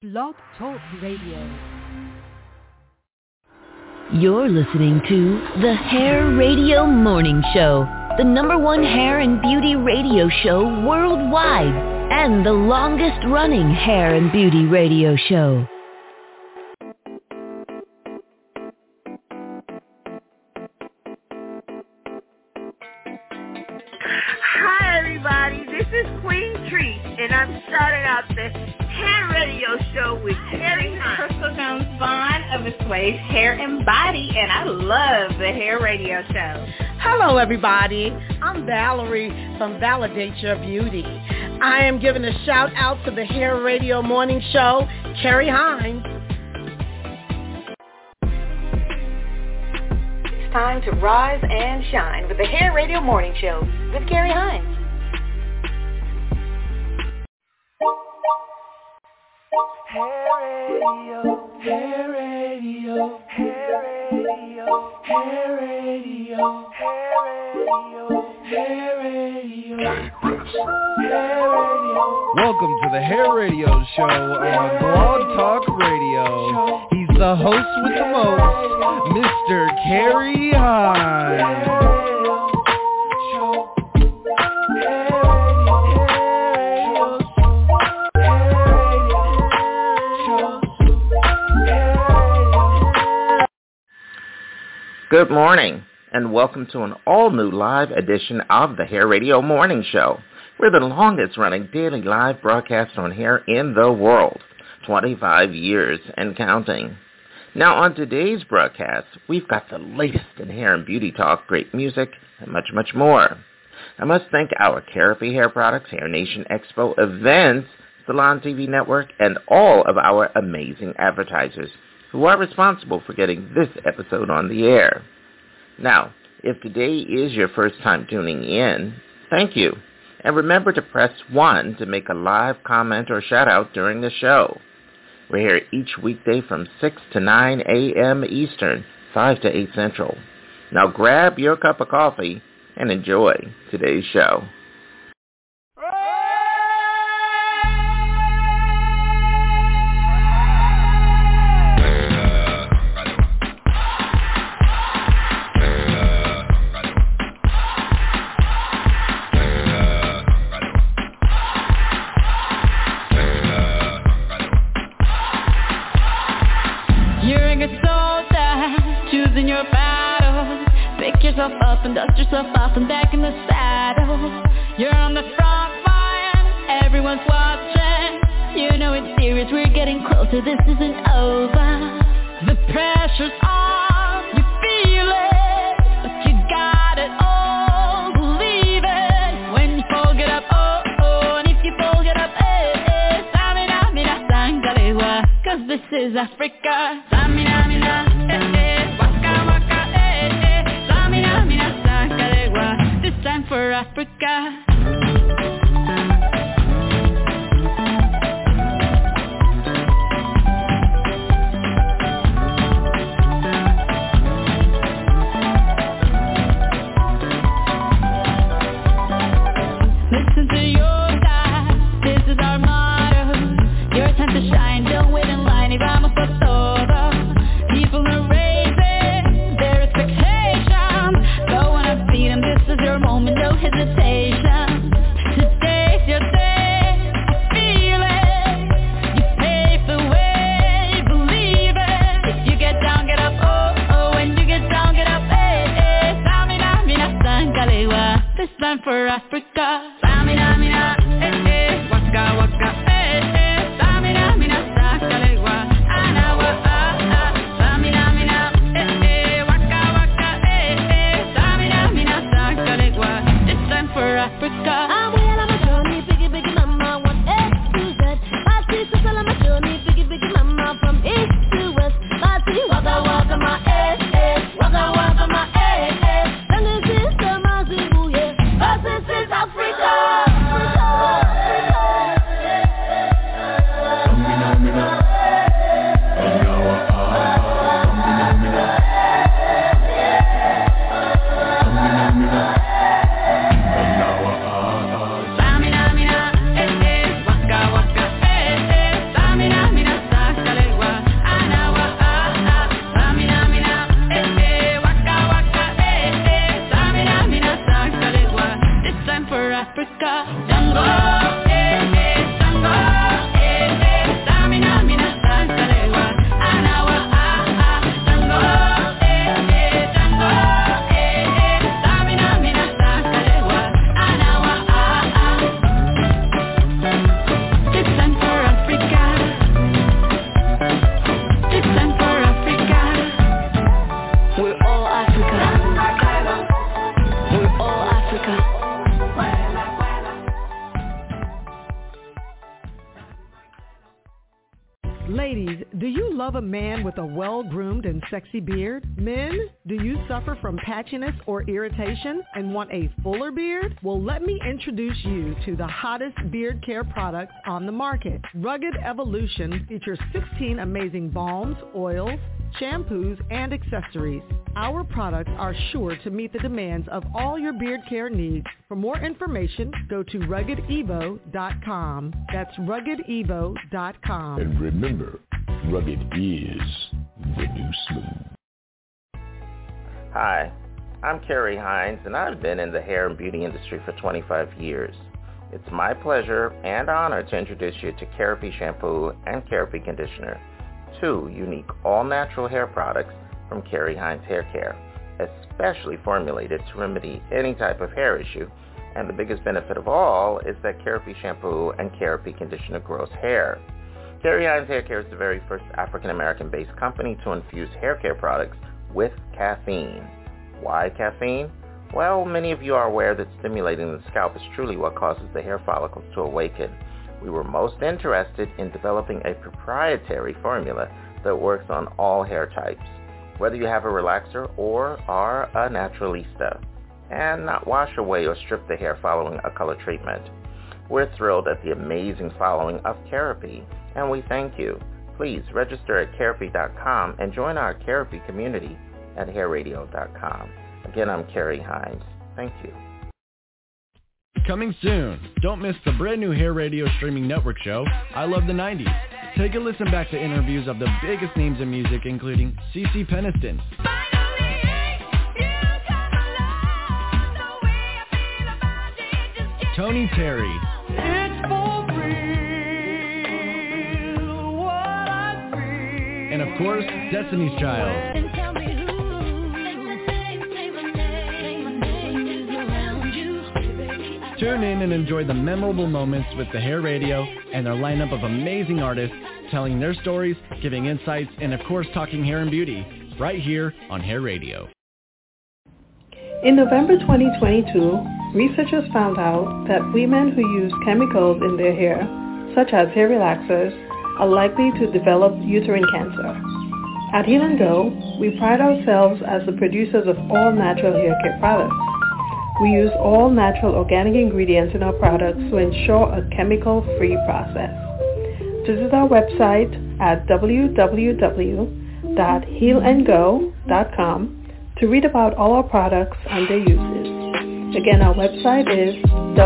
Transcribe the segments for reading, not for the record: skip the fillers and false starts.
Blog Talk Radio. You're listening to the Hair Radio Morning Show, the #1 hair and beauty radio show worldwide, and the longest running hair and beauty radio show. Hi everybody, this is Queen Treat, and I'm starting out the Hair Radio Show with Terry Crystal Jones Vaughn of Assuage Hair and Body, and I love the Hair Radio Show. Hello everybody, I'm Valerie from Validate Your Beauty. I am giving a shout out to the Hair Radio Morning Show, Carrie Hines. It's time to rise and shine with the Hair Radio Morning Show with Carrie Hines. Hair Radio, Hair Radio, Hair Radio, Hair Radio, Hair Radio, Hair Radio, Hair Radio. Welcome to the Hair Radio Show on Blog Talk Radio. He's the host with the most, Mr. Carrie Hines. Good morning, and welcome to an all-new live edition of the Hair Radio Morning Show. We're the longest-running daily live broadcast on hair in the world, 25 years and counting. Now, on today's broadcast, we've got the latest in hair and beauty talk, great music, and much, much more. I must thank our Therapy Hair Products, Hair Nation Expo events, Salon TV Network, and all of our amazing advertisers who are responsible for getting this episode on the air. Now, if today is your first time tuning in, thank you. And remember to press 1 to make a live comment or shout out during the show. We're here each weekday from 6 to 9 a.m. Eastern, 5 to 8 Central. Now grab your cup of coffee and enjoy today's show. Up and dust yourself off and back in the saddle. You're on the front line, everyone's watching. You know it's serious, we're getting closer, this isn't over. The pressure's on, you feel it, but you got it all, believe it. When you fold it up, oh, oh, and if you fold it up, eh, samina, mina, sangalewa, 'cause this is Africa. Samina, mina, waka, waka, this time for Africa. Listen to your God, this is our motto. Your time to shine, don't wait in line, y vamos por todo. People are raising their expectations. Go on and feed them, this is your moment, no hesitation. Today's your day, I feel it. You pave the way, believe it. If you get down, get up, oh, oh. When you get down, get up, eh, eh. Samina, mina, sangalewa. This time for Africa. Samina, mina, eh, eh. Waka, waka, eh, eh. Samina, mina, sangalewa. Anawa, ah, ah. Samina, mina, eh, eh. Waka, waka, eh, eh. Samina, mina, sangalewa. This time for Africa. I'm well on my journey, biggie, biggie mama, one A to Z. My sister's all on my journey, biggie, biggie mama, from east to west. My city, waka, waka, my waka, waka, my and this is the Mazibu, yeah. My sisters, I Ladies, do you love a man with a well-groomed and sexy beard? Men, do you suffer from patchiness or irritation and want a fuller beard? Well, let me introduce you to the hottest beard care products on the market. Rugged Evolution features 16 amazing balms, oils, shampoos, and accessories. Our products are sure to meet the demands of all your beard care needs. For more information, go to RuggedEvo.com. That's RuggedEvo.com. And remember, rugged is the new smooth. Hi, I'm Kerry Hines, and I've been in the hair and beauty industry for 25 years. It's my pleasure and honor to introduce you to Kerapy Shampoo and Kerapy Conditioner, two unique all-natural hair products from Kerry Hines Hair Care, especially formulated to remedy any type of hair issue. And the biggest benefit of all is that Kerapy Shampoo and Kerapy Conditioner grows hair. Kerry Hines Hair Care is the very first African-American-based company to infuse hair care products with caffeine. Why caffeine? Well, many of you are aware that stimulating the scalp is truly what causes the hair follicles to awaken. We were most interested in developing a proprietary formula that works on all hair types, whether you have a relaxer or are a naturalista, and not wash away or strip the hair following a color treatment. We're thrilled at the amazing following of Kerapy, and we thank you. Please register at Kerapy.com and join our Kerapy community at hairradio.com. Again, I'm Kerry Hines. Thank you. Coming soon. Don't miss the brand new Hair Radio streaming network show, I Love the 90s. Take a listen back to interviews of the biggest names in music, including CeCe Peniston, Tony Terry, and of course, Destiny's Child. Tune in and enjoy the memorable moments with the Hair Radio and their lineup of amazing artists telling their stories, giving insights, and of course talking hair and beauty, right here on Hair Radio. In November 2022, researchers found out that women who use chemicals in their hair, such as hair relaxers, are likely to develop uterine cancer. At Heal & Go, we pride ourselves as the producers of all natural hair care products. We use all natural organic ingredients in our products to ensure a chemical-free process. Visit our website at www.healandgo.com to read about all our products and their uses. Again, our website is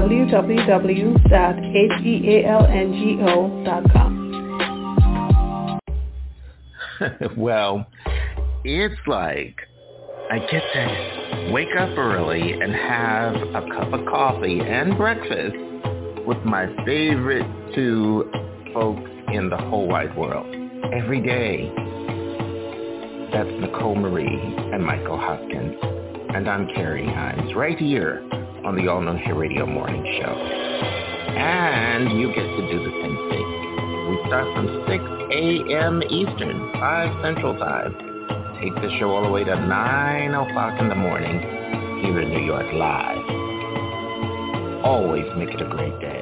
www.healandgo.com. Well, it's like I get to wake up early and have a cup of coffee and breakfast with my favorite two folks in the whole wide world every day. That's Nicole Marie and Michael Hopkins. And I'm Kerry Hines, right here on the All New Hair Radio Morning Show. And you get to do the same thing. We start from 6 a.m. Eastern, 5 Central Time. Take the show all the way to 9 o'clock in the morning here in New York live. Always make it a great day.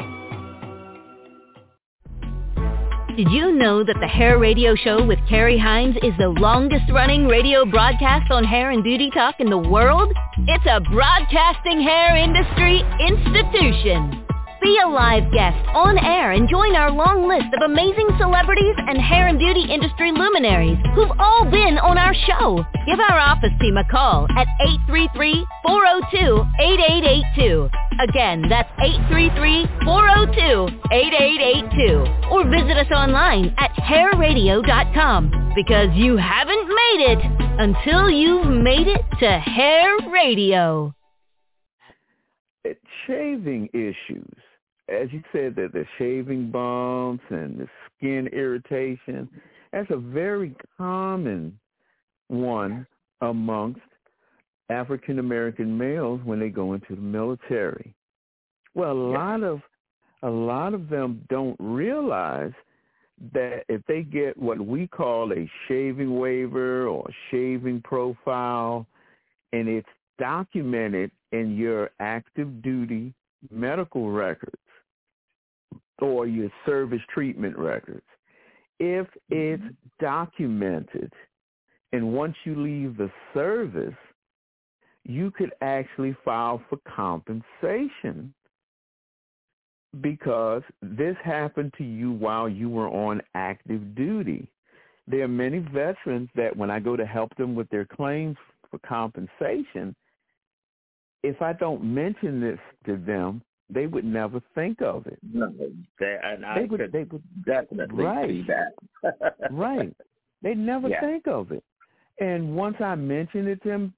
Did you know that the Hair Radio Show with Kerry Hines is the longest-running radio broadcast on hair and beauty talk in the world? It's a broadcasting hair industry institution. Be a live guest on air and join our long list of amazing celebrities and hair and beauty industry luminaries who've all been on our show. Give our office team a call at 833-402-8882. Again, that's 833-402-8882. Or visit us online at hairradio.com, because you haven't made it until you've made it to Hair Radio. Shaving issues. As you said, that the shaving bumps and the skin irritation, that's a very common one amongst African-American males when they go into the military. Well, a lot of them don't realize that if they get what we call a shaving waiver or shaving profile, and it's documented in your active duty medical records or your service treatment records, if it's documented, and once you leave the service, you could actually file for compensation because this happened to you while you were on active duty. There are many veterans that when I go to help them with their claims for compensation, if I don't mention this to them, they would never think of it. No, they would definitely see that. Right. They'd never think of it. And once I mention it to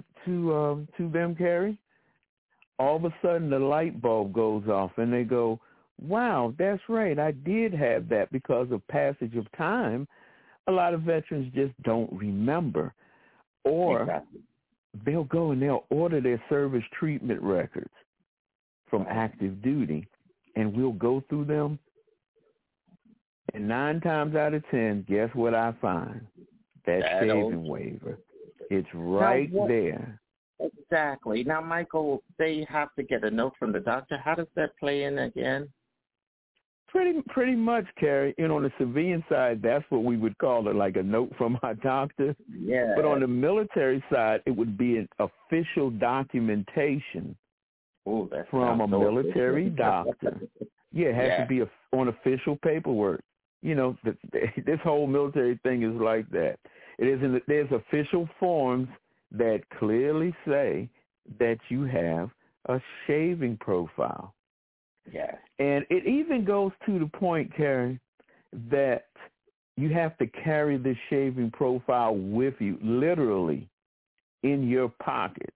them, Carrie, all of a sudden the light bulb goes off and they go, wow, that's right, I did have that. Because of passage of time, a lot of veterans just don't remember. Or they'll go and they'll order their service treatment records from active duty, and we'll go through them. And 9 times out of 10, guess what I find? That shaving waiver. It's right there. Exactly. Now, Michael, they have to get a note from the doctor. How does that play in again? Pretty much, Carrie. On the civilian side, that's what we would call it, like a note from our doctor. Yeah. But on the military side, it would be an official documentation from a military doctor. Yeah, it has to be on official paperwork. This whole military thing is like that. There's official forms that clearly say that you have a shaving profile. Yeah. And it even goes to the point, Karen, that you have to carry this shaving profile with you, literally, in your pocket.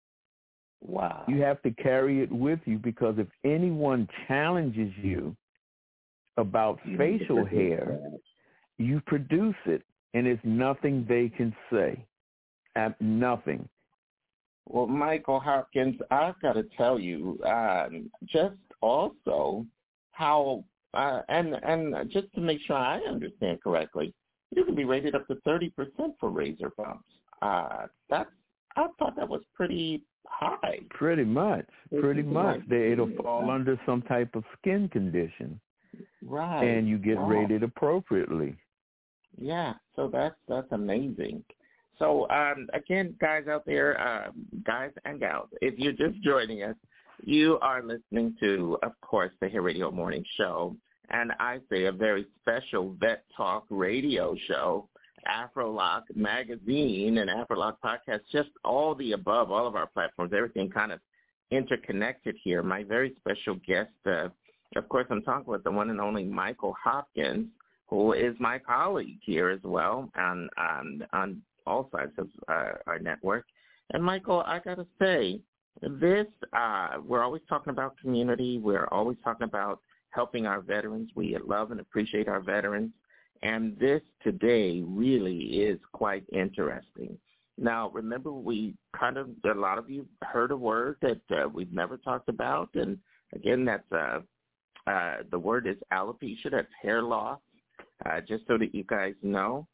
Wow. You have to carry it with you because if anyone challenges you about facial hair, you produce it, and it's nothing they can say. Nothing. Well, Michael Hopkins, I've got to tell you, just also how, and just to make sure I understand correctly, you can be rated up to 30% for razor bumps. I thought that was pretty high. Pretty much. It'll fall under some type of skin condition. Right. And you get rated appropriately. Yeah, so that's amazing. So, again, guys out there, guys and gals, if you're just joining us, you are listening to, of course, the Hair Radio Morning Show, and I say a very special Vet Talk radio show, AfroLock Magazine and AfroLock Podcast, just all the above, all of our platforms, everything kind of interconnected here. My very special guest, of course, I'm talking with the one and only Michael Hopkins, who is my colleague here as well on all sides of our network. And, Michael, I got to say, this, we're always talking about community. We're always talking about helping our veterans. We love and appreciate our veterans. And this today really is quite interesting. Now, remember, a lot of you heard a word that we've never talked about. And, again, that's the word is alopecia. That's hair loss, just so that you guys know.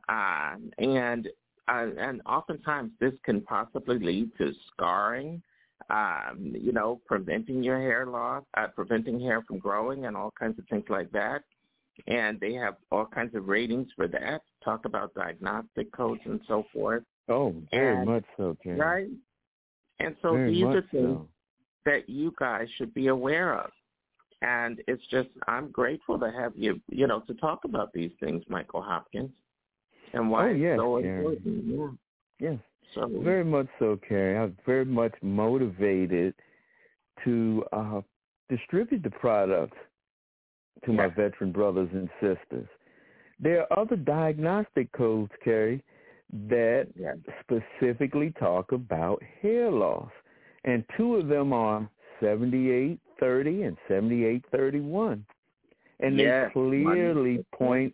And oftentimes this can possibly lead to scarring, preventing your hair loss, preventing hair from growing and all kinds of things like that. And they have all kinds of ratings for that, talk about diagnostic codes and so forth. Oh, very much so, Ken. Right? And so these are things that you guys should be aware of. And it's just, I'm grateful to have you, to talk about these things, Michael Hopkins, and why it's so important. Yes. So, very much so, Carrie. I'm very much motivated to distribute the product to my veteran brothers and sisters. There are other diagnostic codes, Carrie, that specifically talk about hair loss. And 2 of them are 7830 and 7831. And they clearly point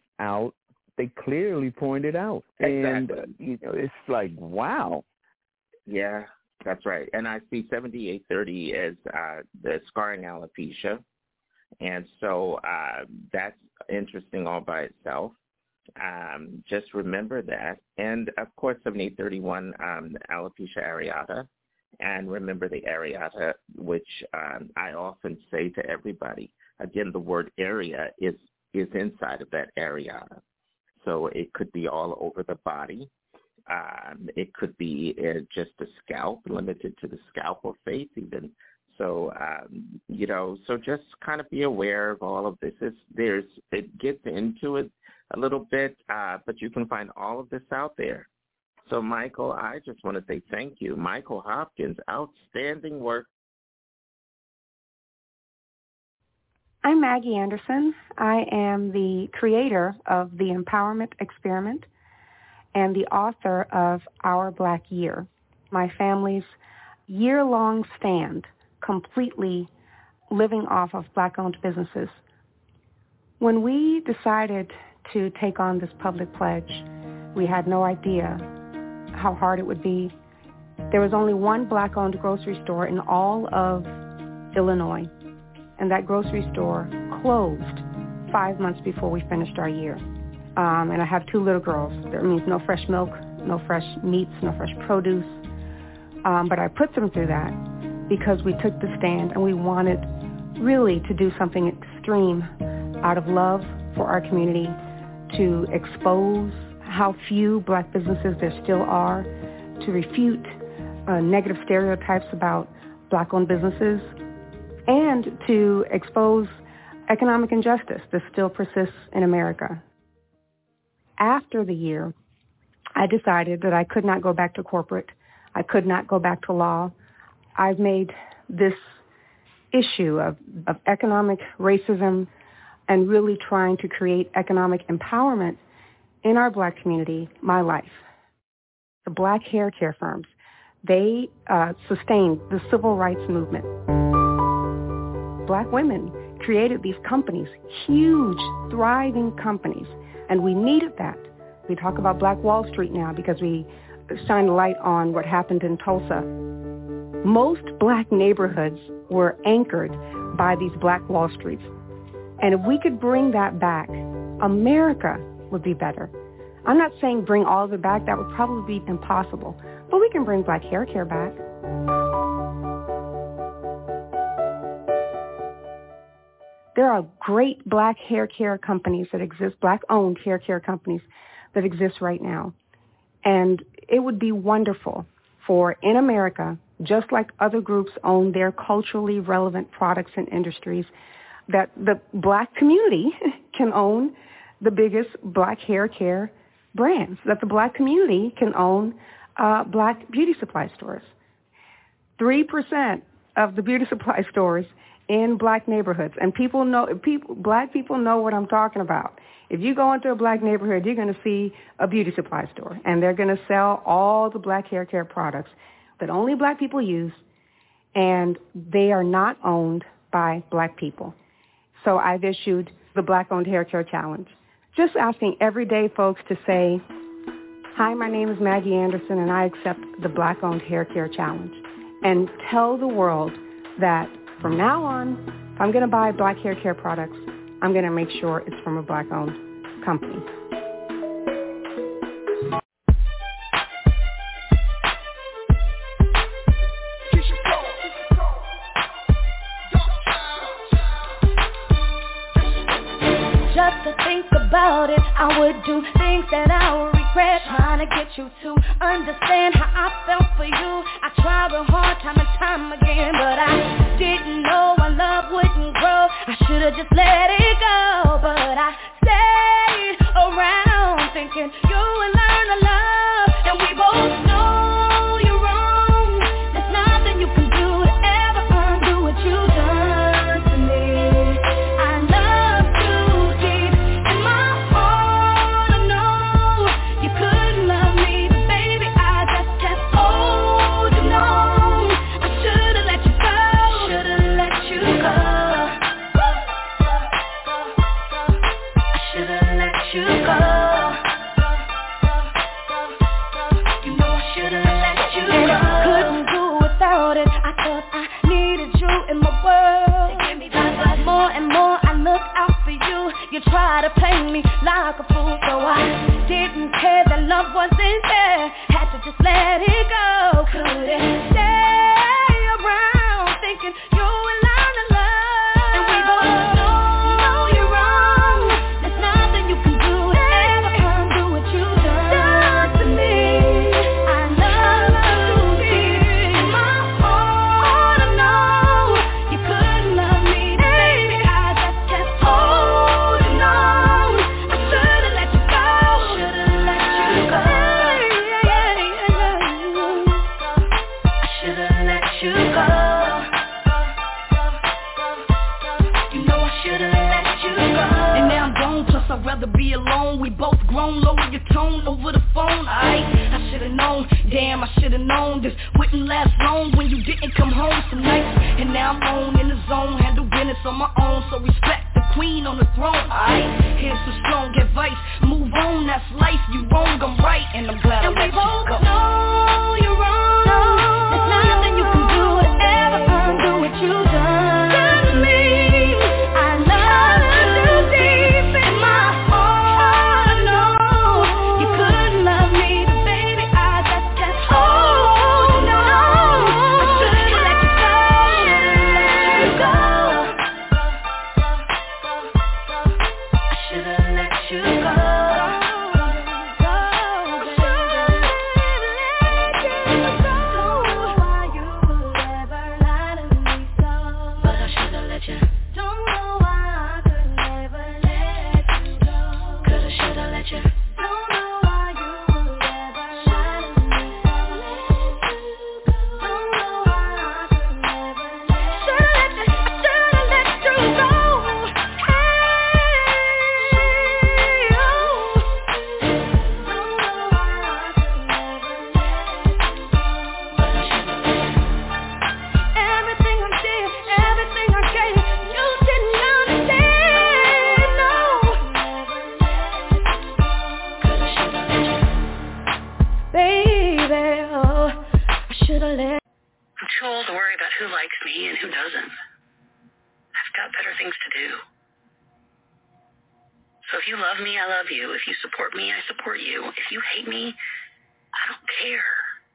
it out. Exactly. And, it's like, wow. Yeah, that's right. And I see 7830 as the scarring alopecia. And so that's interesting all by itself. Just remember that. And, of course, 7831, alopecia areata. And remember the areata, which I often say to everybody. Again, the word area is is inside of that areata. So it could be all over the body. It could be just the scalp, limited to the scalp or face even. So, so just kind of be aware of all of this. It gets into it a little bit, but you can find all of this out there. So, Michael, I just want to say thank you. Michael Hopkins, outstanding work. I'm Maggie Anderson. I am the creator of the Empowerment Experiment and the author of Our Black Year, my family's year-long stand completely living off of Black-owned businesses. When we decided to take on this public pledge, we had no idea how hard it would be. There was only one Black-owned grocery store in all of Illinois, and that grocery store closed 5 months before we finished our year. And I have 2 little girls. That means no fresh milk, no fresh meats, no fresh produce. But I put them through that because we took the stand and we wanted really to do something extreme out of love for our community, to expose how few Black businesses there still are, to refute negative stereotypes about Black-owned businesses, and to expose economic injustice that still persists in America. After the year, I decided that I could not go back to corporate. I could not go back to law. I've made this issue of economic racism and really trying to create economic empowerment in our Black community my life. The Black hair care firms, they sustained the civil rights movement. Black women created these companies, huge, thriving companies, and we needed that. We talk about Black Wall Street now because we shine a light on what happened in Tulsa. Most Black neighborhoods were anchored by these Black Wall Streets. And if we could bring that back, America would be better. I'm not saying bring all of it back. That would probably be impossible. But we can bring Black hair care back. There are great Black hair care companies that exist, Black-owned hair care companies that exist right now. And it would be wonderful for, in America, just like other groups own their culturally relevant products and industries, that the Black community can own the biggest Black hair care brands, that the Black community can own Black beauty supply stores. 3% of the beauty supply stores in Black neighborhoods, and Black people know what I'm talking about. If you go into a Black neighborhood, you're going to see a beauty supply store, and they're going to sell all the Black hair care products that only Black people use, and they are not owned by Black people. So I've issued the Black-owned hair care challenge, just asking everyday folks to say, hi, my name is Maggie Anderson, and I accept the Black-owned hair care challenge, and tell the world that from now on, if I'm going to buy Black hair care products, I'm going to make sure it's from a Black-owned company. Just to think about it, I would do things that I would regret. Trying to get you to understand how I felt for you. I tried real hard time and time again, but I didn't know our love wouldn't grow. I should've just let it go, but I stayed around thinking you would learn to love, and we both know you're wrong. There's nothing you can do to ever undo what you've done to me. I love you deep in my heart. I know you couldn't love me, but baby, I just kept holding on. I should've let you go, should've let you go. I should've let you go. You know I should've let you go. And I couldn't do without it. I thought I needed you in my world. But more and more I look out for you. You try to play me like a fool, so I didn't care that love wasn't there. Had to just let it go. Couldn't stay around thinking you would learn to love. And we both know you're wrong. rather be alone. We both grown, lower your tone over the phone. I should've known, damn, I should've known this wouldn't last long when you didn't come home some nights. And now I'm on in the zone, handle business on my own, so respect the queen on the throne. Here's some strong advice, move on, that's life. You wrong, I'm right, and I'm glad I let you go. And we both know you're wrong. There's nothing you can do to ever undo what you've done to me. I love you deep in my heart. I know you couldn't love me, but baby, I just hold no. I should've let you go. I should've let you go. So if you love me, I love you. If you support me, I support you. If you hate me, I don't care.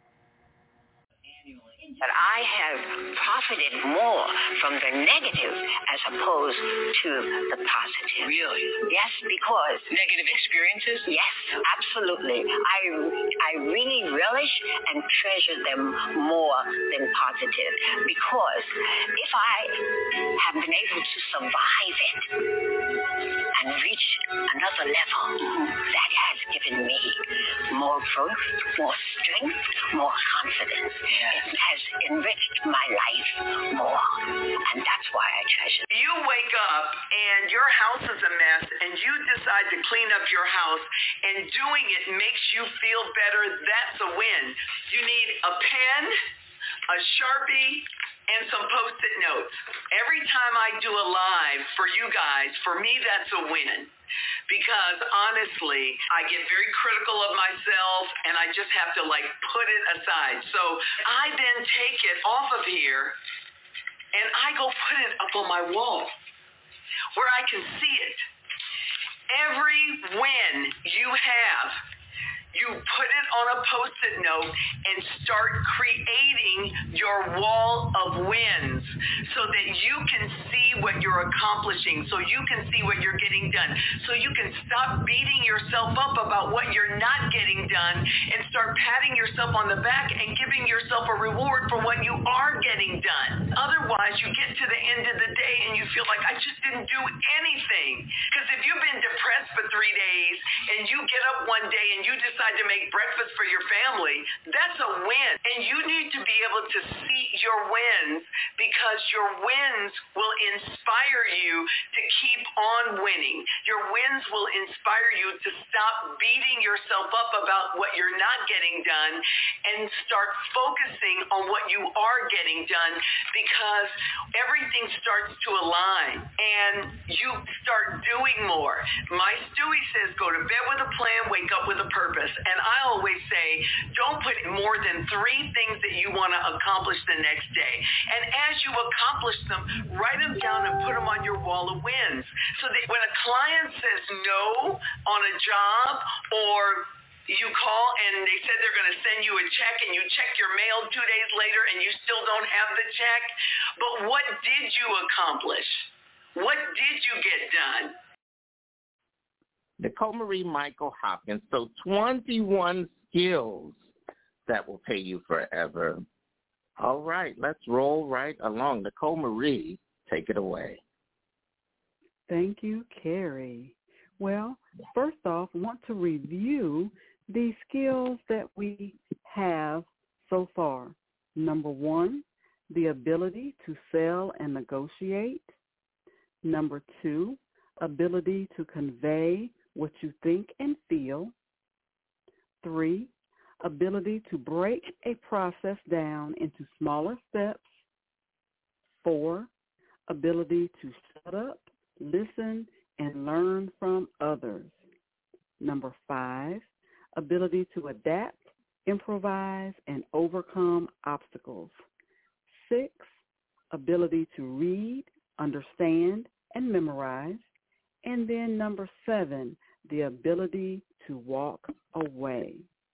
But I have profited more from the negative as opposed to the positive. Really? Yes, because... Negative experiences? Yes, absolutely. I really relish and treasure them more than positive, because if I have been able to survive it and reach another level, that has given me more growth, more strength, more confidence. It has enriched my life more, and that's why I treasure it. You wake up and your house is a mess and you decide to clean up your house, and doing it makes you feel better. That's a win. You need a pen, a Sharpie, and some Post-it notes. Every time I do a live for you guys, for me that's a win. Because honestly, I get very critical of myself and I just have to put it aside. So I then take it off of here and I go put it up on my wall where I can see it. Every win you have, you put it on a Post-it note and start creating your wall of wins so that you can see what you're accomplishing, so you can see what you're getting done, so you can stop beating yourself up about what you're not getting done and start patting yourself on the back and giving yourself a reward for what you are getting done. Otherwise, you get to the end of the day and you feel like, I just didn't do anything. Because if you've been depressed for 3 days and you get up one day and you decide to make breakfast for your family, that's a win. And you need to be able to see your wins, because your wins will inspire you to keep on winning. Your wins will inspire you to stop beating yourself up about what you're not getting done and start focusing on what you are getting done, because everything starts to align and you start doing more. My Stewie says go to bed with a plan, wake up with a purpose. And I always say, don't put more than 3 things that you want to accomplish the next day. And as you accomplish them, write them down and put them on your wall of wins. So that when a client says no on a job, or you call and they said they're going to send you a check and you check your mail 2 days later and you still don't have the check, but what did you accomplish? What did you get done? Nicole Marie Michael Hopkins. So 21 skills that will pay you forever. All right, let's roll right along. Nicole Marie, take it away. Thank you, Carrie. Well, first off, I want to review the skills that we have so far. Number 1, the ability to sell and negotiate. Number 2, ability to convey what you think and feel. 3, ability to break a process down into smaller steps. 4, ability to shut up, listen, and learn from others. Number 5, ability to adapt, improvise, and overcome obstacles. 6, ability to read, understand, and memorize. And then number 7, the ability to walk away.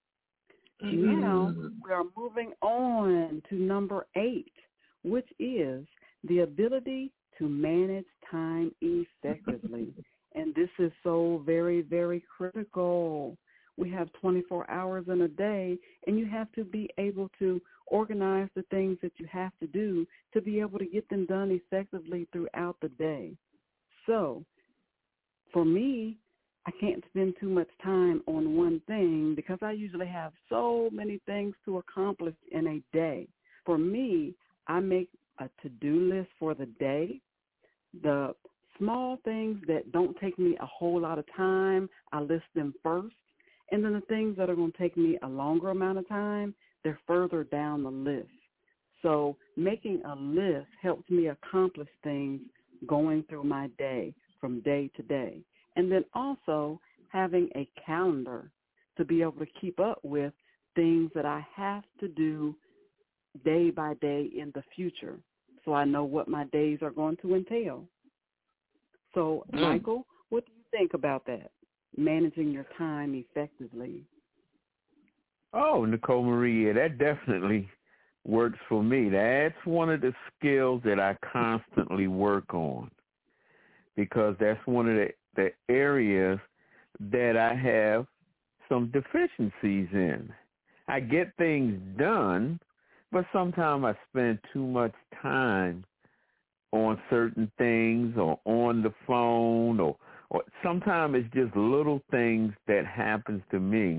Now we are moving on to number 8, which is the ability to manage time effectively. And this is so very, very critical. We have 24 hours in a day, and you have to be able to organize the things that you have to do to be able to get them done effectively throughout the day. So for me, I can't spend too much time on one thing because I usually have so many things to accomplish in a day. For me, I make a to-do list for the day. The small things that don't take me a whole lot of time, I list them first. And then the things that are going to take me a longer amount of time, they're further down the list. So making a list helps me accomplish things going through my day from day to day. And then also having a calendar to be able to keep up with things that I have to do day by day in the future, so I know what my days are going to entail. So, Michael, what do you think about that, managing your time effectively? Oh, Nicole Marie, that definitely works for me. That's one of the skills that I constantly work on because that's one of the areas that I have some deficiencies in. I get things done, but sometimes I spend too much time on certain things or on the phone or sometimes it's just little things that happens to me.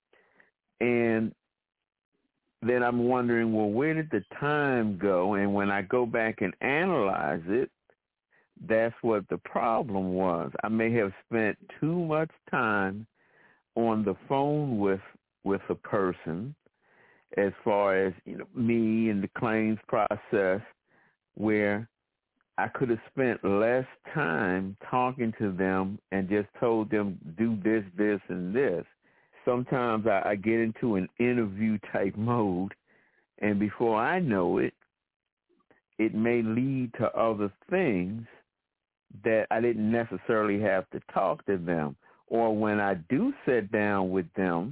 And then I'm wondering, well, where did the time go? And when I go back and analyze it, that's what the problem was. I may have spent too much time on the phone with a person as far as, me and the claims process, where I could have spent less time talking to them and just told them, do this, this, and this. Sometimes I get into an interview type mode, and before I know it, it may lead to other things that I didn't necessarily have to talk to them. Or when I do sit down with them,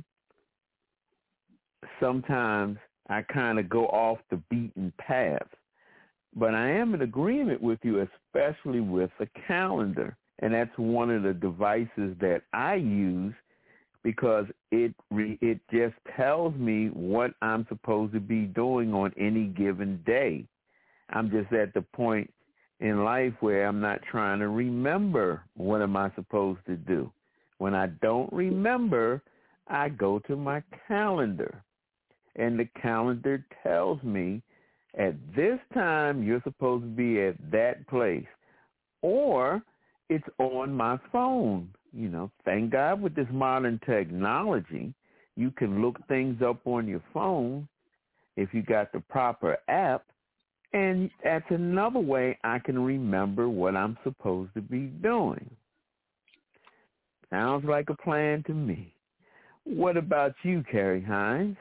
sometimes I kind of go off the beaten path. But I am in agreement with you, especially with a calendar. And that's one of the devices that I use because it just tells me what I'm supposed to be doing on any given day. I'm just at the point in life where I'm not trying to remember what am I supposed to do. When I don't remember, I go to my calendar. And the calendar tells me at this time you're supposed to be at that place. Or it's on my phone. Thank God with this modern technology, you can look things up on your phone if you got the proper app. And that's another way I can remember what I'm supposed to be doing. Sounds like a plan to me. What about you, Carrie Hines?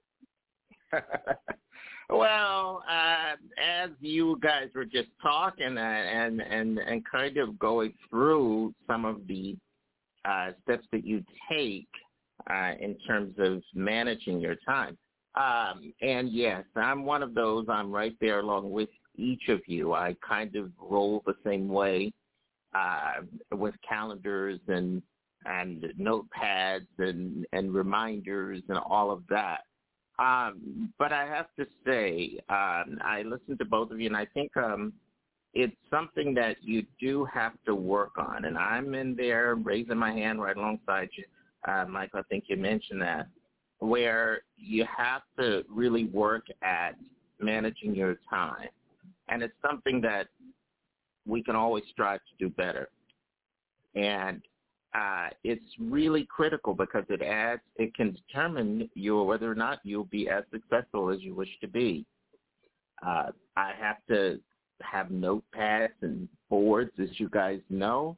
Well, as you guys were just talking and kind of going through some of the steps that you take in terms of managing your time. And yes, I'm one of those. I'm right there along with each of you. I kind of roll the same way with calendars and notepads and reminders and all of that. But I have to say, I listened to both of you, and I think it's something that you do have to work on. And I'm in there raising my hand right alongside you. Michael, I think you mentioned that, where you have to really work at managing your time. And it's something that we can always strive to do better. And it's really critical because it can determine whether or not you'll be as successful as you wish to be. I have to have notepads and boards, as you guys know,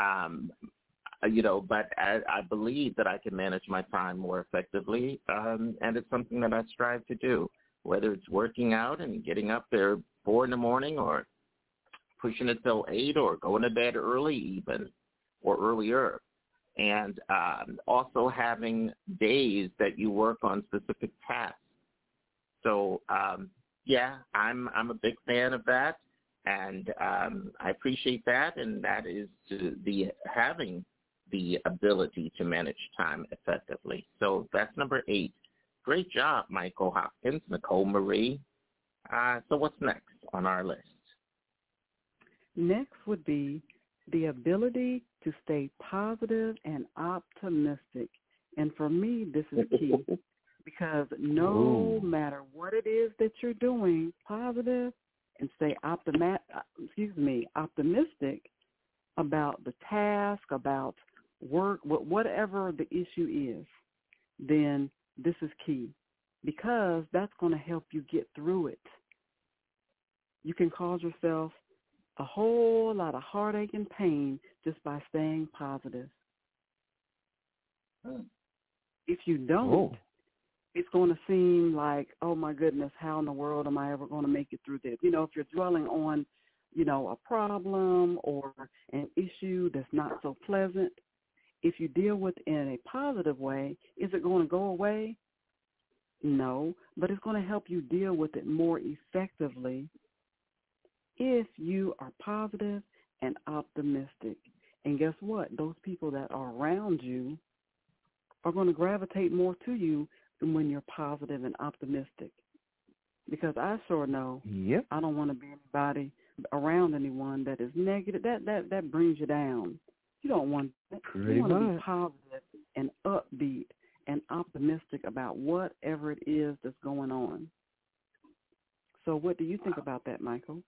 but I believe that I can manage my time more effectively, and it's something that I strive to do, whether it's working out and getting up there 4 in the morning or pushing it till 8 or going to bed early even or earlier. And also having days that you work on specific tasks. So, I'm a big fan of that, and I appreciate that, and that is having the ability to manage time effectively. So that's number 8. Great job, Michael Hopkins, Nicole Marie. So what's next on our list? Next would be the ability to stay positive and optimistic. And for me, this is key because no matter what it is that you're doing, positive and stay optimistic about the task, about work, whatever the issue is, then this is key because that's going to help you get through it. You can cause yourself a whole lot of heartache and pain just by staying positive. If you don't, it's going to seem like, oh my goodness, how in the world am I ever going to make it through this? If you're dwelling on, a problem or an issue that's not so pleasant, if you deal with it in a positive way, is it going to go away? No, but it's going to help you deal with it more effectively if you are positive and optimistic. And guess what? Those people that are around you are going to gravitate more to you than when you're positive and optimistic. Because I sure know I don't want to be around anyone that is negative. That brings you down. You don't want that. You want to be positive and upbeat and optimistic about whatever it is that's going on. So what do you think about that, Michael?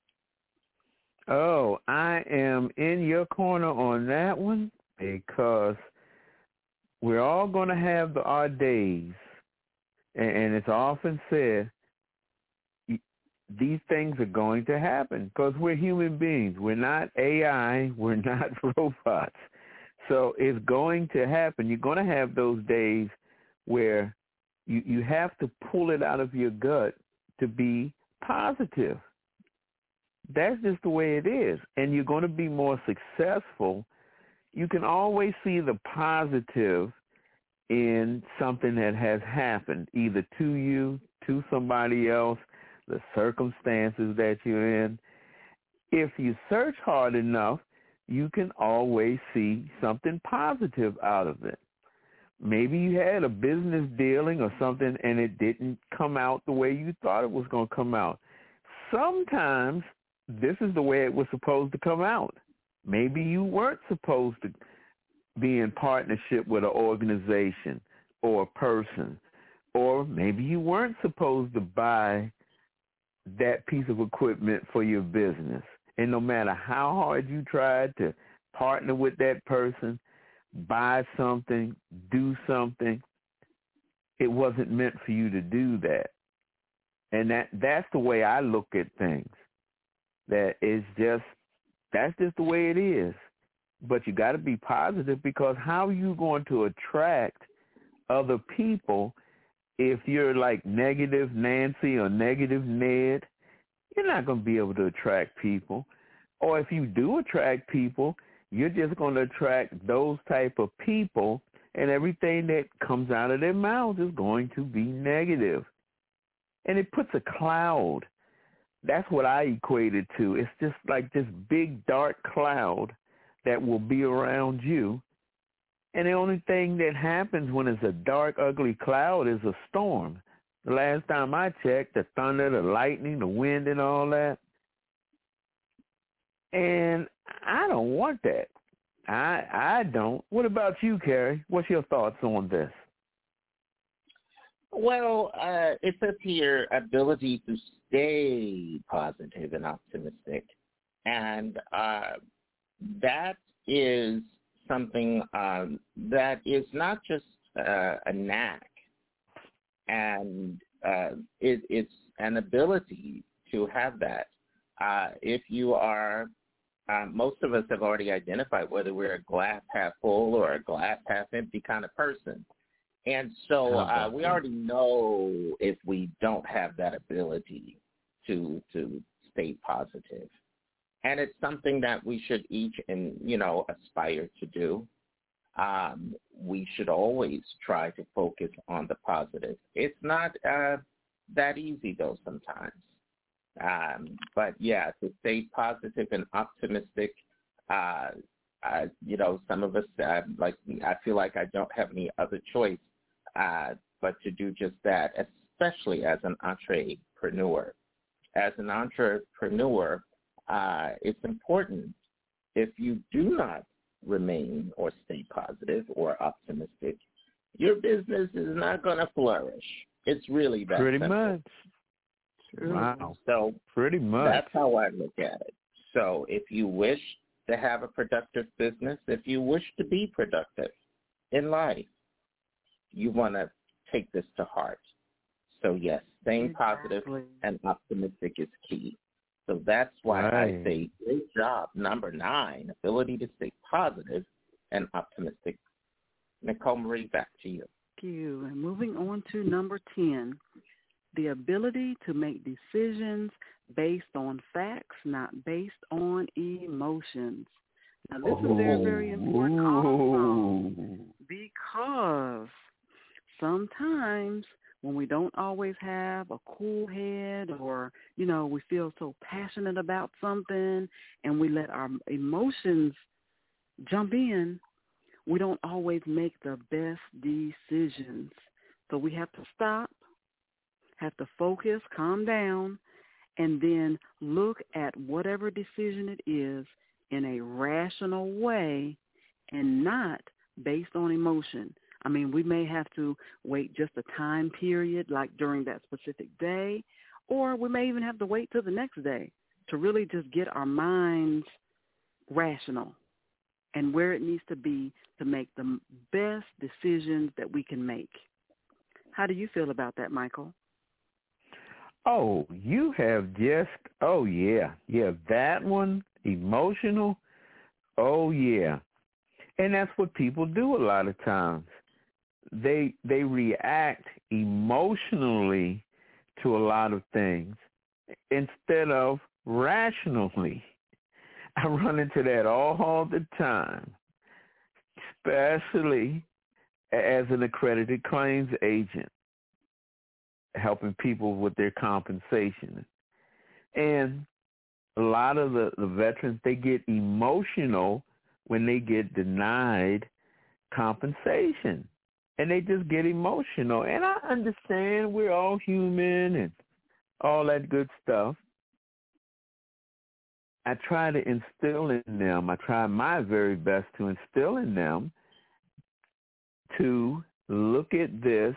Oh, I am in your corner on that one because we're all going to have our days. And it's often said these things are going to happen because we're human beings. We're not AI. We're not robots. So it's going to happen. You're going to have those days where you have to pull it out of your gut to be positive. That's just the way it is. And you're going to be more successful. You can always see the positive in something that has happened, either to you, to somebody else, the circumstances that you're in. If you search hard enough, you can always see something positive out of it. Maybe you had a business dealing or something and it didn't come out the way you thought it was going to come out. Sometimes this is the way it was supposed to come out. Maybe you weren't supposed to be in partnership with an organization or a person, or maybe you weren't supposed to buy that piece of equipment for your business. And no matter how hard you tried to partner with that person, buy something, do something, it wasn't meant for you to do that. And that's the way I look at things. That's just the way it is. But you got to be positive because how are you going to attract other people if you're like negative Nancy or negative Ned? You're not going to be able to attract people. Or if you do attract people, you're just going to attract those type of people, and everything that comes out of their mouths is going to be negative. And it puts a cloud. That's what I equate it to. It's just like this big dark cloud that will be around you. And the only thing that happens when it's a dark, ugly cloud is a storm. The last time I checked, the thunder, the lightning, the wind, and all that. And I don't want that. I don't. What about you, Carrie? What's your thoughts on this? Well, it says here ability to stay positive and optimistic. And that is something that is not just a knack, and it's an ability to have that. If you are, most of us have already identified whether we're a glass half full or a glass half empty kind of person. And so we already know if we don't have that ability to stay positive. And it's something that we should each, aspire to do. We should always try to focus on the positive. It's not that easy, though, sometimes. But, yeah, to stay positive and optimistic, some of us, I feel like I don't have any other choice but to do just that, especially as an entrepreneur. As an entrepreneur, it's important if you do not remain or stay positive or optimistic, your business is not going to flourish. It's really that pretty simple. Much. Wow. So pretty much. That's how I look at it. So if you wish to have a productive business, if you wish to be productive in life, you want to take this to heart. So yes, staying positive and optimistic is key. So that's why I say great job. Number 9, ability to stay positive and optimistic. Nicole Marie, back to you. Thank you. And moving on to number 10, the ability to make decisions based on facts, not based on emotions. Now, this is very, very important also, because sometimes when we don't always have a cool head, or, we feel so passionate about something and we let our emotions jump in, we don't always make the best decisions. So we have to stop, have to focus, calm down, and then look at whatever decision it is in a rational way and not based on emotion. I mean, we may have to wait just a time period, like during that specific day, or we may even have to wait till the next day to really just get our minds rational and where it needs to be to make the best decisions that we can make. How do you feel about that, Michael? Oh, you have just, that one, emotional, and that's what people do a lot of times. They react emotionally to a lot of things instead of rationally. I run into that all the time, especially as an accredited claims agent, helping people with their compensation. And a lot of the veterans, they get emotional when they get denied compensation. And they just get emotional. And I understand we're all human and all that good stuff. I try to instill in them, I try my very best to instill in them to look at this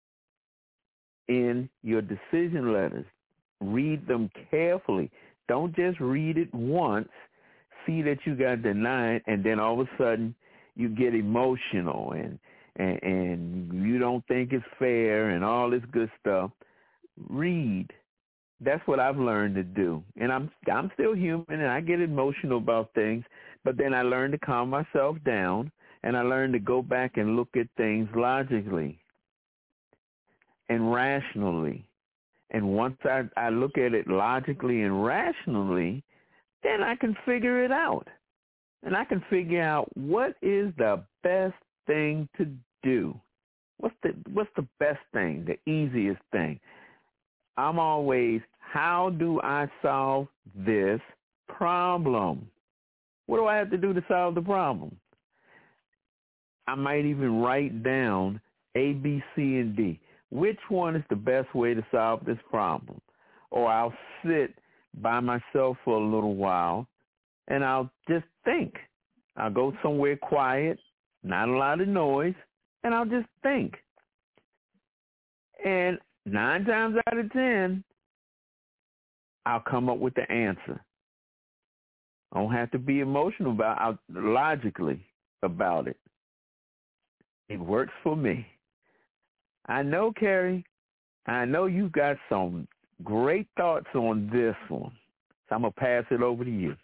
in your decision letters. Read them carefully. Don't just read it once, see that you got denied, and then all of a sudden you get emotional and you don't think it's fair and all this good stuff. Read. That's what I've learned to do. And I'm still human and I get emotional about things, but then I learn to calm myself down and I learn to go back and look at things logically and rationally. And once I look at it logically and rationally, then I can figure it out. And I can figure out what is the best thing to do. What's the best thing, the easiest thing? I'm always, how do I solve this problem? What do I have to do to solve the problem? I might even write down A, B, C, and D. Which one is the best way to solve this problem? Or I'll sit by myself for a little while and I'll just think. I'll go somewhere quiet, not a lot of noise, and I'll just think. And 9 times out of 10, I'll come up with the answer. I don't have to be emotional about it. Logically, about it. It works for me. I know, Carrie, I know you've got some great thoughts on this one. So I'm going to pass it over to you.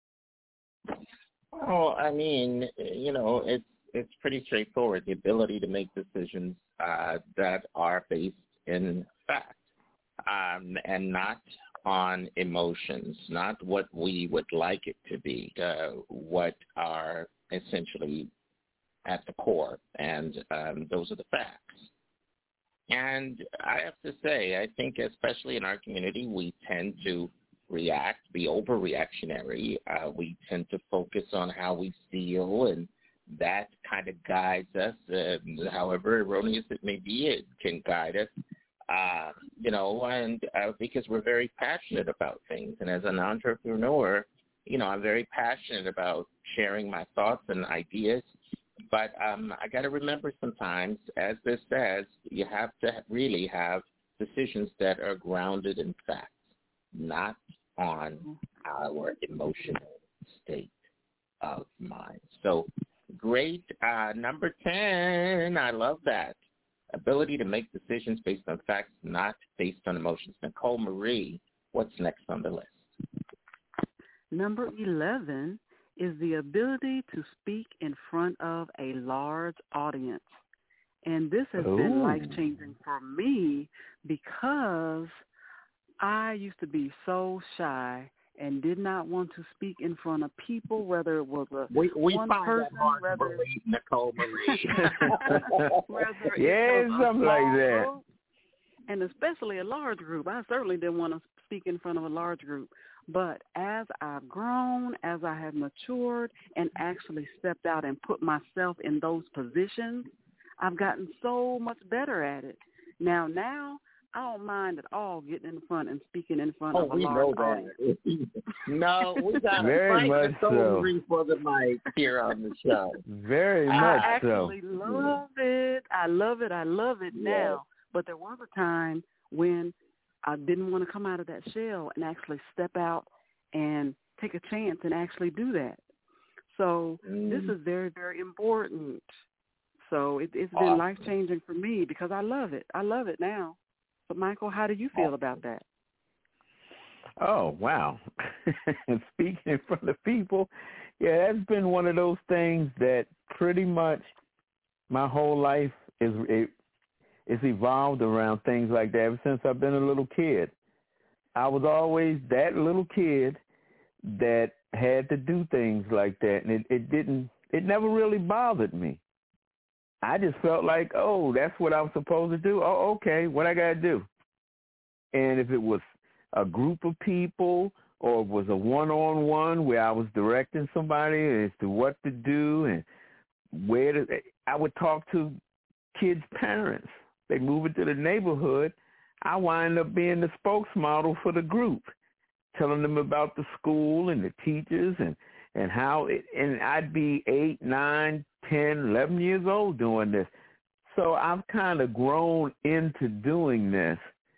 Well, I mean, it's pretty straightforward. The ability to make decisions that are based in fact and not on emotions, not what we would like it to be, what are essentially at the core, and those are the facts. And I have to say, I think especially in our community, we tend to react, be overreactionary. We tend to focus on how we feel, and that kind of guides us. However erroneous it may be, it can guide us. Because we're very passionate about things. And as an entrepreneur, I'm very passionate about sharing my thoughts and ideas. But I got to remember sometimes, as this says, you have to really have decisions that are grounded in facts, not on our emotional state of mind. So great. Number 10, I love that. Ability to make decisions based on facts, not based on emotions. Nicole Marie, what's next on the list? Number 11 is the ability to speak in front of a large audience. And this has been life-changing for me because I used to be so shy and did not want to speak in front of people, whether it was one person, that believe, Nicole Marie. Something like that. Group, and especially a large group. I certainly didn't want to speak in front of a large group. But as I've grown, as I have matured and actually stepped out and put myself in those positions, I've gotten so much better at it. Now, I don't mind at all getting in front and speaking in front of a large audience. No, we got very much so for the mic here on the show. Very much I actually love it. I love it now. But there was a time when I didn't want to come out of that shell and actually step out and take a chance and actually do that. So this is very, very important. So it's been life-changing for me because I love it. I love it now. But, Michael, how do you feel about that? Oh, wow. Speaking in front of people, that's been one of those things that pretty much my whole life is evolved around things like that ever since I've been a little kid. I was always that little kid that had to do things like that, and it never really bothered me. I just felt like, that's what I was supposed to do. Oh, okay, what I got to do? And if it was a group of people or it was a one-on-one where I was directing somebody as to what to do and I would talk to kids' parents. They move into the neighborhood. I wind up being the spokesmodel for the group, telling them about the school and the teachers and how and I'd be 8, 9, 10, 11 years old doing this. So I've kind of grown into doing this.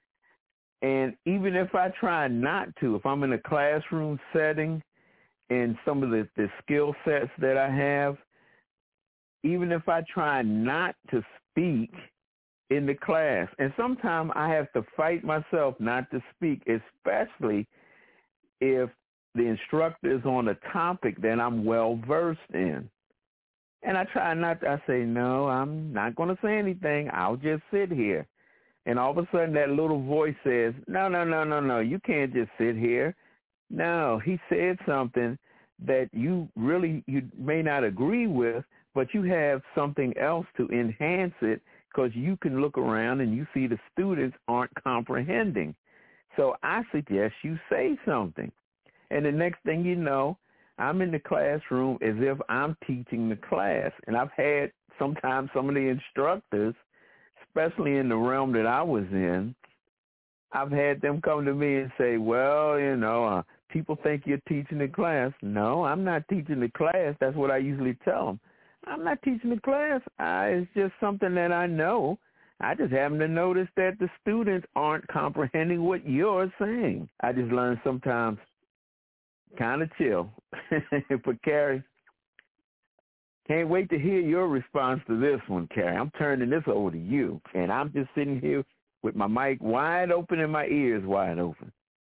And even if I try not to, if I'm in a classroom setting and some of the skill sets that I have, even if I try not to speak in the class, and sometimes I have to fight myself not to speak, especially if the instructor is on a topic that I'm well-versed in. And I try not to, I say, no, I'm not going to say anything. I'll just sit here. And all of a sudden that little voice says, no, you can't just sit here. No, he said something that you may not agree with, but you have something else to enhance it because you can look around and you see the students aren't comprehending. So I suggest you say something. And the next thing you know, I'm in the classroom as if I'm teaching the class. And I've had sometimes some of the instructors, especially in the realm that I was in, I've had them come to me and say, well, people think you're teaching the class. No, I'm not teaching the class. That's what I usually tell them. I'm not teaching the class. It's just something that I know. I just happen to notice that the students aren't comprehending what you're saying. I just learn sometimes kind of chill. But Carrie, Can't wait to hear your response to this one, Carrie. I'm turning this over to you, and I'm just sitting here with my mic wide open and my ears wide open.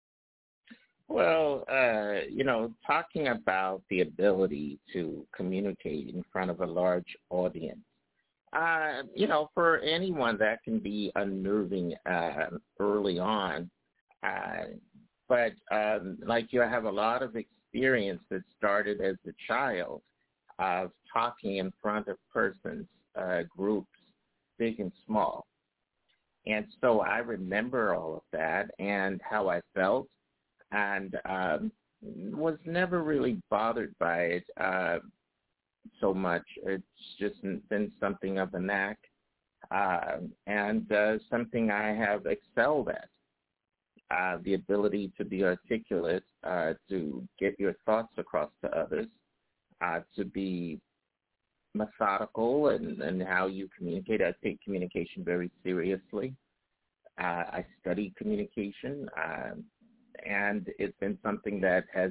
Well, talking about the ability to communicate in front of a large audience, for anyone that can be unnerving early on. But you have a lot of experience that started as a child of talking in front of persons, groups, big and small. And so I remember all of that and how I felt, and was never really bothered by it so much. It's just been something of a knack, and something I have excelled at. The ability to be articulate, to get your thoughts across to others, to be methodical in how you communicate. I take communication very seriously. I study communication, and it's been something that has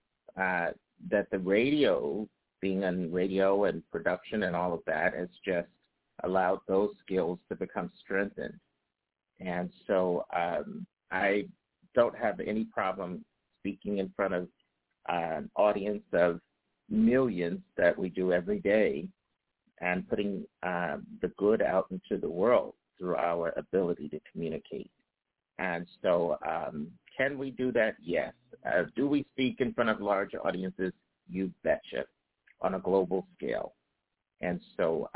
that the radio, being on radio and production and all of that, has just allowed those skills to become strengthened. And so I don't have any problem speaking in front of an audience of millions that we do every day and putting the good out into the world through our ability to communicate. And so can we do that? Yes. Do we speak in front of large audiences? You betcha, on a global scale. And so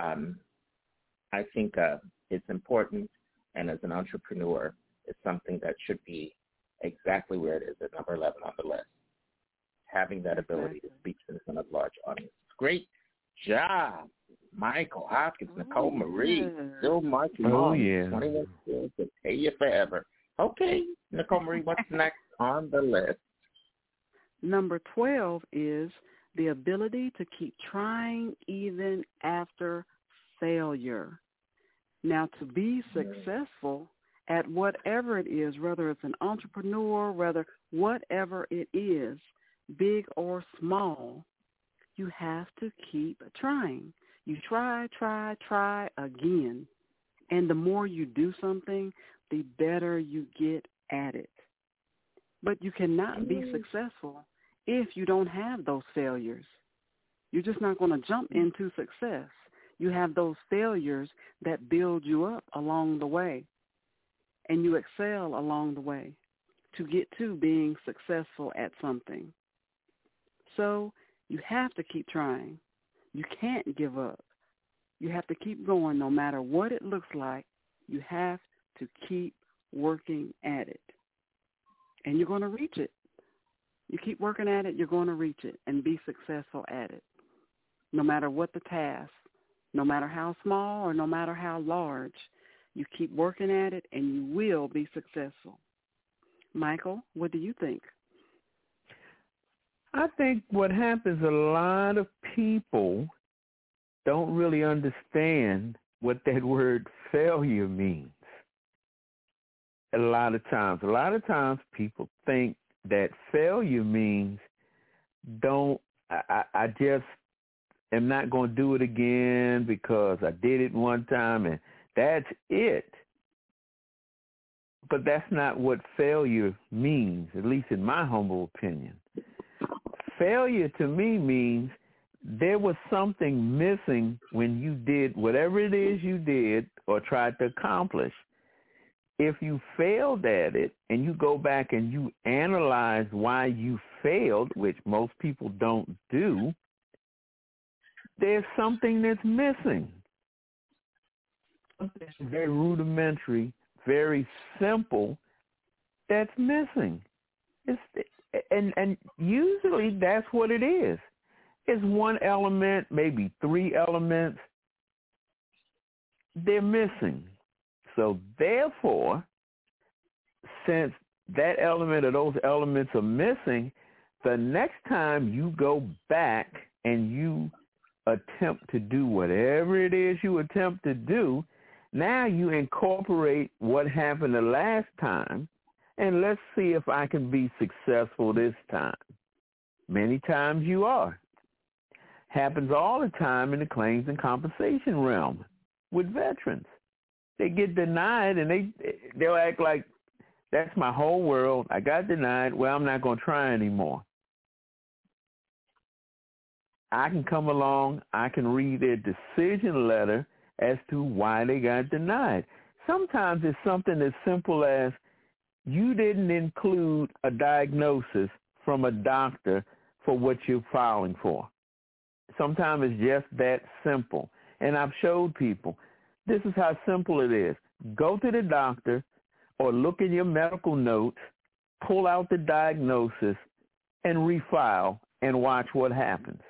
I think it's important, and as an entrepreneur, it's something that should be exactly where it is at number 11 on the list, having that ability to speak in front of large audiences. Great job, Michael Hopkins, Nicole Marie, still marching on. 21 skills to pay you forever. Okay, Nicole Marie, what's next on the list? Number 12 is the ability to keep trying even after failure. Now, to be successful at whatever it is, whether it's an entrepreneur, whatever it is, big or small, you have to keep trying. You try again. And the more you do something, the better you get at it. But you cannot be successful if you don't have those failures. You're just not going to jump into success. You have those failures that build you up along the way, and you excel along the way to get to being successful at something. So you have to keep trying. You can't give up. You have to keep going no matter what it looks like. You have to keep working at it. And you're going to reach it. You keep working at it, you're going to reach it and be successful at it. No matter what the task, no matter how small or no matter how large, you keep working at it and you will be successful. Michael, what do you think? I think what happens, a lot of people don't really understand what that word failure means. A lot of times people think that failure means I just am not going to do it again because I did it one time and that's it. But that's not what failure means, at least in my humble opinion. Failure to me means there was something missing when you did whatever it is you did or tried to accomplish. If you failed at it and you go back and you analyze why you failed, which most people don't do, there's something that's missing. Something very rudimentary, very simple that's missing. And usually that's what it is. It's one element, maybe three elements. They're missing. So therefore, since that element or those elements are missing, the next time you go back and you attempt to do whatever it is you attempt to do, now you incorporate what happened the last time, and let's see if I can be successful this time. Many times you are. happens all the time in the claims and compensation realm with veterans. They get denied, and they'll act like, that's my whole world. I got denied. Well, I'm not going to try anymore. I can come along. I can read their decision letter as to why they got denied. Sometimes it's something as simple as you didn't include a diagnosis from a doctor for what you're filing for. Sometimes it's just that simple. And I've showed people, this is how simple it is. Go to the doctor or look in your medical notes, pull out the diagnosis, and refile and watch what happens.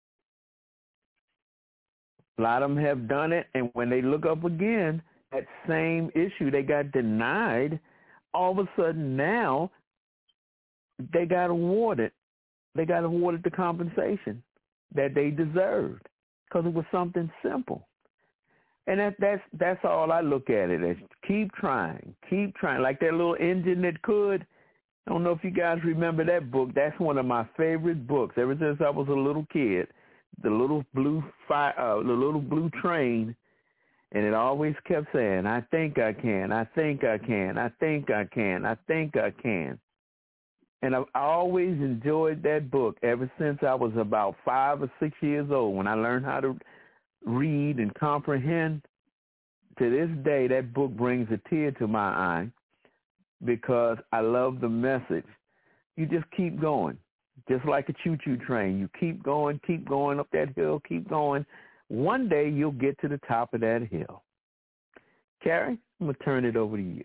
A lot of them have done it, and when they look up again, that same issue, they got denied, all of a sudden now they got awarded. They got awarded the compensation that they deserved because it was something simple. And that's all I look at it as. Keep trying, like that little engine that could. I don't know if you guys remember that book. That's one of my favorite books ever since I was a little kid. The little blue train, and it always kept saying, I think I can, I think I can, I think I can, I think I can. And I always enjoyed that book ever since I was about 5 or 6 years old when I learned how to read and comprehend. To this day, that book brings a tear to my eye because I love the message. You just keep going. Just like a choo-choo train. You keep going up that hill, keep going. One day you'll get to the top of that hill. Carrie, I'm going to turn it over to you.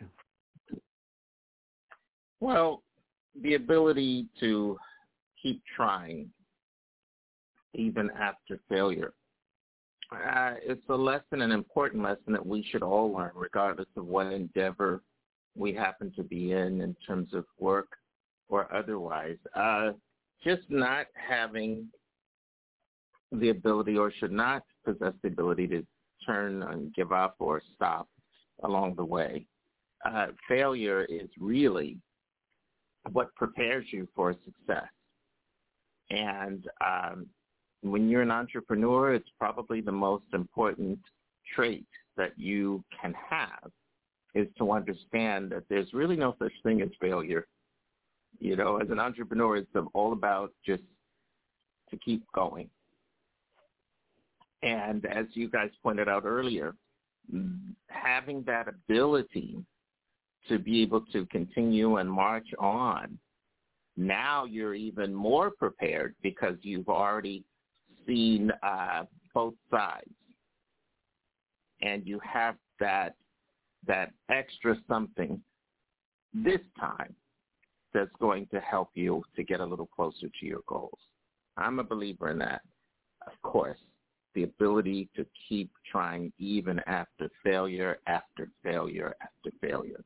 Well, the ability to keep trying even after failure. It's a lesson, an important lesson that we should all learn regardless of what endeavor we happen to be in terms of work or otherwise. Just not having the ability or should not possess the ability to turn and give up or stop along the way. Failure is really what prepares you for success. And when you're an entrepreneur, it's probably the most important trait that you can have is to understand that there's really no such thing as failure. You know, as an entrepreneur, it's all about just to keep going. And as you guys pointed out earlier, having that ability to be able to continue and march on, now you're even more prepared because you've already seen both sides. And you have that extra something this time that's going to help you to get a little closer to your goals. I'm a believer in that. Of course, the ability to keep trying even after failure, after failure, after failure.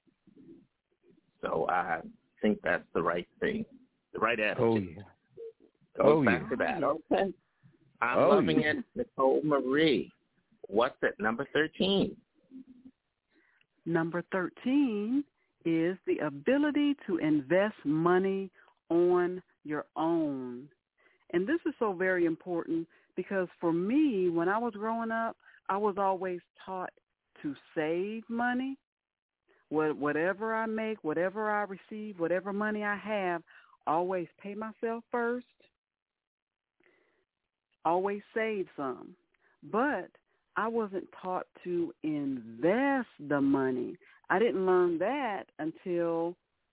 So I think that's the right thing, the right attitude. Goes back to that. Okay. I'm loving it. Nicole Marie, what's at number 13? Number 13 is the ability to invest money on your own. And this is so very important because for me, when I was growing up, I was always taught to save money. Whatever I make, whatever I receive, whatever money I have, always pay myself first, always save some. But I wasn't taught to invest the money. I didn't learn that until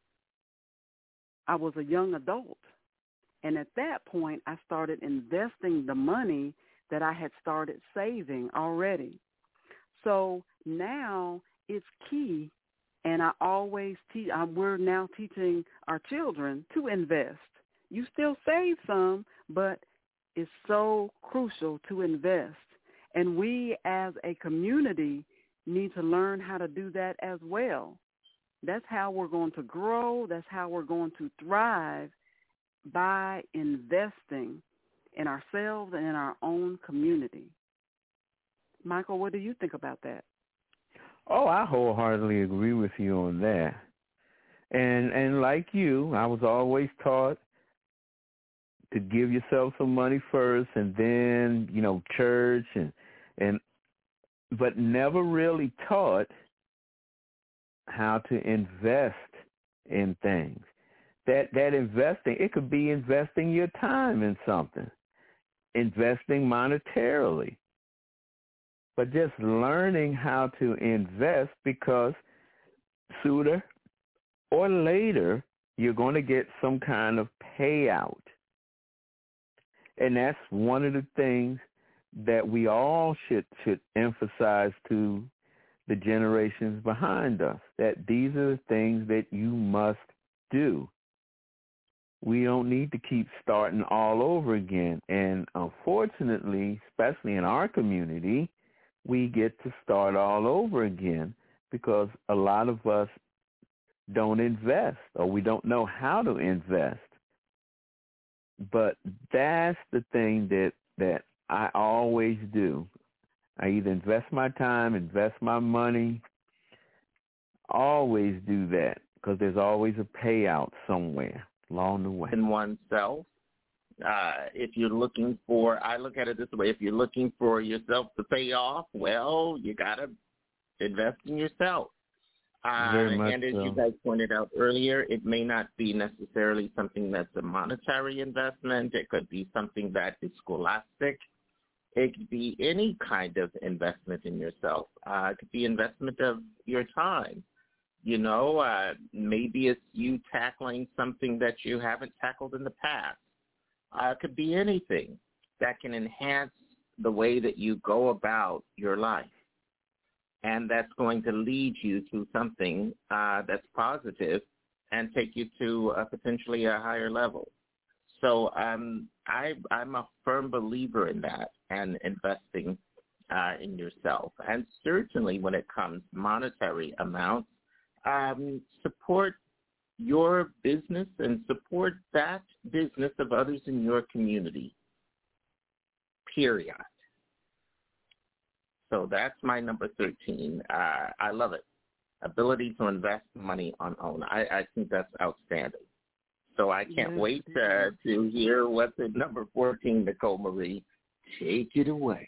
I was a young adult. And at that point, I started investing the money that I had started saving already. So now it's key, and I always teach. We're now teaching our children to invest. You still save some, but it's so crucial to invest. And we as a community need to learn how to do that as well. That's how we're going to grow. That's how we're going to thrive, by investing in ourselves and in our own community. Michael, what do you think about that? Oh, I wholeheartedly agree with you on that. And like you, I was always taught to give yourself some money first, and then, church and but never really taught how to invest in things. That investing, it could be investing your time in something, investing monetarily, but just learning how to invest, because sooner or later you're going to get some kind of payout. And that's one of the things that we all should emphasize to the generations behind us, that these are the things that you must do. We don't need to keep starting all over again. And unfortunately, especially in our community, we get to start all over again because a lot of us don't invest, or we don't know how to invest. But that's the thing that I always do. I either invest my time, invest my money, always do that, because there's always a payout somewhere along the way. In oneself, if you're looking for, I look at it this way, if you're looking for yourself to pay off, well, you got to invest in yourself. Very much and as so. you guys pointed out earlier, it may not be necessarily something that's a monetary investment. It could be something that is scholastic. It could be any kind of investment in yourself. It could be investment of your time. Maybe it's you tackling something that you haven't tackled in the past. It could be anything that can enhance the way that you go about your life. And that's going to lead you to something that's positive and take you to potentially a higher level. So I'm a firm believer in that and investing in yourself. And certainly when it comes to monetary amounts, support your business and support that business of others in your community, period. So that's my number 13. I love it. Ability to invest money on own. I think that's outstanding. So I can't wait to hear what's at number 14, Nicole Marie. Take it away.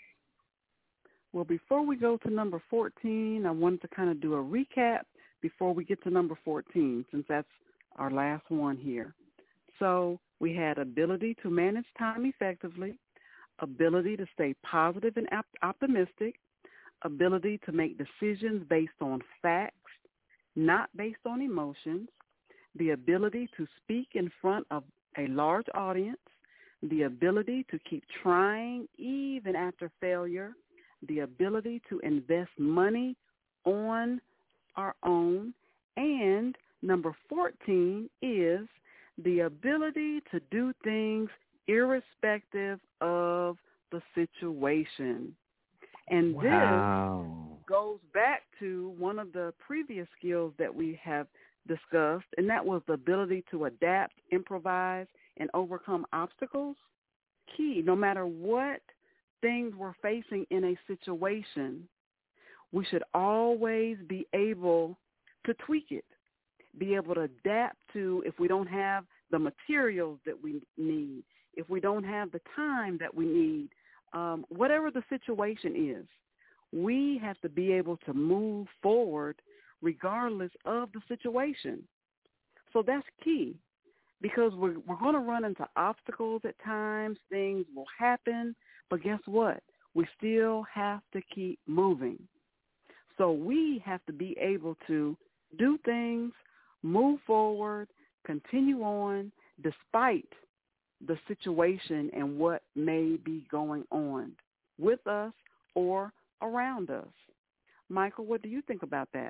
Well, before we go to number 14, I wanted to kind of do a recap before we get to number 14, since that's our last one here. So we had ability to manage time effectively, ability to stay positive and optimistic, ability to make decisions based on facts, not based on emotions, the ability to speak in front of a large audience, the ability to keep trying even after failure, the ability to invest money on our own, and number 14 is the ability to do things irrespective of the situation. And this goes back to one of the previous skills that we have discussed, and that was the ability to adapt, improvise, and overcome obstacles. Key, no matter what things we're facing in a situation, we should always be able to tweak it, be able to adapt to if we don't have the materials that we need, if we don't have the time that we need, whatever the situation is, we have to be able to move forward regardless of the situation. So that's key, because we're going to run into obstacles at times. Things will happen, but guess what? We still have to keep moving. So we have to be able to do things, move forward, continue on despite the situation and what may be going on with us or around us. Michael, what do you think about that?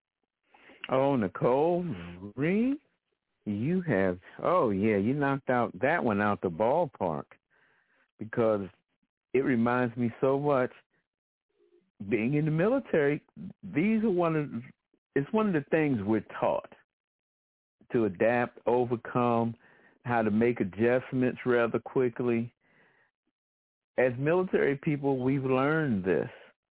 Oh, Nicole Marie, you knocked out that one out the ballpark, because it reminds me so much. Being in the military, it's one of the things we're taught, to adapt, overcome, how to make adjustments rather quickly. As military people, we've learned this,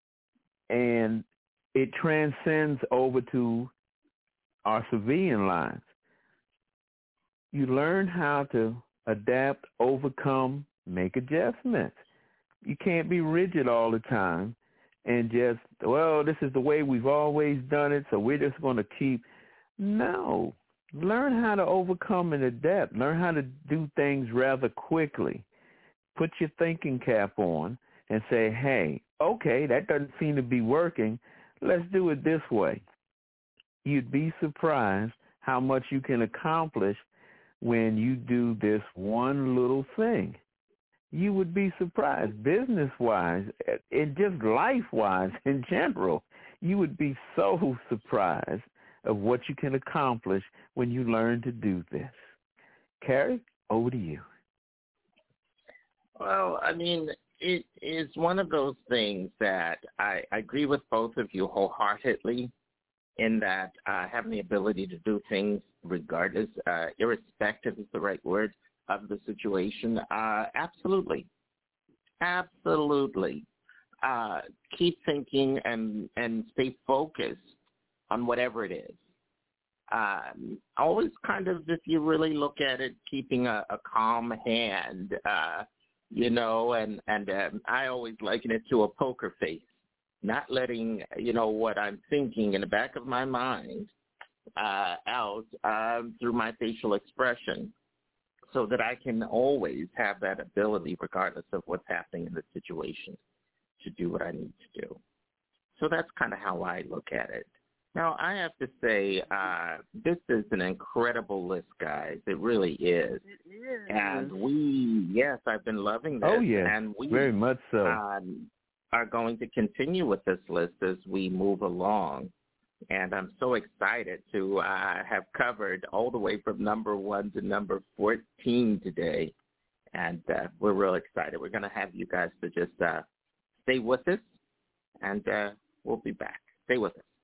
and it transcends over to our civilian lives. You learn how to adapt, overcome, make adjustments. You can't be rigid all the time and just, well, this is the way we've always done it, so we're just going to keep. No. Learn how to overcome and adapt. Learn how to do things rather quickly. Put your thinking cap on and say, hey, okay, that doesn't seem to be working. Let's do it this way. You'd be surprised how much you can accomplish when you do this one little thing. You would be surprised, business-wise, and just life-wise in general. You would be so surprised of what you can accomplish when you learn to do this. Carrie, over to you. Well, I mean, it is one of those things that I agree with both of you wholeheartedly in that having the ability to do things regardless, irrespective is the right word, of the situation. Absolutely. Absolutely. Keep thinking and stay focused on whatever it is. Always kind of, if you really look at it, keeping a calm hand, and I always liken it to a poker face, not letting, what I'm thinking in the back of my mind out through my facial expression, so that I can always have that ability, regardless of what's happening in the situation, to do what I need to do. So that's kind of how I look at it. Now, I have to say, this is an incredible list, guys. It really is. It is. And I've been loving this. Oh, yes, and we very much so. Are going to continue with this list as we move along. And I'm so excited to have covered all the way from number 1 to number 14 today. And we're real excited. We're going to have you guys to just stay with us, and we'll be back. Stay with us.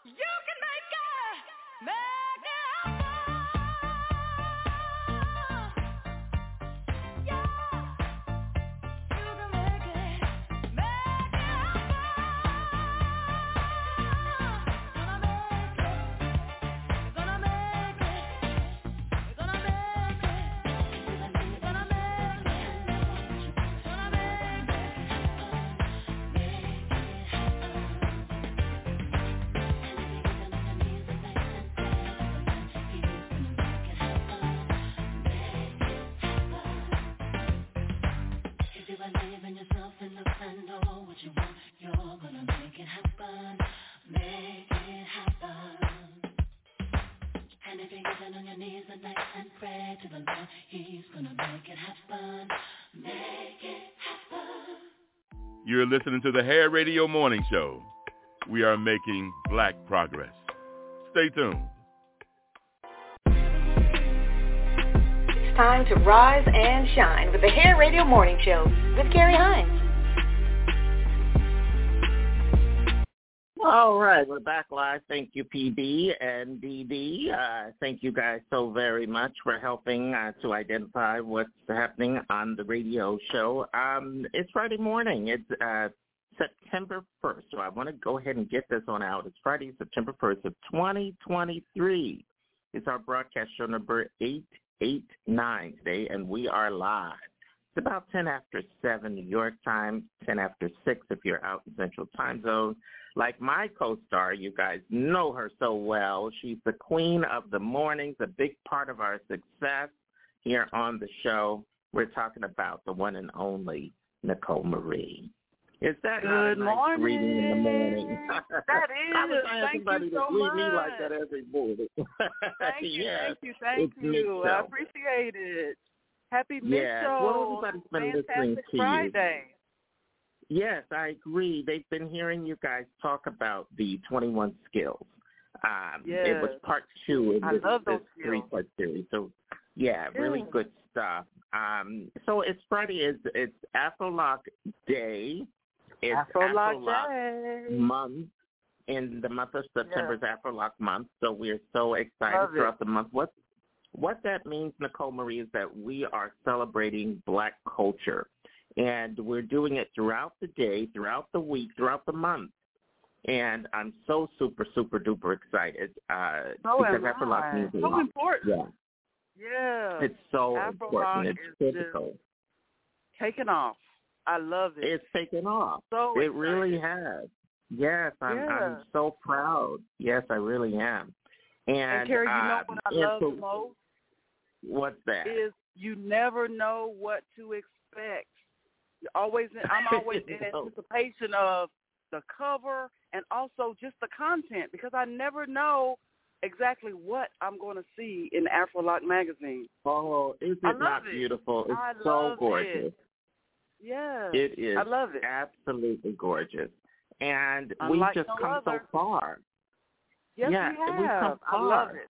You're listening to the Hair Radio Morning Show. We are making black progress. Stay tuned. It's time to rise and shine with the Hair Radio Morning Show with Carrie Hines. All right, we're back live. Thank you, PB and DD. Thank you guys so very much for helping to identify what's happening on the radio show. It's Friday morning. It's September 1st, so I want to go ahead and get this on out. It's Friday, September 1st of 2023. It's our broadcast show number 889 today, and we are live. It's about 10 after 7 New York time, 10 after 6 if you're out in Central Time Zone. Like my co-star, you guys know her so well. She's the queen of the mornings, a big part of our success here on the show. We're talking about the one and only Nicole Marie. Is that good not a nice greeting in the morning? That is. I would Thank somebody you so to greet much. me like that every morning. Thank you, yes, thank you. I appreciate it. Happy mid-show. Well, everybody's been listening Fantastic to Friday. you. Yes, I agree. They've been hearing you guys talk about the 21 skills. Yes. It was part 2 of I love those this 3-part series. So, yeah, really good stuff. So it's Friday. It's Afro-Lock Day. It's Afro-Lock Day. Month. In the month of September is Afro-Lock Month. So we're so excited Love throughout it. the month. What that means, Nicole Marie, is that we are celebrating black culture. And we're doing it throughout the day, throughout the week, throughout the month. And I'm so super, super duper excited because Afro-Lock means a lot. So important. Yeah. Yeah. It's so Afro-Lock important. It's critical. Taking off. I love it. It's taken off. So it really has. Yes, I'm so proud. Yes, I really am. And Carrie, you know what I love the most? What's that? Is you never know what to expect. I'm always in anticipation of the cover and also just the content because I never know exactly what I'm going to see in Afro-Lock magazine. Oh, is it not beautiful? It's so gorgeous. Yeah. It is. I love it. Absolutely gorgeous. And Unlike we've just come so far. Yes, we have. We've come far. I love it.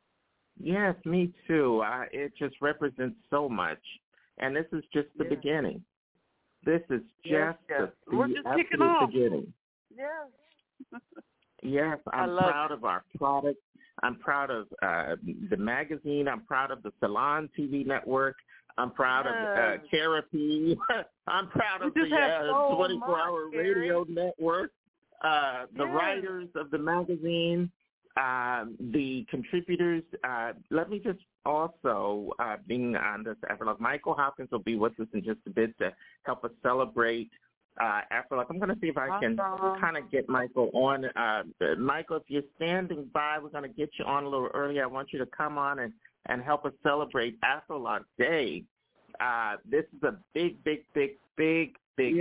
Yes, me too. It just represents so much. And this is just the beginning. This is just We're the just absolute kicking off. beginning. Yeah. Yes, I'm proud of our product. I'm proud of the magazine. I'm proud of the Salon TV network. I'm proud of Therapy. I'm proud of the 24-hour radio network, the writers of the magazine, the contributors. Let me just also, being on this Afro-Lock, Michael Hopkins will be with us in just a bit to help us celebrate Afro-Lock. I'm going to see if I can kind of get Michael on. Michael, if you're standing by, we're going to get you on a little early. I want you to come on and help us celebrate Afro-Lock Day. This is a big day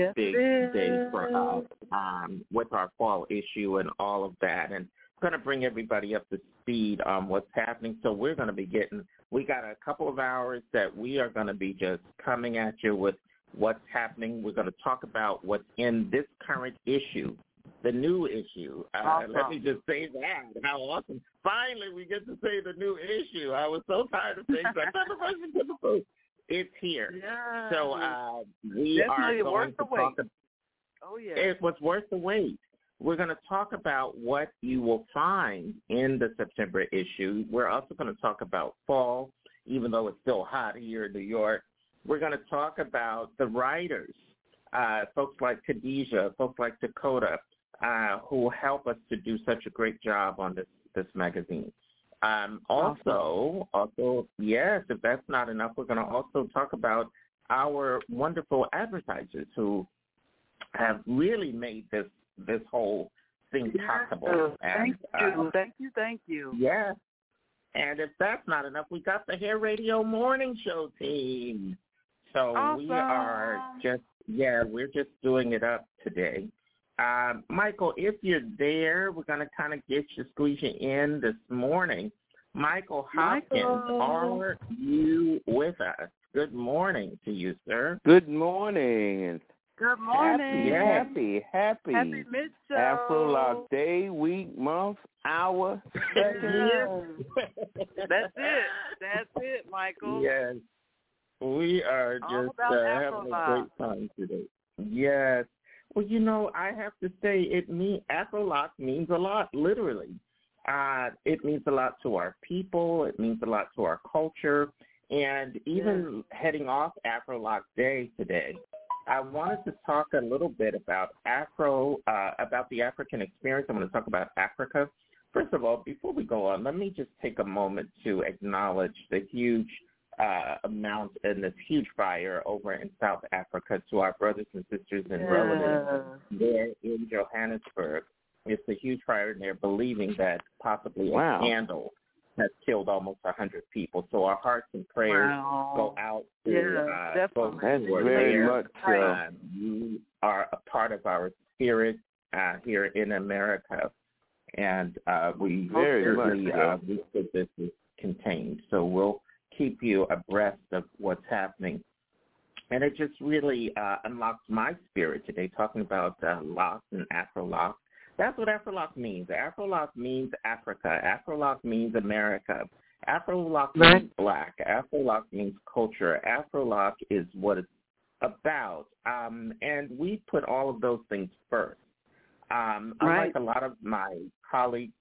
for us with our fall issue and all of that. And going to bring everybody up to speed on what's happening. So we're going to be we got a couple of hours that we are going to be just coming at you with what's happening. We're going to talk about what's in this current issue, the new issue. Awesome. Let me just say that. How awesome. Finally, we get to say the new issue. I was so tired of saying that. It's here. Yeah. So we are going to talk about Oh, yeah. it was worth the wait. We're going to talk about what you will find in the September issue. We're also going to talk about fall, even though it's still hot here in New York. We're going to talk about the writers, folks like Khadijah, folks like Dakota, who help us to do such a great job on this magazine. Also, yes, if that's not enough, we're going to also talk about our wonderful advertisers who have really made this whole thing possible. Thank you. Yeah. And if that's not enough, we got the Hair Radio Morning Show team. So awesome. We are we're just doing it up today. Michael, if you're there, we're going to kind of squeeze you in this morning. Michael Hopkins, are you with us? Good morning to you, sir. Good morning. Good morning. Happy mid-show. Afro-Lock Day, week, month, hour, second. That's it, Michael. Yes. We are just having a great time today. Yes. Well, I have to say Afro-Lock means a lot, literally. It means a lot to our people. It means a lot to our culture. And even heading off Afro-Lock Day today, I wanted to talk a little bit about about the African experience. I'm going to talk about Africa. First of all, before we go on, let me just take a moment to acknowledge the huge amount and this huge fire over in South Africa to our brothers and sisters and relatives there in Johannesburg. It's a huge fire, and they're believing that possibly a scandal has killed almost 100 people. So our hearts and prayers go out to folks who are there. You are a part of our spirit here in America, and we certainly wish that this is contained. So we'll keep you abreast of what's happening. And it just really unlocks my spirit today, talking about lock and Afro-Lock. That's what Afro-Lock means. Afro-Lock means Africa. Afro-Lock means America. Afro-Lock means black. Afro-Lock means culture. Afro-Lock is what it's about. And we put all of those things first. Unlike a lot of my colleagues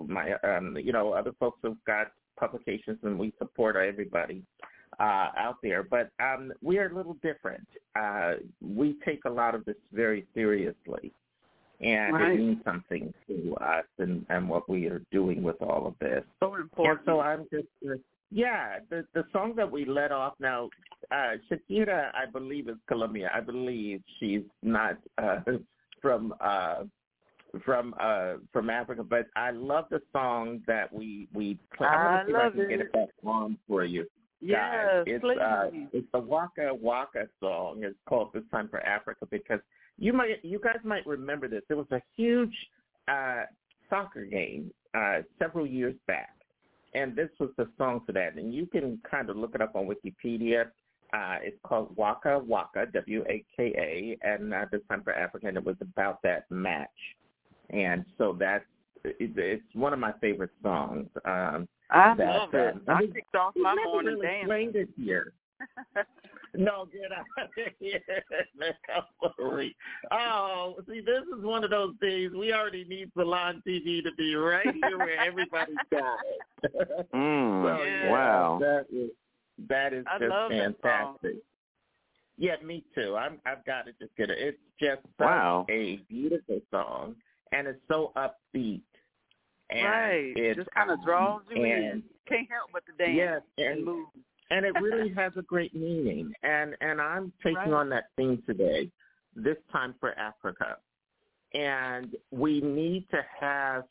other folks who've got publications, and we support everybody out there. But we are a little different. We take a lot of this very seriously. And it means something to us and what we are doing with all of this. So important. And so I'm just, the song that we let off now, Shakira, I believe, is Colombian. I believe she's not from Africa, but I love the song that we play. I'm going to see if I can get it back on for you. Yes, it's the Waka Waka song. It's called This Time for Africa because you guys might remember this. There was a huge soccer game several years back, and this was the song for that. And you can kind of look it up on Wikipedia. It's called Waka Waka, W-A-K-A, and This Time for Africa, and it was about that match. And so it's one of my favorite songs. I love it. I kicked off my morning dance. Played it here. No, get out of here. Oh, see, this is one of those days we already need Salon TV to be right here where everybody's got it. Wow. That is just fantastic. Yeah, me too. I've got to just get it. It's just such a beautiful song, and it's so upbeat. And it just kind of draws you in. Can't help but to dance and move. And it really has a great meaning. And I'm taking on that theme today, This Time for Africa. And we need to have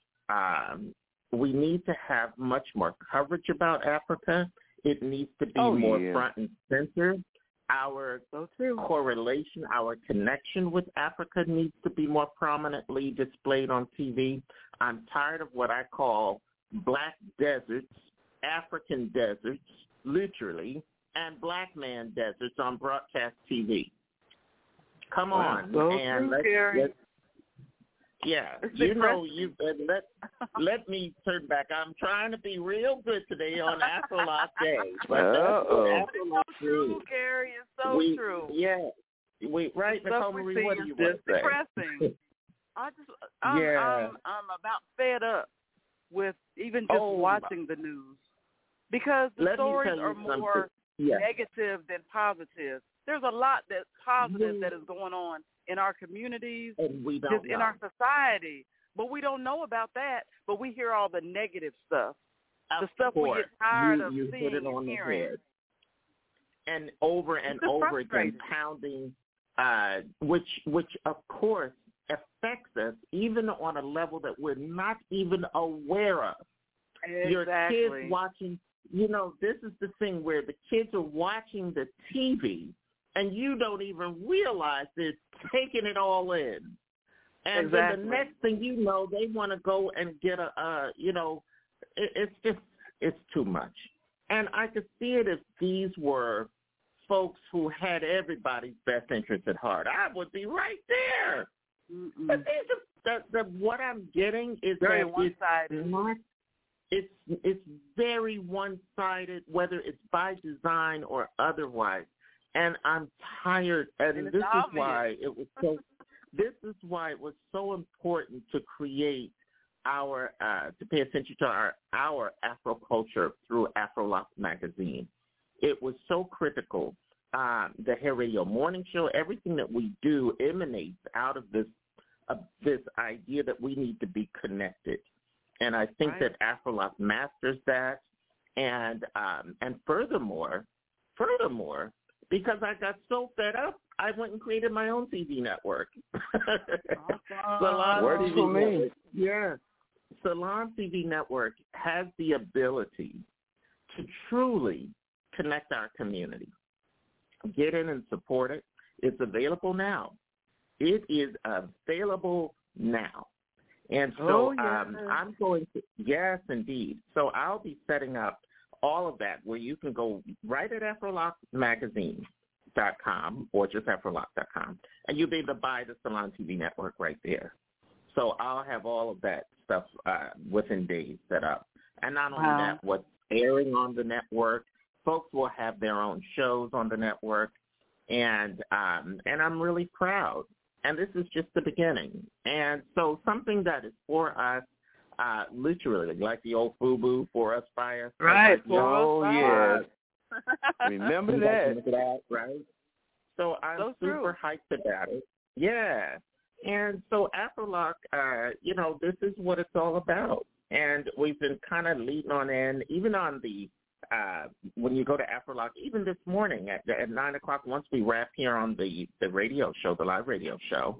much more coverage about Africa. It needs to be more front and center. Our correlation, our connection with Africa needs to be more prominently displayed on TV. I'm tired of what I call black deserts, African deserts, literally, and black man deserts on broadcast TV. Come on. Let me turn back. I'm trying to be real good today on Afro-Lock Day. It's so true, Gary. It's so true. Yeah. Nicole Marie, what do you want to say? Depressing. I'm about fed up with even just watching the news because the stories are more negative than positive. There's a lot that's positive that is going on in our communities, just in our society, but we don't know about that. But we hear all the negative stuff, the stuff we get tired of seeing and hearing. And over and over again, pounding, which of course affects us even on a level that we're not even aware of. Exactly. Your kids watching, this is the thing where the kids are watching the TV and you don't even realize they're taking it all in. And then the next thing you know, they want to go and get it's too much. And I could see it if these were folks who had everybody's best interest at heart. I would be right there. But what I'm getting is very that one-sided. It's very one-sided, whether it's by design or otherwise. And I'm tired. And this is why it was so. This is why it was so important to create to pay attention to our Afro culture through Afro-Lock magazine. It was so critical. The Hair Radio Morning Show, everything that we do emanates out of this idea that we need to be connected. And I think that Afro-Lock masters that. And furthermore, because I got so fed up, I went and created my own TV network. Works for me. Yeah. Salon TV Network has the ability to truly connect our community. Get in and support it. It's available now. It is available now. And so I'm going to, yes, indeed. So I'll be setting up all of that where you can go right at AfroLockMagazine.com or just AfroLock.com, and you'll be able to buy the Salon TV Network right there. So I'll have all of that stuff within days set up. And not only that, what's airing on the network, folks will have their own shows on the network, and I'm really proud. And this is just the beginning. And so something that is for us, literally, like the old FUBU, for us, by us. Right. Yes. Remember that. Right? So I'm super hyped about it. Yeah. And so Afro-Lock, this is what it's all about. And we've been kind of leading on in, even on the, when you go to Afro-Lock, even this morning at 9 o'clock, once we wrap here on the radio show, the live radio show,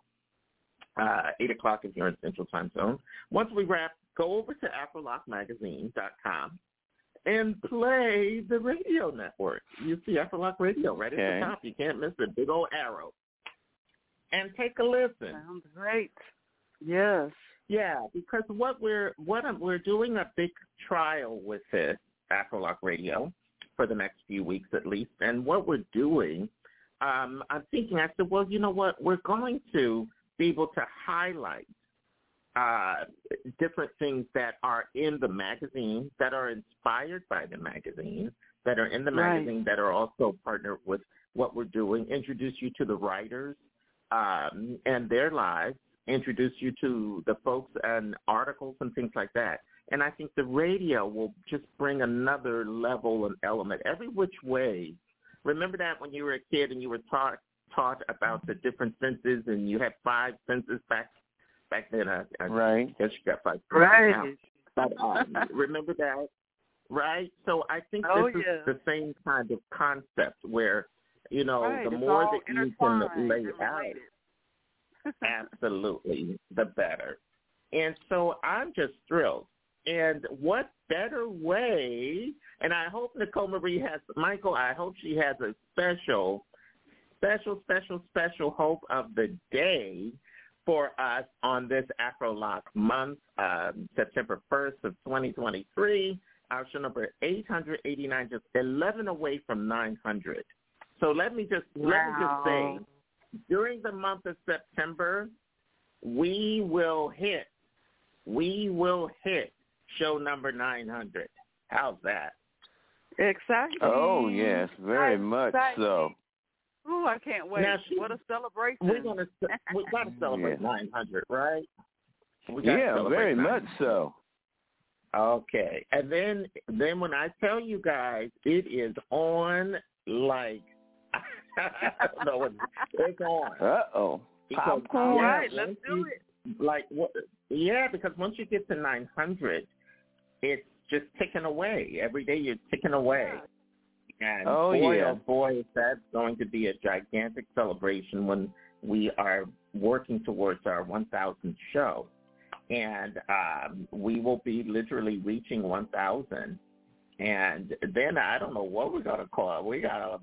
8 o'clock if you're in Central Time Zone. Once we wrap, go over to AfroLockMagazine.com and play the radio network. You see Afro-Lock Radio right at the top. You can't miss the big old arrow. And take a listen. Sounds great. Yes. Yeah, because we're doing a big trial with this Afro-Lock Radio for the next few weeks at least. And what we're doing, I'm thinking, I said, well, you know what? We're going to be able to highlight different things that are in the magazine, that are inspired by the magazine, that are in the magazine, that are also partnered with what we're doing, introduce you to the writers and their lives, introduce you to the folks and articles and things like that. And I think the radio will just bring another level and element every which way. Remember that when you were a kid and you were taught about the different senses, and you had 5 senses back then. I guess you got 5 senses now. But remember that, right? So I think this is the same kind of concept where, the more that you can lay out, absolutely, the better. And so I'm just thrilled. And what better way, and I hope Nicole Marie has, Michael, I hope she has a special hope of the day for us on this Afro-Lock month, September 1st of 2023. Our show number 889, just 11 away from 900. So let me just say, during the month of September, we will hit show number 900. How's that? Exciting. Oh, yes, very much so. Ooh, I can't wait. What a celebration. We got to celebrate 900, right? Very much so. Okay. And then when I tell you guys, it is on like, no, it's on. Uh-oh. Popcorn. All right, let's do it. Like, yeah, because once you get to 900, it's just ticking away. Every day you're ticking away. And boy, that's going to be a gigantic celebration when we are working towards our 1,000th show. And we will be literally reaching 1,000. And then I don't know what we're going to call it. We got that's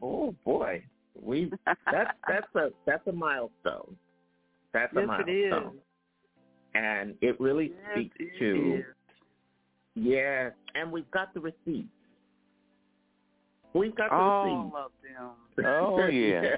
a milestone. That's a milestone. It is. And it really speaks to, yes, and we've got the receipts. We've got the receipts. All of them. Oh, yeah.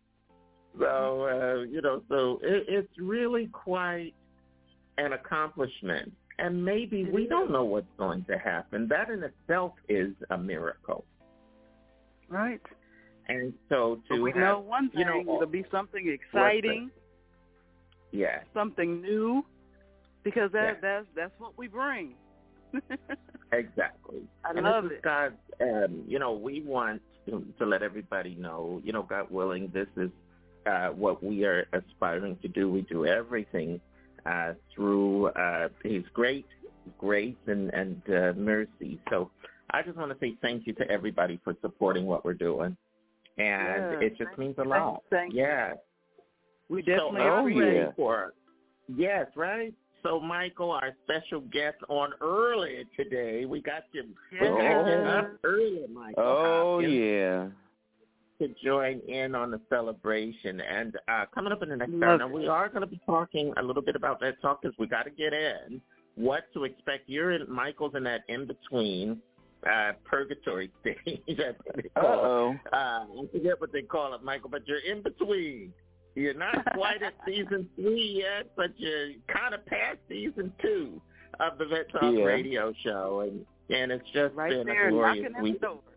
So, so it's really quite an accomplishment. And maybe we don't know what's going to happen. That in itself is a miracle. Right. And so we know one thing, it'll be something exciting. Yeah. Something new. Because that's what we bring. Exactly. I love it. God, we want to let everybody know, God willing, this is what we are aspiring to do. We do everything through His great grace and mercy. So I just want to say thank you to everybody for supporting what we're doing. And it just means a lot. Thank you. We definitely are ready for it. Yes, right? So, Michael, our special guest on early today, we got you up early, Michael. Oh, to join in on the celebration. And coming up in the next hour, now we are going to be talking a little bit about that talk because we got to get in what to expect. Michael's in that in-between purgatory stage. That's what they call it. I forget what they call it, Michael, but you're in between. You're not quite at season 3 yet, but you're kind of past season 2 of the Vet Talk radio show, and it's just been a glorious week.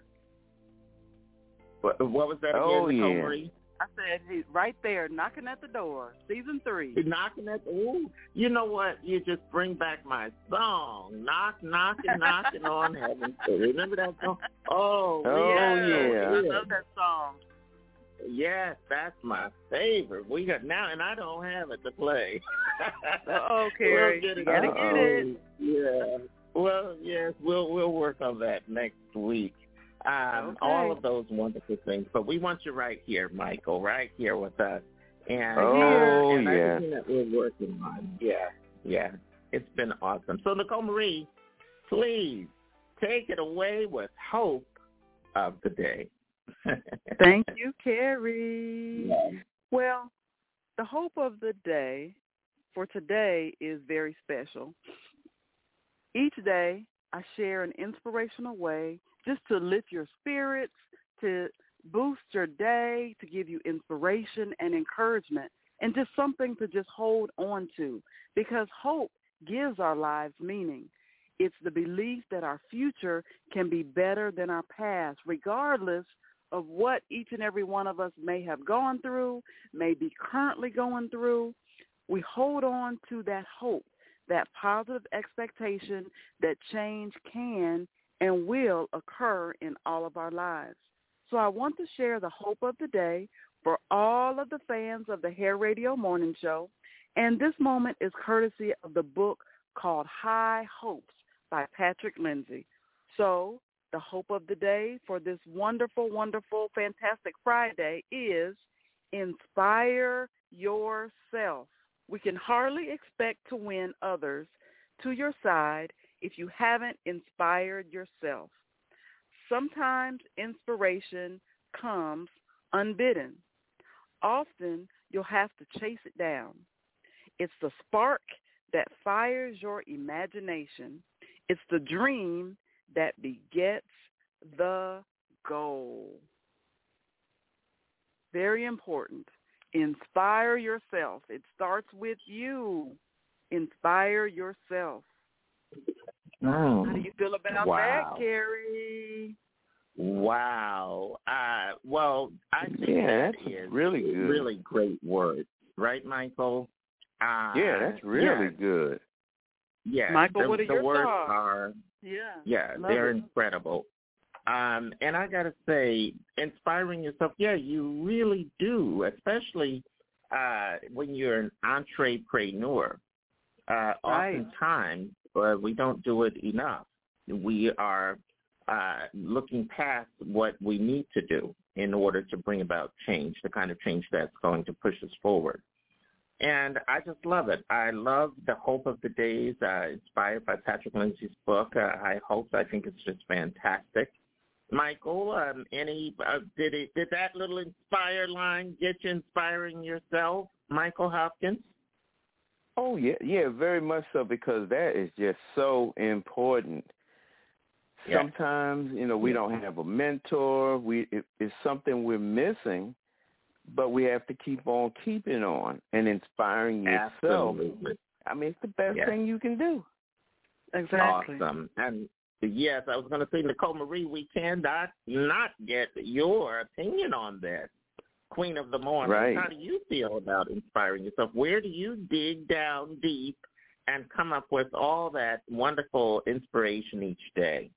What was that again, Nicole Marie? I said he's right there, knocking at the door. Season 3. He's knocking at the door. You know what? You just bring back my song, knocking on heaven's door. Remember that song? I love that song. Yes, that's my favorite. We got now, and I don't have it to play. Carrie, you gotta get it. Yeah. Well, yes, we'll work on that next week. All of those wonderful things. But we want you right here, Michael, right here with us. And everything that we're working on. Yeah. It's been awesome. So, Nicole Marie, please take it away with hope of the day. Thank you, Carrie. Yes. Well, the hope of the day for today is very special. Each day I share an inspirational way just to lift your spirits, to boost your day, to give you inspiration and encouragement, and just something to just hold on to, because hope gives our lives meaning. It's the belief that our future can be better than our past, regardless of what each and every one of us may have gone through, may be currently going through. We hold on to that hope, that positive expectation that change can and will occur in all of our lives. So I want to share the hope of the day for all of the fans of the Hair Radio Morning Show. And this moment is courtesy of the book called High Hopes by Patrick Lindsay. So the hope of the day for this wonderful, wonderful, fantastic Friday is inspire yourself. We can hardly expect to win others to your side if you haven't inspired yourself. Sometimes inspiration comes unbidden. Often you'll have to chase it down. It's the spark that fires your imagination. It's the dream that begets the goal. Very important. Inspire yourself. It starts with you. Inspire yourself. How do you feel about that, Carrie? Wow. Well, I think that's is really good. Really great word, right, Michael? Yeah, that's really good. Yeah, Michael, what are the your words thoughts? are? Yeah, they're incredible. And I gotta say, inspiring yourself. Yeah, you really do, especially when you're an entrepreneur. Oftentimes, we don't do it enough. We are looking past what we need to do in order to bring about change, the kind of change that's going to push us forward. And I just love it. I love The Hope of the Days, inspired by Patrick Lindsay's book, High Hopes. I think it's just fantastic. Michael, did that little inspire line get you inspiring yourself, Michael Hopkins? Oh, yeah, very much so, because that is just so important. Yeah. Sometimes, we don't have a mentor. It's something we're missing, but we have to keep on keeping on and inspiring yourself. Absolutely. I mean, it's the best thing you can do. Exactly. Awesome. And yes, I was going to say, Nicole Marie, we cannot not get your opinion on this. Queen of the Morning. Right. How do you feel about inspiring yourself? Where do you dig down deep and come up with all that wonderful inspiration each day?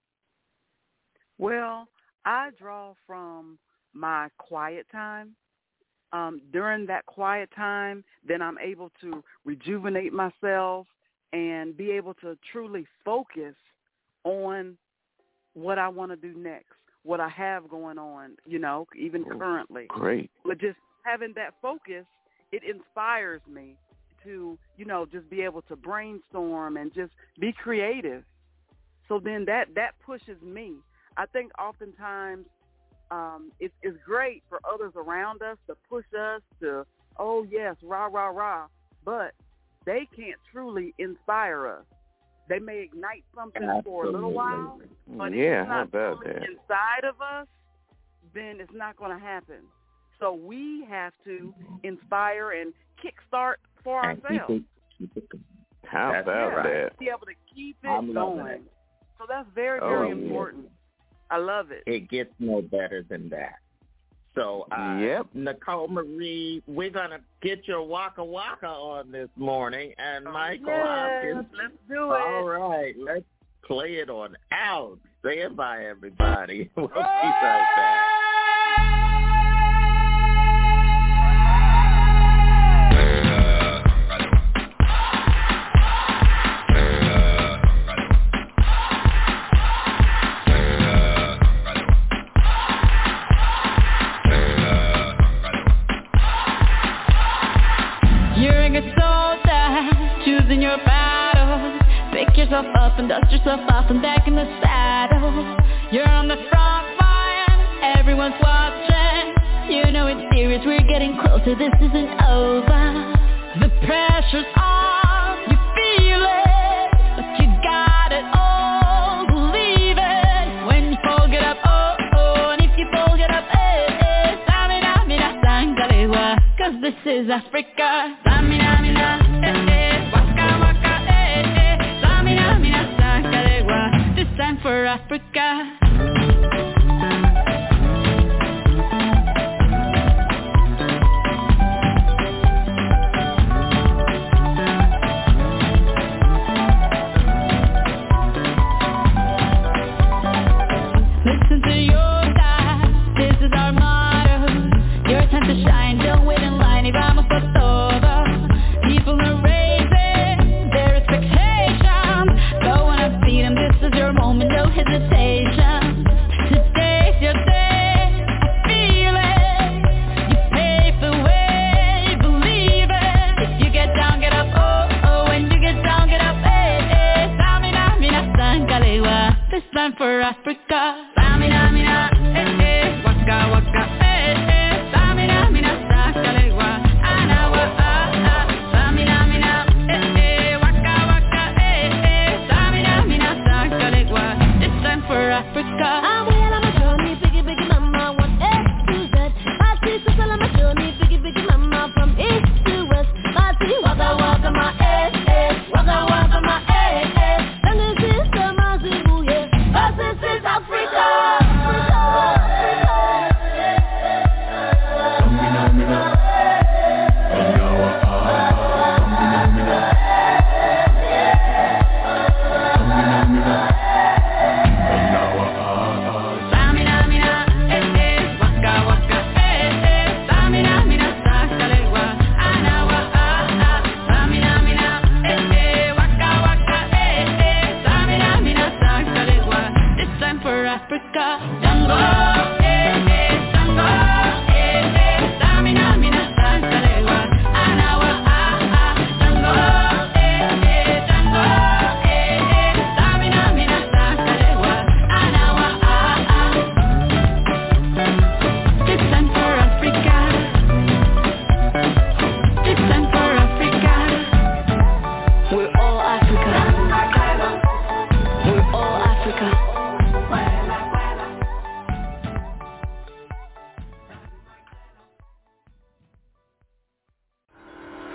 Well, I draw from my quiet time. During that quiet time, then I'm able to rejuvenate myself and be able to truly focus on what I want to do next, what I have going on, even currently. Great. But just having that focus, it inspires me to, just be able to brainstorm and just be creative. So then that pushes me. I think oftentimes it's great for others around us to push us to, oh, yes, rah, rah, rah, but they can't truly inspire us. They may ignite something for a little while, but if it's not truly inside of us, then it's not going to happen. So we have to inspire and kickstart for ourselves. How about that? Be able to keep it going. So that's very, very important. I love it. It gets no better than that. So, Nicole Marie, we're going to get your Waka Waka on this morning. And Michael Hopkins. Let's do it. All right. Let's play it on out. Stand by, everybody. We'll be right back. Choosing your battle, pick yourself up and dust yourself off and back in the saddle. You're on the front line, everyone's watching. You know it's serious, we're getting closer, this isn't over. The pressure's on, you feel it, but you got it all, believe it. When you fall, get up, oh, oh, and if you fall, get up, eh, eh. Samina, mina, sangalewa, 'cause this is Africa. Samina, mina, eh, eh. This time for Africa. Listen to your God, this is our motto. Your time to shine, don't wait in line. Y vamos por todo. People are raising their expectations. Go on and feed them, this is your moment, no hesitation. Today's your day, I feel it. You pave the way, believe it. If you get down, get up, oh, oh. When you get down, get up, eh, eh. Samina, mina, sangalewa. This time for Africa. Samina, mina, eh, eh. Waka, waka, eh, eh. Samina, mina, sangalewa. Anawa, ah, ah. Samina, mina, eh, eh. Waka, waka, eh, eh. Samina, mina, sangalewa. This time for Africa. I'm well on my journey, biggie, biggie mama, one A to Z. My sisters all on my journey, biggie, biggie mama, from east to west. My city, waka, waka, my waka, waka, my And this is the Mazibu, yeah. 'Cause this is Africa.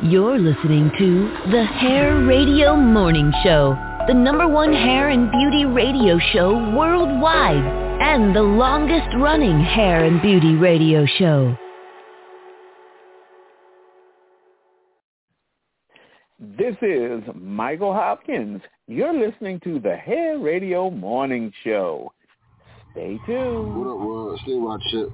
You're listening to the Hair Radio Morning Show, the #1 hair and beauty radio show worldwide, and the longest running hair and beauty radio show. This is Michael Hopkins. You're listening to the Hair Radio Morning Show. Stay tuned. What up, world? Stay watch it.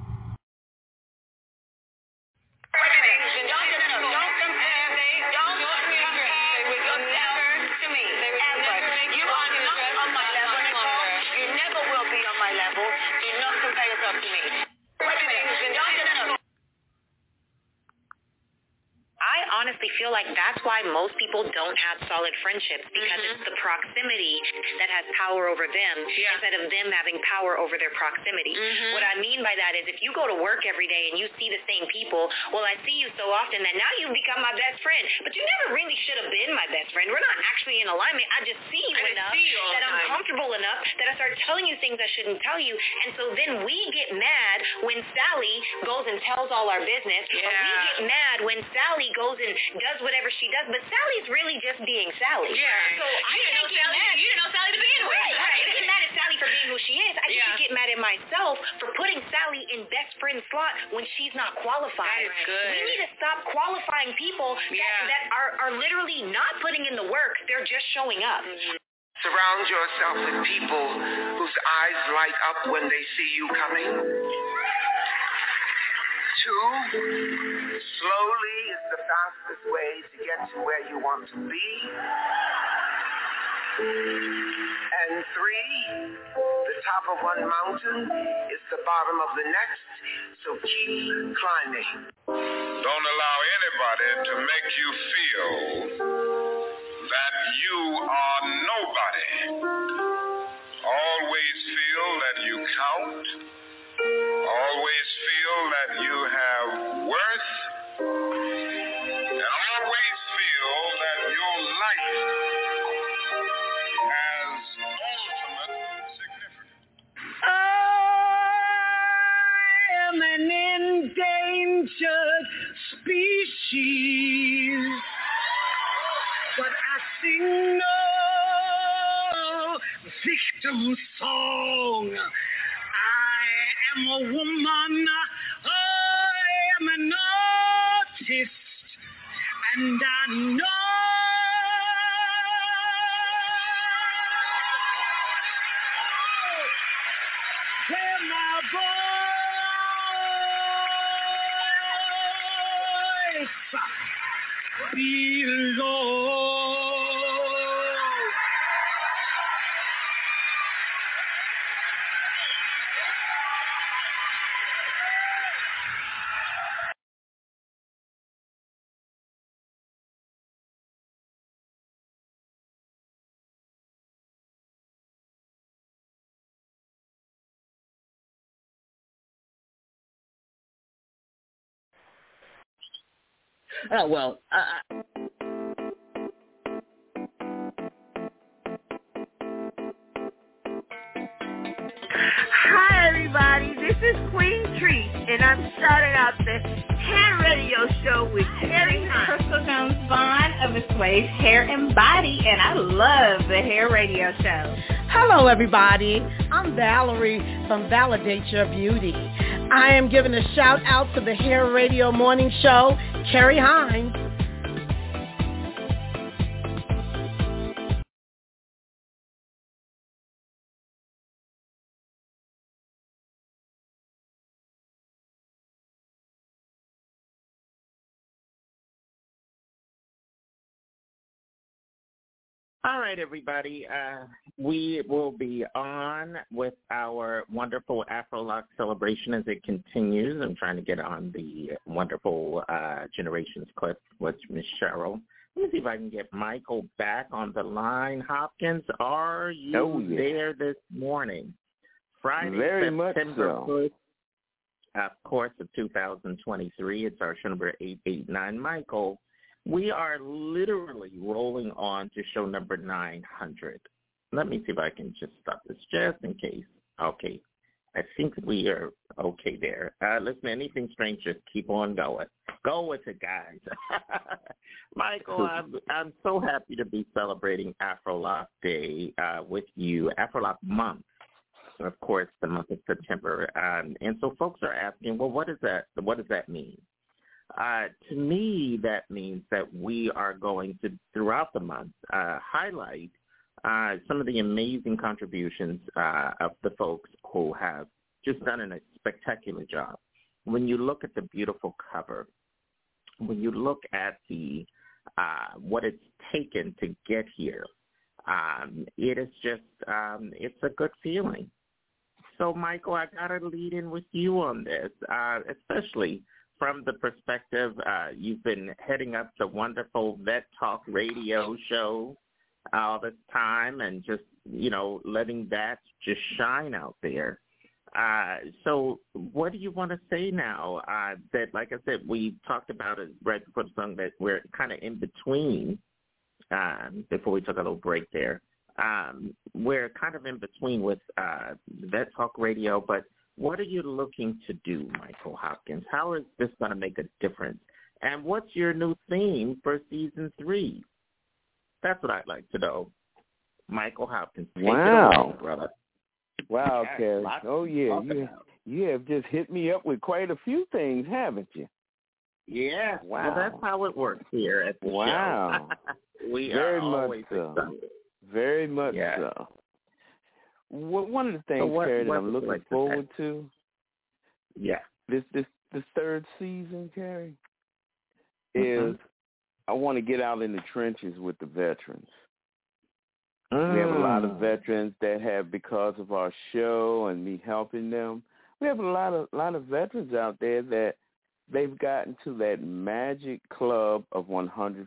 Honestly feel like that's why most people don't have solid friendships, because it's the proximity that has power over them instead of them having power over their proximity. What I mean by that is if you go to work every day and you see the same people, well, I see you so often that now you've become my best friend, but you never really should have been my best friend. We're not actually in alignment. I just see you enough that I'm comfortable enough that I start telling you things I shouldn't tell you, and so then we get mad when Sally goes and tells all our business, or we get mad when Sally goes and does whatever she does, but Sally's really just being Sally. So I can't get mad. You didn't know Sally to begin with. Right. I can't get mad at Sally for being who she is. I just get mad at myself for putting Sally in best friend slot when she's not qualified. We need to stop qualifying people that are literally not putting in the work. They're just showing up. Surround yourself with people whose eyes light up when they see you coming. 2, slowly is the fastest way to get to where you want to be. And 3, the top of one mountain is the bottom of the next, so keep climbing. Don't allow anybody to make you feel that you are nobody. Always feel that you count. Always feel that you have worth, and always feel that your life has ultimate significance. I am an endangered species, but I sing no victim song. I'm a woman, I am an artist, and I know where my voice belongs. Oh, well, Hi, everybody. This is Queen Treat, and I'm starting out the Hair Radio Show with Carrie Crystal Jones Vaughn of the Sway's Hair and Body, and I love the Hair Radio Show. Hello, everybody. I'm Valerie from Validate Your Beauty. I am giving a shout out to the Hair Radio Morning Show, Carrie Hines. All right, everybody. We will be on with our wonderful Afro-Lock celebration as it continues. I'm trying to get on the wonderful Generations clip with Miss Cheryl. Let me see if I can get Michael back on the line. Hopkins, are you there this morning? Friday, Very much September so. 1st, of course, of 2023. It's our show number 889. Michael, we are literally rolling on to show number 900. Let me see if I can just stop this just in case. Okay. I think we are okay there. Listen, anything strange, just keep on going. Go with it, guys. Michael, I'm so happy to be celebrating Afro-Lock Day with you, Afro-Lock Month. Of course, the month of September. And so folks are asking, well, what does that mean? To me, that means that we are going to, throughout the month, highlight some of the amazing contributions of the folks who have just done a spectacular job. When you look at the beautiful cover, when you look at the what it's taken to get here, it is just it's a good feeling. So, Michael, I got to lead in with you on this, especially from the perspective you've been heading up the wonderful Vet Talk radio show all this time and just, letting that just shine out there. So what do you want to say now that, like I said, we talked about it right before the song, that we're kind of in between before we took a little break there. We're kind of in between with Vet Talk Radio, but what are you looking to do, Michael Hopkins? How is this going to make a difference? And what's your new theme for Season 3? That's what I'd like to know. Michael Hopkins. Wow. Take it away, brother. Wow, Yes, Carrie. Oh, yeah. You have just hit me up with quite a few things, haven't you? Yeah. Wow. Well, that's how it works here at the show. We Very are always much so. excited. Very much so. One of the things, Carrie, that I'm looking forward to, this third season, Carrie, is I want to get out in the trenches with the veterans. We have a lot of veterans that have, because of our show and me helping them, we have a lot of veterans out there that they've gotten to that magic club of 100%.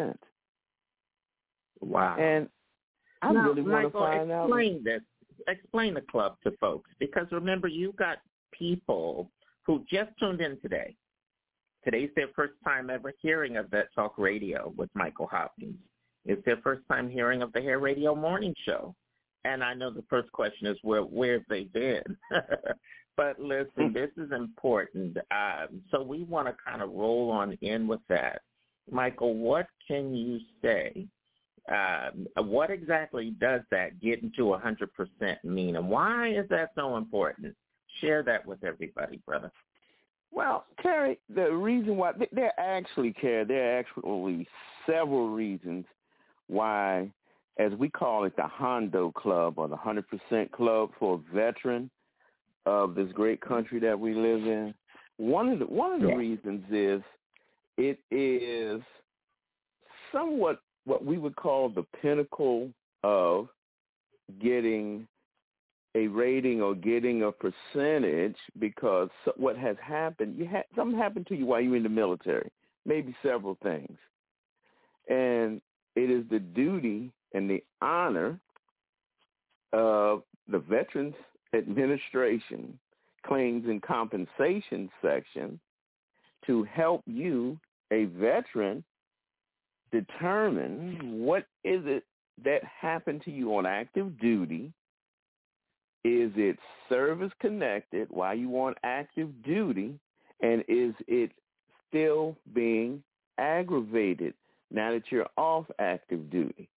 Wow. And I really want to find out. Explain the club to folks, because remember, you got people who just tuned in today. Today's their first time ever hearing of Vet Talk Radio with Michael Hopkins. It's their first time hearing of the Hair Radio Morning Show. And I know the first question is, where have they been? But listen, this is important. So we want to kind of roll on in with that. Michael, what can you say? What exactly does that get into 100% mean? And why is that so important? Share that with everybody, brother. Well, Carrie, the reason why, there are actually several reasons why, as we call it, the Hondo Club, or the 100% Club for a veteran of this great country that we live in. One of the reasons is it is somewhat what we would call the pinnacle of getting a rating or getting a percentage, because what has happened, something happened to you while you were in the military, maybe several things. And it is the duty and the honor of the Veterans Administration Claims and Compensation section to help you, a veteran, determine what is it that happened to you on active duty. Is it service-connected while you on active duty, and is it still being aggravated now that you're off active duty?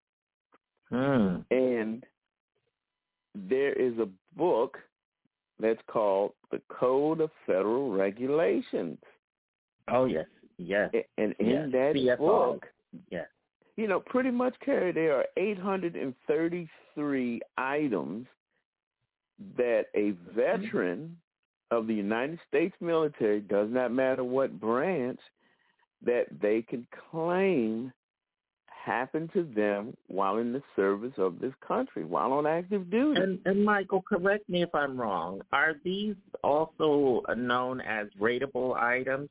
And there is a book that's called The Code of Federal Regulations. Oh, yes. Yes. And in that book, pretty much, Carrie, there are 833 items that a veteran of the United States military, does not matter what branch, that they can claim happened to them while in the service of this country, while on active duty. And Michael, correct me if I'm wrong. Are these also known as rateable items?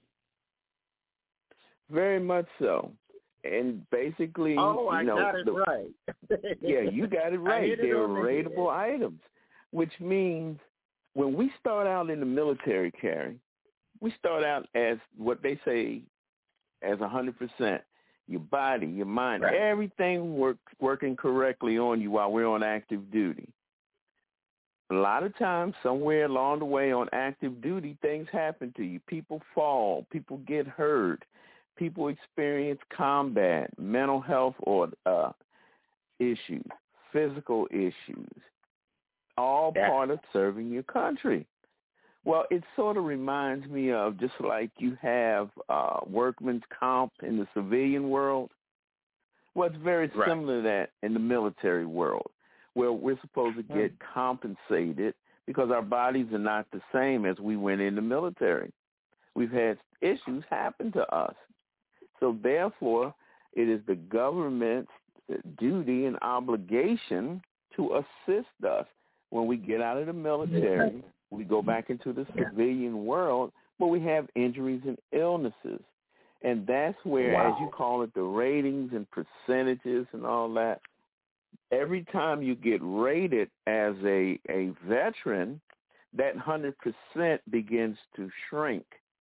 Very much so. And basically, I got it right. Yeah, you got it right. They're rateable items, which means when we start out in the military, Carrie, we start out as what they say as 100%. Your body, your mind, everything working correctly on you while we're on active duty. a lot of times somewhere along the way on active duty, things happen to you. People fall. People get hurt. People experience combat, mental health or issues, physical issues, all part of serving your country. Well, it sort of reminds me of just like you have workman's comp in the civilian world. Well, it's very similar to that in the military world, where we're supposed to get compensated because our bodies are not the same as we went in the military. We've had issues happen to us. So therefore, it is the government's duty and obligation to assist us when we get out of the military. We go back into the civilian world, but we have injuries and illnesses. And that's where, as you call it, the ratings and percentages and all that, every time you get rated as a veteran, that 100% begins to shrink.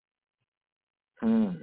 And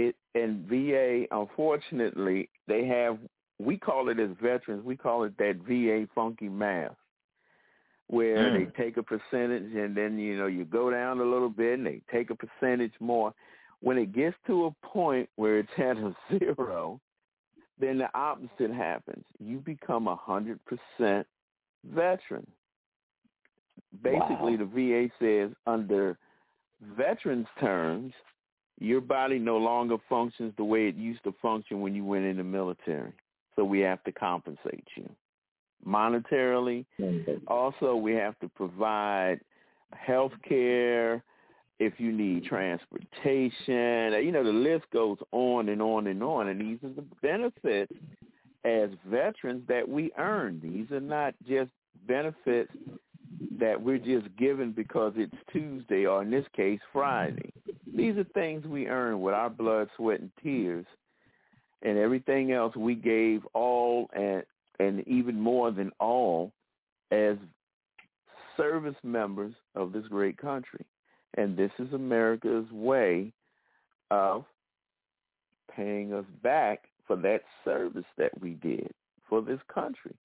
VA, unfortunately, they have, we call it as veterans, we call it that VA funky math, where they take a percentage and then, you go down a little bit and they take a percentage more. When it gets to a point where it's at a zero, then the opposite happens. You become 100% veteran. Basically, the VA says under veterans' terms, your body no longer functions the way it used to function when you went in the military. So we have to compensate you monetarily. Also, we have to provide health care if you need transportation. The list goes on and on and on. And these are the benefits as veterans that we earn. These are not just benefits that we're just given because it's Tuesday or, in this case, Friday. These are things we earn with our blood, sweat, and tears, and everything else we gave all and even more than all as service members of this great country. And this is America's way of paying us back for that service that we did for this country.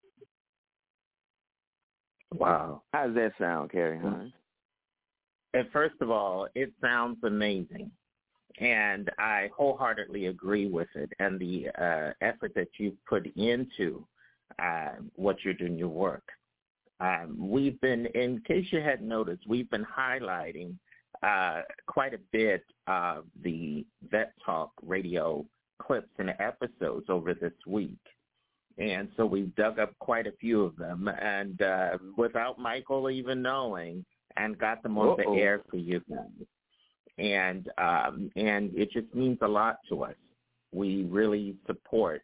Wow. How does that sound, Carrie Hines? And first of all, it sounds amazing. And I wholeheartedly agree with it and the effort that you've put into what you're doing, your work. We've been, in case you hadn't noticed, we've been highlighting quite a bit of the Vet Talk radio clips and episodes over this week. And so we've dug up quite a few of them, and without Michael even knowing, and got them on the air for you guys. And it just means a lot to us. We really support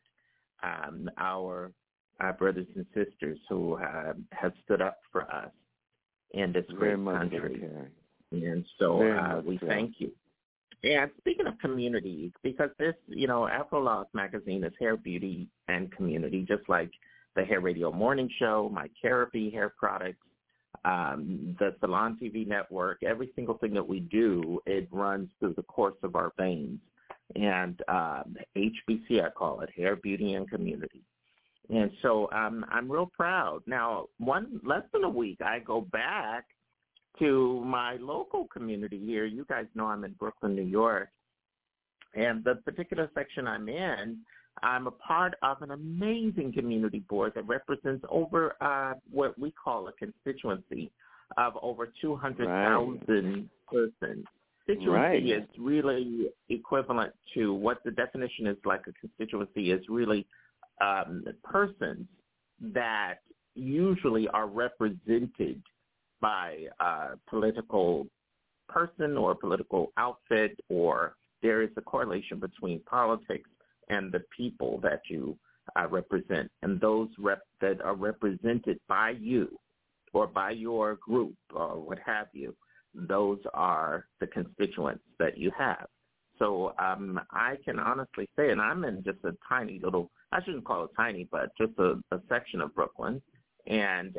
our brothers and sisters who have stood up for us in this great country. And so we thank you. And speaking of community, because this, Afro-Laos magazine is hair, beauty, and community, just like the Hair Radio Morning Show, My Therapy Hair Products, the Salon TV network, every single thing that we do, it runs through the course of our veins. And HBC, I call it, Hair, Beauty, and Community. And so I'm real proud. Now, less than a week, I go back to my local community here. You guys know I'm in Brooklyn, New York. And the particular section I'm in, I'm a part of an amazing community board that represents over what we call a constituency of over 200,000 persons. Constituency is really equivalent to what the definition is like a constituency is really persons that usually are represented by a political person or political outfit, or there is a correlation between politics and the people that you represent, and those that are represented by you or by your group or what have you, those are the constituents that you have. So I can honestly say, and I'm in just a tiny little, I shouldn't call it tiny, but just a section of Brooklyn, and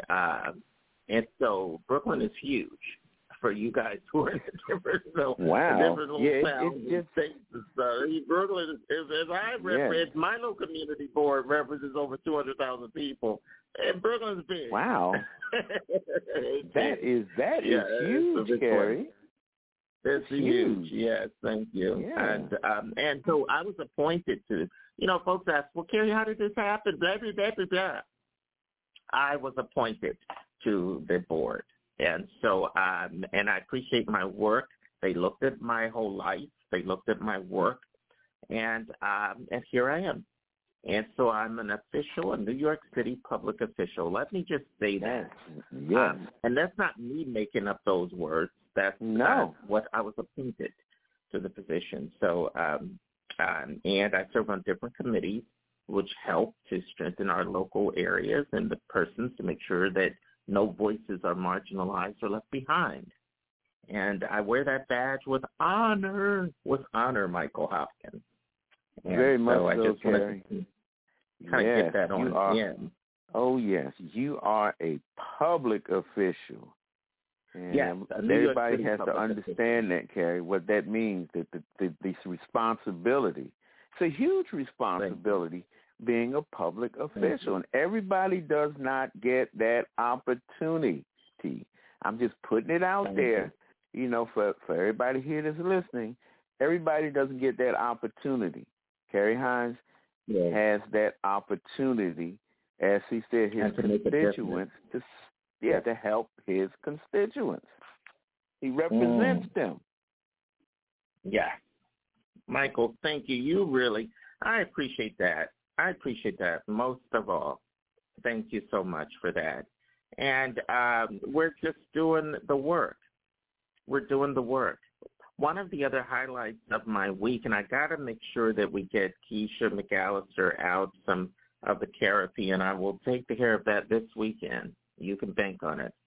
so Brooklyn is huge for you guys who are in the different, different little towns and states. Brooklyn is, as I represent, my little community board represents over 200,000 people, and Brooklyn's big. Wow. That is huge, Carrie. It's huge. Yes, thank you. Yeah. And so I was appointed to, folks ask, well, Carrie, how did this happen? Blah, blah, blah, blah, blah. I was appointed to the board. And so, and I appreciate my work. They looked at my whole life. They looked at my work. And here I am. And so I'm a New York City public official. Let me just say that. Yes. And that's not me making up those words. That's what I was appointed to the position. So, and I serve on different committees, which help to strengthen our local areas and the persons to make sure that no voices are marginalized or left behind. And I wear that badge with honor, Michael Hopkins. And very much so. I just Carrie. Kind of get that on in. Oh, yes. You are a public official. And yes, everybody has to understand that, Carrie, what that means, that this responsibility. It's a huge responsibility being a public official, and everybody does not get that opportunity. I'm just putting it out there, for everybody here that's listening. Everybody doesn't get that opportunity. Carrie Hines has that opportunity, as he said, his constituents to help his constituents. He represents them. Yeah. Michael, thank you. I appreciate that. I appreciate that most of all. Thank you so much for that. And we're just doing the work. We're doing the work. One of the other highlights of my week, and I got to make sure that we get Keisha McAllister out some of the therapy, and I will take care of that this weekend. You can bank on it.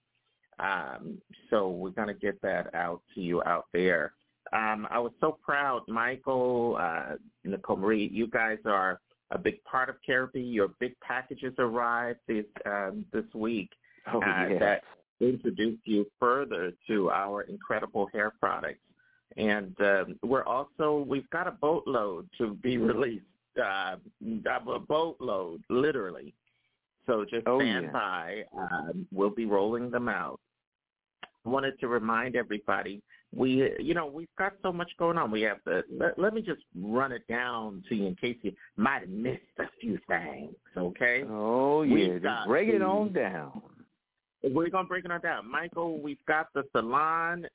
So we're going to get that out to you out there. I was so proud, Michael, Nicole Marie, you guys are a big part of therapy. Your big packages arrived this week that introduced you further to our incredible hair products. And we've got a boatload to be released, a boatload, literally. So just stand by. We'll be rolling them out. I wanted to remind everybody, we've got so much going on. We have let me just run it down to you in case you might have missed a few things, okay? Oh, yeah, just break it on down. We're going to break it on down. Michael, we've got the Salon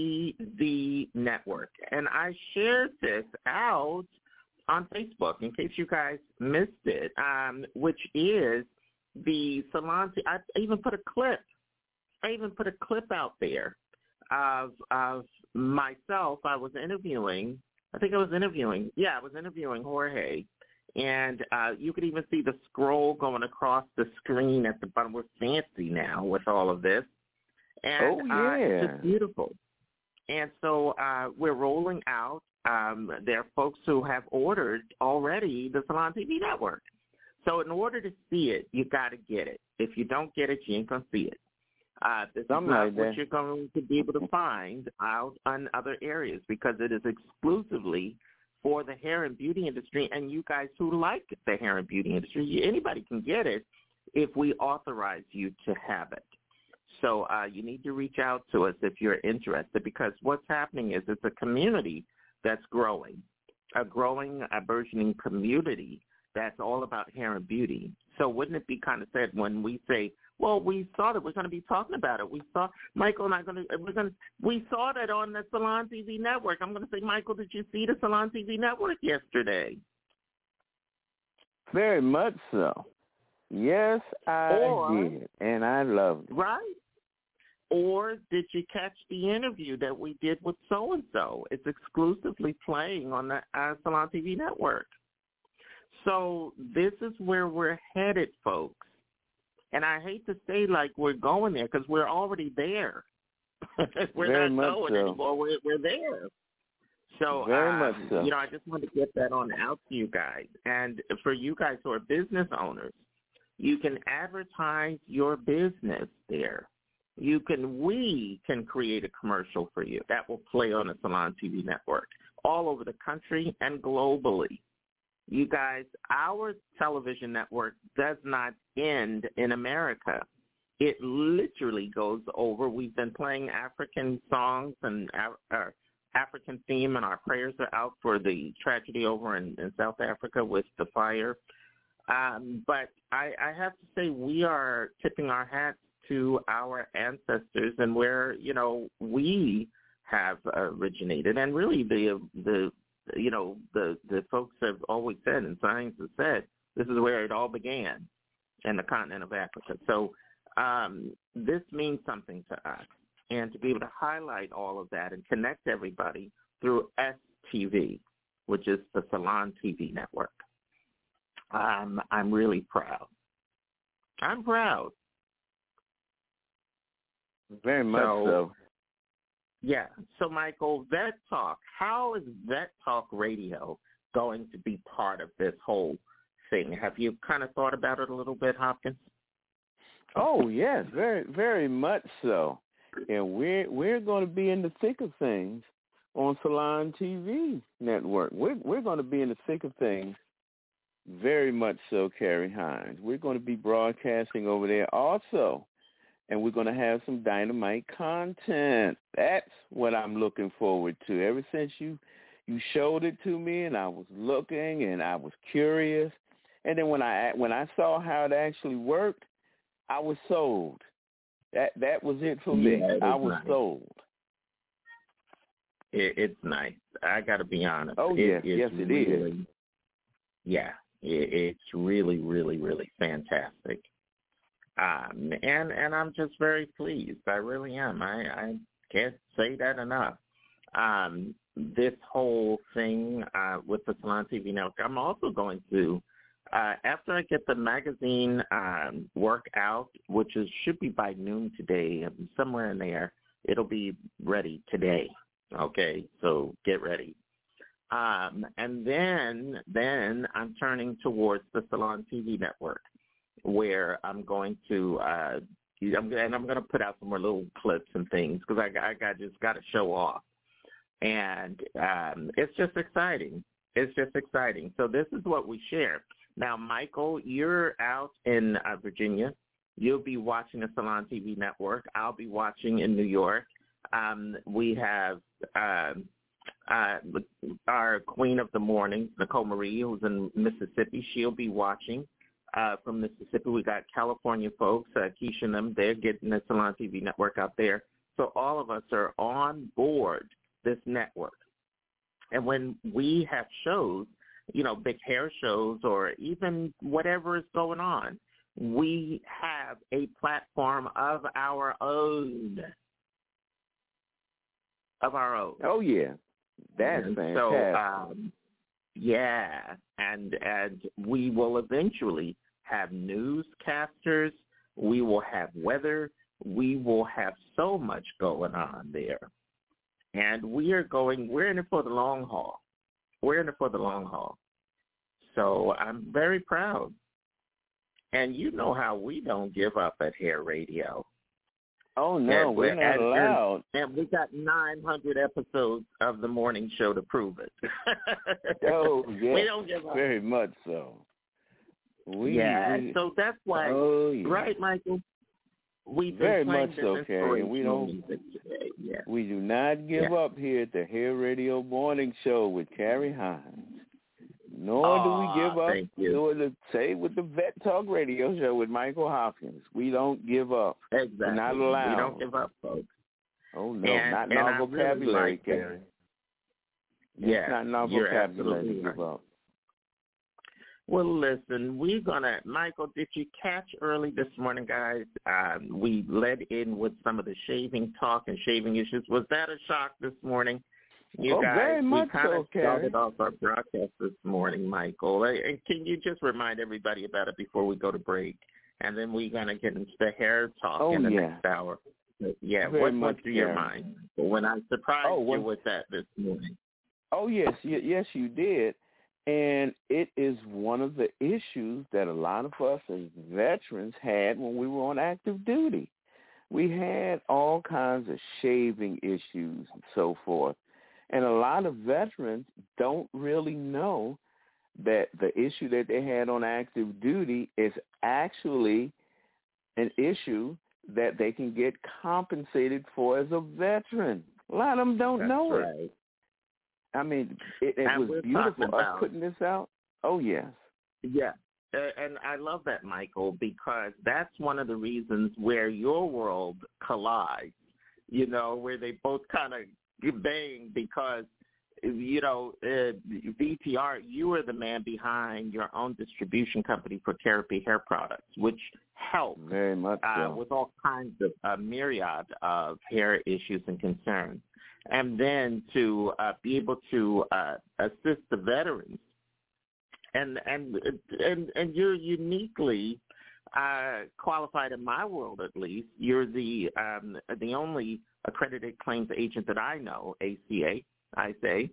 TV Network, and I shared this out on Facebook in case you guys missed it, which is the Salon. I even put a clip out there of myself. I was interviewing Jorge. And you could even see the scroll going across the screen at the bottom. We're fancy now with all of this. And it's just beautiful. And so we're rolling out. There are folks who have ordered already the Salon TV Network. So in order to see it, you got to get it. If you don't get it, you ain't going to see it. This is not what you're going to be able to find out on other areas because it is exclusively for the hair and beauty industry, and you guys who like the hair and beauty industry, anybody can get it if we authorize you to have it. So you need to reach out to us if you're interested because what's happening is it's a community that's growing, a burgeoning community that's all about hair and beauty. So wouldn't it be kind of sad when we say, well, we saw that we're going to be talking about it. We saw Michael and we saw that on the Salon TV Network. I'm going to say, Michael, did you see the Salon TV Network yesterday? Very much so. Yes, I did, and I loved it. Right? Or did you catch the interview that we did with so-and-so? It's exclusively playing on the Salon TV Network. So this is where we're headed, folks. And I hate to say like we're going there because we're already there. We're not going anymore. We're there. So, Very much so. I just wanted to get that on out to you guys. And for you guys who are business owners, you can advertise your business there. We can create a commercial for you that will play on the Salon TV Network all over the country and globally. You guys, our television network does not end in America. it literally goes over. We've been playing African songs and our African theme, and our prayers are out for the tragedy over in South Africa with the fire. But I have to say we are tipping our hats to our ancestors and where, we have originated. And really the folks have always said, and science has said, this is where it all began, in the continent of Africa. So this means something to us. And to be able to highlight all of that and connect everybody through STV, which is the Salon TV network. I'm really proud. I'm proud. Very much so. Yeah. So, Michael, Vet Talk, how is Vet Talk Radio going to be part of this whole thing? Have you kind of thought about it a little bit, Hopkins? Oh, yes, very, very much so. And we're going to be in the thick of things on Salon TV network. We're going to be in the thick of things, very much so, Carrie Hines. We're going to be broadcasting over there also, and we're going to have some dynamite content. That's what I'm looking forward to. Ever since you showed it to me, and I was looking, and I was curious, and then when I saw how it actually worked, I was sold. That was it for me. I was sold. It's nice. I got to be honest. Oh, yes, it is. Yeah, it's really, really, really fantastic. And I'm just very pleased. I really am. I can't say that enough. This whole thing with the Salon TV Network, I'm also going to, after I get the magazine work out, which should be by noon today, somewhere in there, it'll be ready today. Okay, so get ready. And then I'm turning towards the Salon TV Network, where I'm going to, I'm going to put out some more little clips and things because I just got to show off. And it's just exciting. It's just exciting. So this is what we share. Now, Michael, you're out in Virginia. You'll be watching the Salon TV Network. I'll be watching in New York. We have our queen of the morning, Nicole Marie, who's in Mississippi. She'll be watching from Mississippi. We got California folks, Keisha and them. They're getting the Salon TV Network out there. So all of us are on board this network. And when we have shows, big hair shows or even whatever is going on, we have a platform of our own. Oh, yeah. That's fantastic. So, yeah, and we will eventually have newscasters. We will have weather. We will have so much going on there. And we're in it for the long haul. We're in it for the long haul. So I'm very proud. And you know how we don't give up at Hair Radio. Oh, no, we're not allowed. And we got 900 episodes of the morning show to prove it. Oh, yes. We don't give up. Very much so. So that's why, right, Michael? We've very been much so, Carrie. We do not give up here at the Hair Radio Morning Show with Carrie Hines. Nor do we give up, nor to say with the Vet Talk Radio Show with Michael Hopkins. We don't give up. Exactly. We're not allowed. We don't give up, folks. Oh, no, not in our vocabulary, Carrie. Yeah, not in our vocabulary to give up. Well, listen, Michael, did you catch early this morning, guys? We led in with some of the shaving talk and shaving issues. Was that a shock this morning? You guys, very much we kind of started Carrie. off our broadcast this morning, Michael. And can you just remind everybody about it before we go to break? And then we're going to get into the hair talk in the next hour. Yeah, what went through your mind when I surprised you with that this morning? Oh, yes, you did. And it is one of the issues that a lot of us as veterans had when we were on active duty. We had all kinds of shaving issues and so forth. And a lot of veterans don't really know that the issue that they had on active duty is actually an issue that they can get compensated for as a veteran. A lot of them don't know it. I mean, it was beautiful us putting this out. Oh, yes. Yeah. And I love that, Michael, because that's one of the reasons where your world collides, where they both kind of bang because, VTR, you were the man behind your own distribution company for Therapy Hair Products, which helped very much with all kinds of myriad of hair issues and concerns. And then to be able to assist the veterans. And you're uniquely qualified in my world, at least. You're the only accredited claims agent that I know, ACA, I say.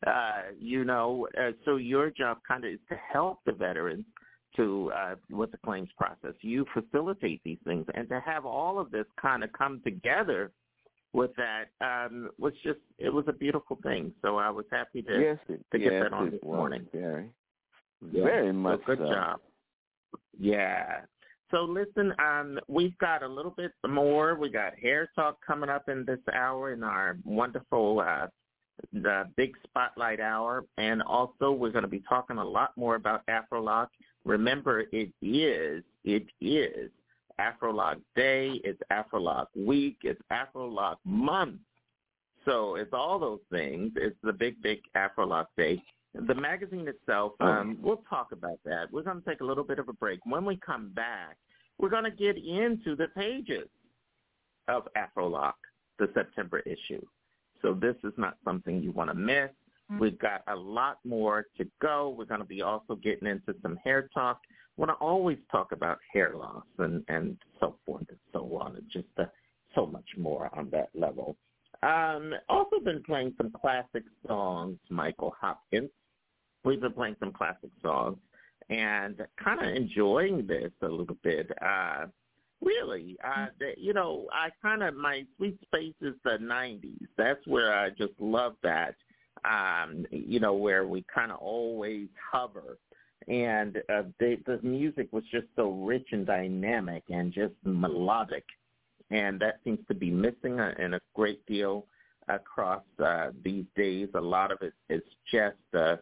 So your job kind of is to help the veterans with the claims process. You facilitate these things, and to have all of this kind of come together with that it was a beautiful thing. So I was happy to get that on this morning. Gary. Very much so. Good job. Yeah. So listen, we've got a little bit more. We got Hair Talk coming up in this hour in our wonderful the big spotlight hour. And also we're going to be talking a lot more about AfroLock. Remember, it is AfroLock Day, it's AfroLock Week, it's AfroLock Month. So it's all those things. It's the big AfroLock Day. The magazine itself, we'll talk about that. We're going to take a little bit of a break. When we come back, we're going to get into the pages of AfroLock, the September issue. So this is not something you want to miss. We've got a lot more to go. We're going to be also getting into some hair talk. We want to always talk about hair loss and so forth and so on, and just so much more on that level. Also been playing some classic songs, Michael Hopkins. We've been playing some classic songs and kind of enjoying this a little bit. Really, my sweet space is the 90s. That's where I just love that, where we kind of always hover. And the music was just so rich and dynamic and just melodic. And that seems to be missing in a great deal across these days. A lot of it is just as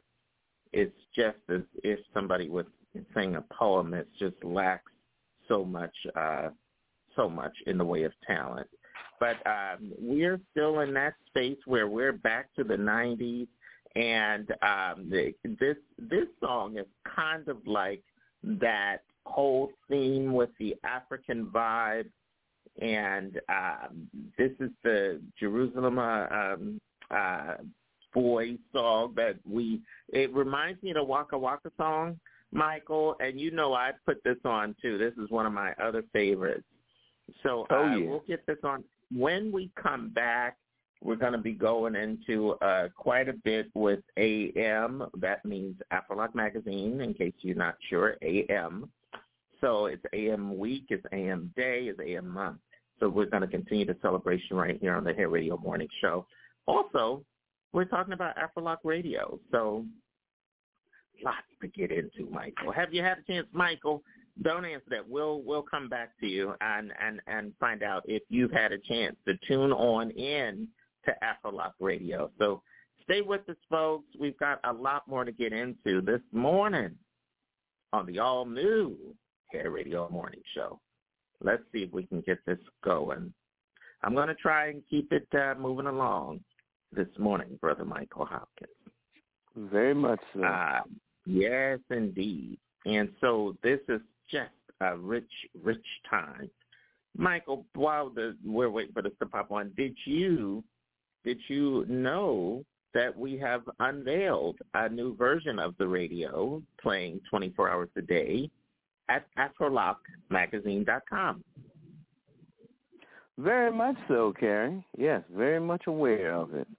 if somebody was saying a poem. It just lacks so much in the way of talent. But we're still in that space where we're back to the 90s, and this song is kind of like that whole theme with the African vibe. And this is the Jerusalem Boy song that it reminds me of the Waka Waka song, Michael, and I put this on too. This is one of my other favorites. So we'll get this on. When we come back, we're going to be going into quite a bit with AM. That means AfroLock Magazine, in case you're not sure, AM. So it's AM Week, it's AM Day, it's AM Month. So we're going to continue the celebration right here on the Hair Radio Morning Show. Also, we're talking about AfroLock Radio. So lots to get into, Michael. Have you had a chance, Michael? Don't answer that. We'll come back to you and find out if you've had a chance to tune on in to AfroLock Radio. So stay with us, folks. We've got a lot more to get into this morning on the all-new Hair Radio Morning Show. Let's see if we can get this going. I'm going to try and keep it moving along this morning, Brother Michael Hopkins. Very much so. Yes, indeed. And so this is just a rich, rich time. Michael, while we're waiting for this to pop on, did you know that we have unveiled a new version of the radio playing 24 hours a day at AfroLockMagazine.com? Very much so, Carrie. Yes, very much aware of it.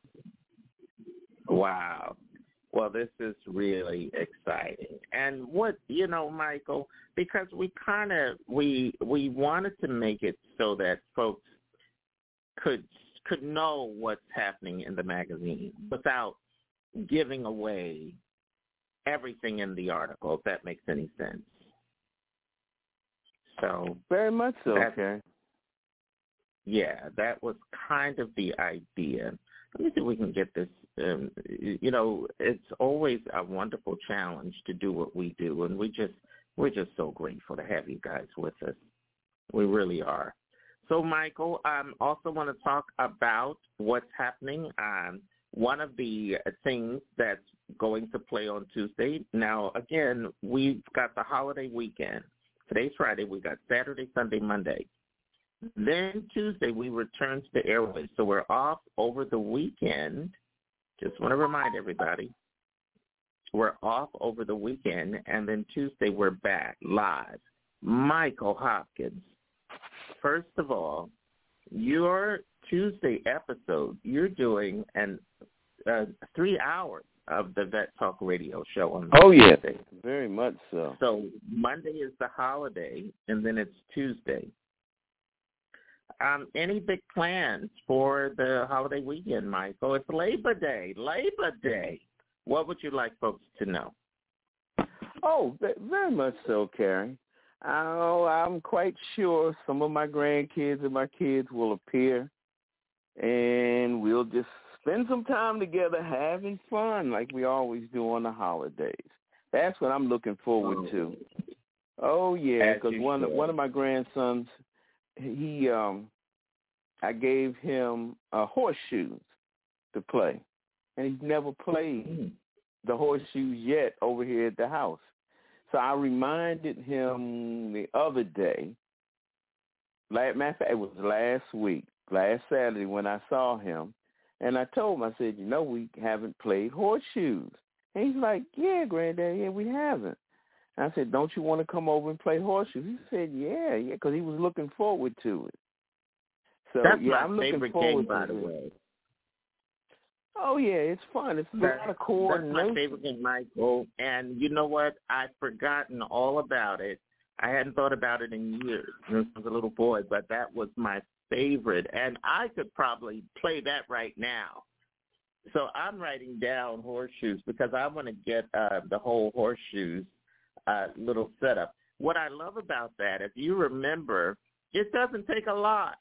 Wow. Well, this is really exciting. And what, Michael, because we wanted to make it so that folks could know what's happening in the magazine without giving away everything in the article, if that makes any sense. So very much so, okay. Yeah, that was kind of the idea. Let me see if we can get this. It's always a wonderful challenge to do what we do, and we're just so grateful to have you guys with us. We really are. So, Michael, I also want to talk about what's happening. One of the things that's going to play on Tuesday. Now, again, we've got the holiday weekend. Today's Friday. We got Saturday, Sunday, Monday. Then Tuesday, we return to the airways. So we're off over the weekend. Just want to remind everybody, we're off over the weekend, and then Tuesday we're back live. Michael Hopkins, first of all, your Tuesday episode, you're doing 3 hours of the Vet Talk Radio show on Tuesday. Yeah, very much so. So Monday is the holiday, and then it's Tuesday. Any big plans for the holiday weekend, Michael? It's Labor Day. What would you like folks to know? Oh, very much so, Carrie. I'm quite sure some of my grandkids and my kids will appear, and we'll just spend some time together having fun like we always do on the holidays. That's what I'm looking forward to. Oh, yeah, because one of my grandsons, I gave him horseshoes to play, and he's never played the horseshoes yet over here at the house. So I reminded him the other day, matter of fact, it was last Saturday when I saw him, and I told him, I said, we haven't played horseshoes. And he's like, yeah, Granddad, yeah, we haven't. And I said, don't you want to come over and play horseshoes? He said, yeah, because he was looking forward to it. So, that's I'm my looking favorite forward game, by to the it. way. Oh, yeah, it's fun. It's a lot of coordination. That's my favorite game, Michael. And you know what? I've forgotten all about it. I hadn't thought about it in years since I was a little boy, but that was my favorite. And I could probably play that right now. So I'm writing down horseshoes because I want to get the whole horseshoes little setup. What I love about that, if you remember, it doesn't take a lot.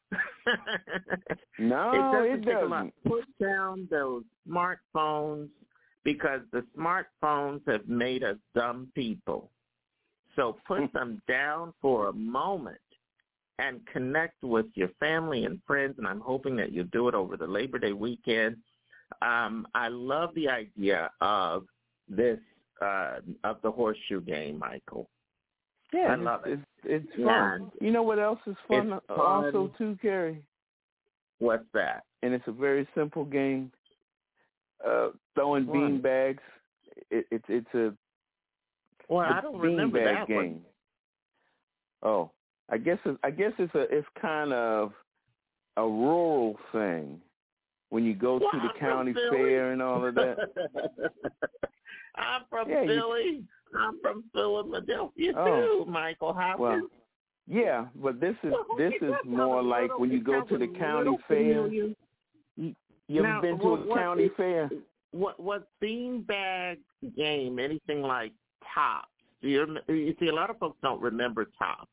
No, it doesn't take a lot. Put down those smartphones because the smartphones have made us dumb people. So put them down for a moment and connect with your family and friends, and I'm hoping that you'll do it over the Labor Day weekend. I love the idea of this, of the horseshoe game, Michael. Yeah, I love it. It's fun. You know what else is fun also too, Carrie? What's that? And it's a very simple game. Throwing bean bags. It's a I don't remember that game. One. Oh, I guess it's kind of a rural thing when you go to the county fair and all of that. I'm from Philly. I'm from Philadelphia too, Michael Hopkins. Well, yeah, but this is more like when you go to the county fair. You ever been to a county fair? What beanbag game? Anything like Tops? You see, a lot of folks don't remember Tops.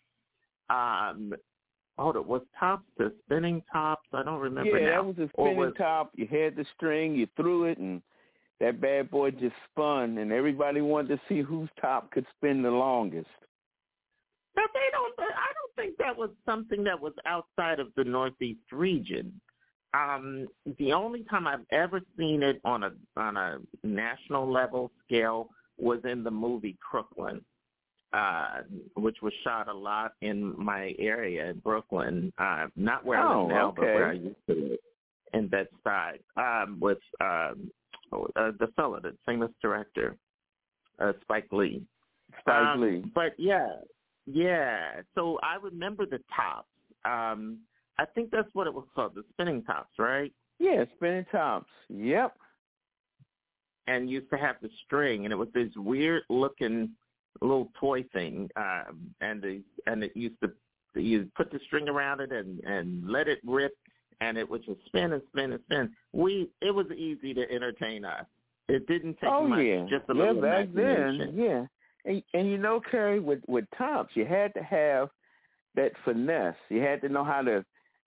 Was Tops the spinning tops? I don't remember now. Yeah, that was a spinning top. You had the string, you threw it, and that bad boy just spun, and everybody wanted to see whose top could spin the longest. But I don't think that was something that was outside of the Northeast region. The only time I've ever seen it on a national level scale was in the movie Crooklyn, which was shot a lot in my area in Brooklyn, not where I live now, but where I used to live in Bed-Stuy, with the fellow, the famous director, Spike Lee. But yeah. So I remember the tops. I think that's what it was called, the spinning tops, right? Yeah, spinning tops. Yep. And used to have the string, and it was this weird-looking little toy thing, and it used to you put the string around it and let it rip, and it would just spin and spin and spin. It was easy to entertain us. It didn't take much, just a little imagination. Yeah. And you know, Carrie, with tops, you had to have that finesse. You had to know how to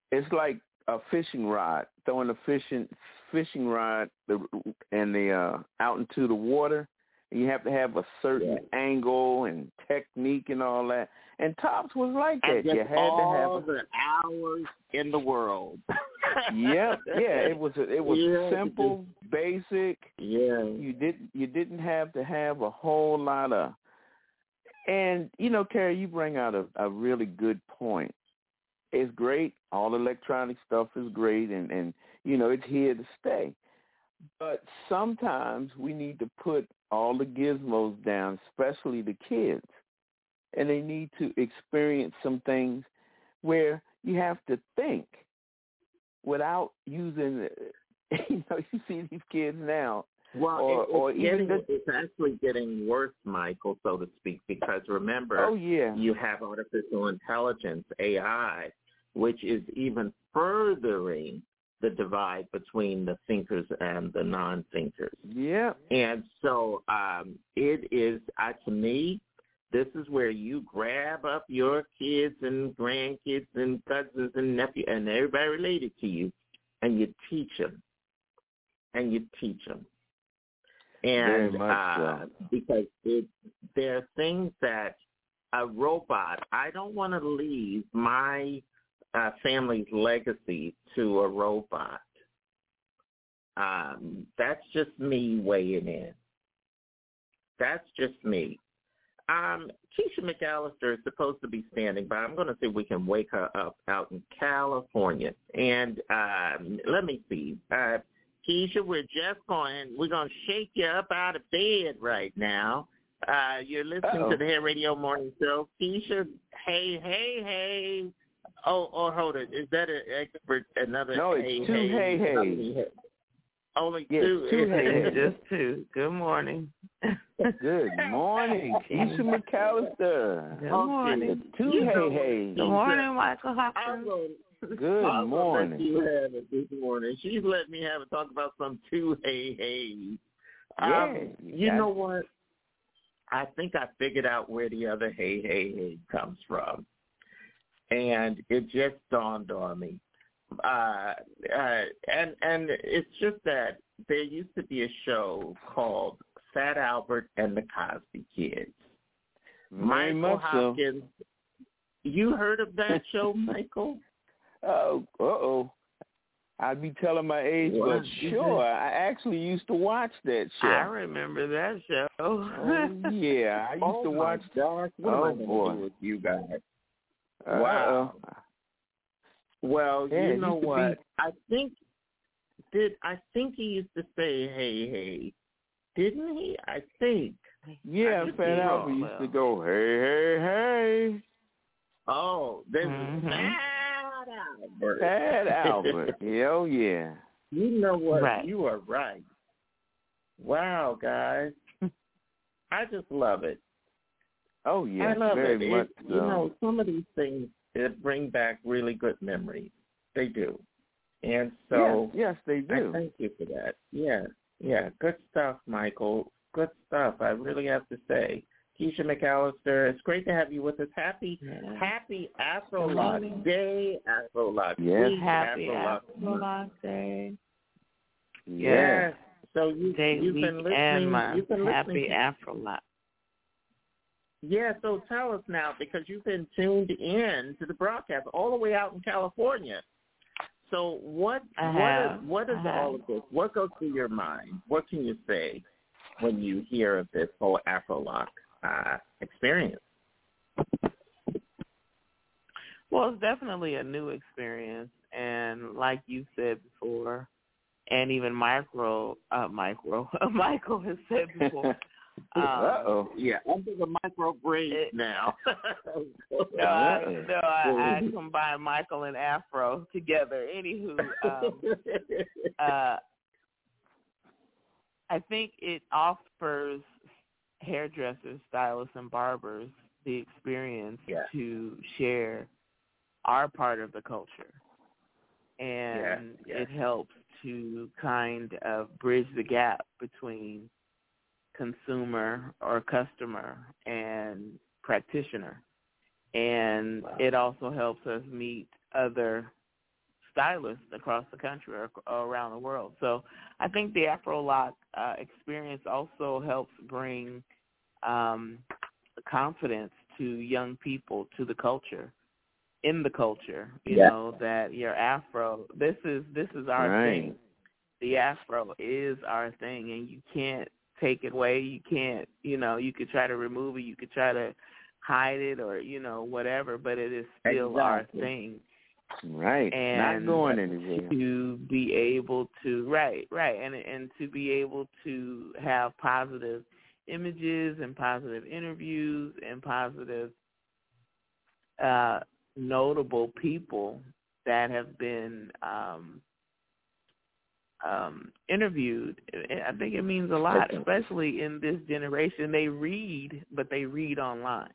it's like a fishing rod, throwing a fishing rod and the out into the water. And you have to have a certain angle and technique and all that. And Tops was like that. You had all to have the hours in the world. Yep, it was simple, basic. Yeah, you didn't have to have a whole lot of. And Carrie, you bring out a really good point. It's great. All electronic stuff is great, and it's here to stay. But sometimes we need to put all the gizmos down, especially the kids, and they need to experience some things where you have to think without using. You see these kids now. Well, it's actually getting worse, Michael, so to speak, because remember, you have artificial intelligence, AI, which is even furthering the divide between the thinkers and the non-thinkers. Yeah. And so it is, to me, this is where you grab up your kids and grandkids and cousins and nephews and everybody related to you, and you teach them. And very much so. Because there are things that a robot, I don't want to leave my family's legacy to a robot. That's just me weighing in. That's just me. Keisha McAllister is supposed to be standing by. I'm going to see if we can wake her up out in California. And let me see. Keisha, we're going to shake you up out of bed right now. You're listening to the Hair Radio Morning Show. Keisha, hey. Oh, hold it. Is that an expert? Another? No, it's two hey. Only yes, two. Hey. Just two. Good morning. Good morning, Keisha McAllister. Good morning. Two hey. Good morning, Michael Hopkins. Good morning. Let you have it this morning. She's let me have it. Talk about some two hey. You know what? I think I figured out where the other hey comes from. And it just dawned on me. And it's just that there used to be a show called Fat Albert and the Cosby Kids. Michael Hopkins. So. You heard of that show, Michael? I'd be telling my age, but sure. I actually used to watch that show. I remember that show. Yeah, I used to watch that. What am I going to do with you guys? Wow. Well, you know what? I think he used to say hey, didn't he? I think. Yeah, Fat Albert used to go hey. Oh, there's Fat Albert. Oh yeah. You know what? Right. You are right. Wow, guys. I just love it. Oh yeah, I love very it. much so. Some of these things bring back really good memories. They do. And so yes, they do. I thank you for that. Yeah. Good stuff, Michael. Good stuff. I really have to say. Keisha McAllister, it's great to have you with us. Happy Afro-Lock Day. Afro-Lock Week. Happy Afro-Lock Day. Yes. So you've been listening. Happy Afro-Lock. Yeah, so tell us now, because you've been tuned in to the broadcast all the way out in California. So what is all of this? What goes through your mind? What can you say when you hear of this whole Afro-Lock experience? Well, it's definitely a new experience, and like you said before, and even Michael has said before. Yeah, I'm doing a micro braid now. I combine Michael and Afro together. Anywho, I think it offers hairdressers, stylists, and barbers the experience to share our part of the culture. And it helps to kind of bridge the gap between consumer or customer and practitioner. And it also helps us meet other stylists across the country or around the world. So I think the Afro-Lock experience also helps bring confidence to young people, to the culture, in the culture, you know, that your Afro, this is our thing. The Afro is our thing, and you can't take it away. You can't, you could try to remove it. You could try to hide it or, whatever, but it is still our thing. Right. And not going anywhere. To be able to, and to be able to have positive images and positive interviews and positive notable people that have been interviewed. I think it means a lot, especially in this generation. They read, but they read online,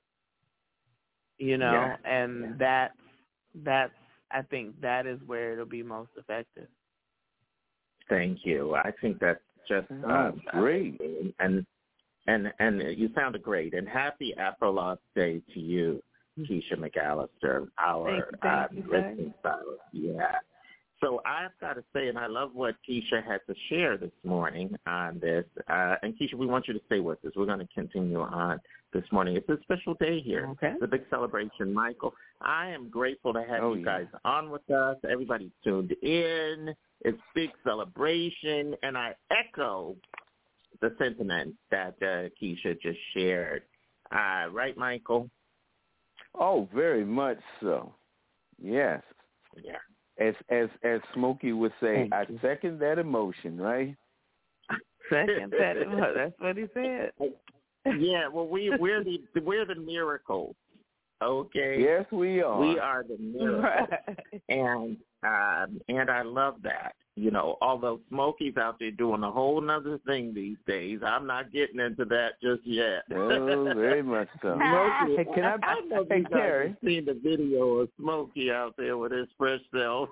and that's I think that is where it'll be most effective. Thank you. I think that's just great. And you sounded great. And happy Afro-Lock Day to you, Keisha McAllister, our listening stylist. Yeah. So I've got to say, and I love what Keisha had to share this morning on this. And Keisha, we want you to stay with us. We're going to continue on this morning. It's a special day here. Okay. It's a big celebration. Michael, I am grateful to have you guys on with us. Everybody's tuned in. It's big celebration. And I echo the sentiment that Keisha just shared. Right, Michael? Oh, very much so. Yes. Yeah. As Smokey would say, I second that emotion, right? Second that emotion. That's what he said. Yeah, well, we're the miracles. Okay. Yes, we are. We are the miracles, and I love that. Although Smokey's out there doing a whole nother thing these days, I'm not getting into that just yet. Oh, very much so. Smokey, hey, can I know if you guys have seen the video of Smokey out there with his fresh self.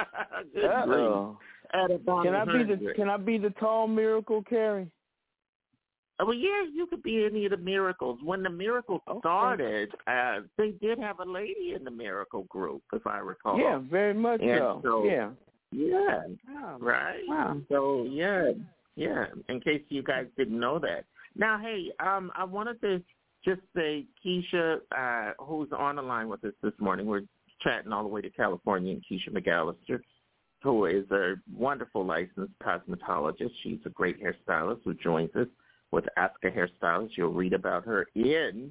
Can I be the tall miracle, Carrie? Well, yeah, you could be any of the miracles. When the miracles started, they did have a lady in the miracle group, if I recall. Yeah, very much so. Yeah. Yeah, right. Wow. So, yeah. In case you guys didn't know that. Now, hey, I wanted to just say, Keisha, who's on the line with us this morning, we're chatting all the way to California, and Keisha McAllister, who is a wonderful licensed cosmetologist. She's a great hairstylist who joins us with Ask a Hairstylist. You'll read about her in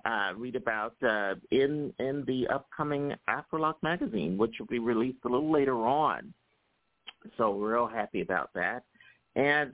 the upcoming Afro-Lock magazine, which will be released a little later on. So we're real happy about that. And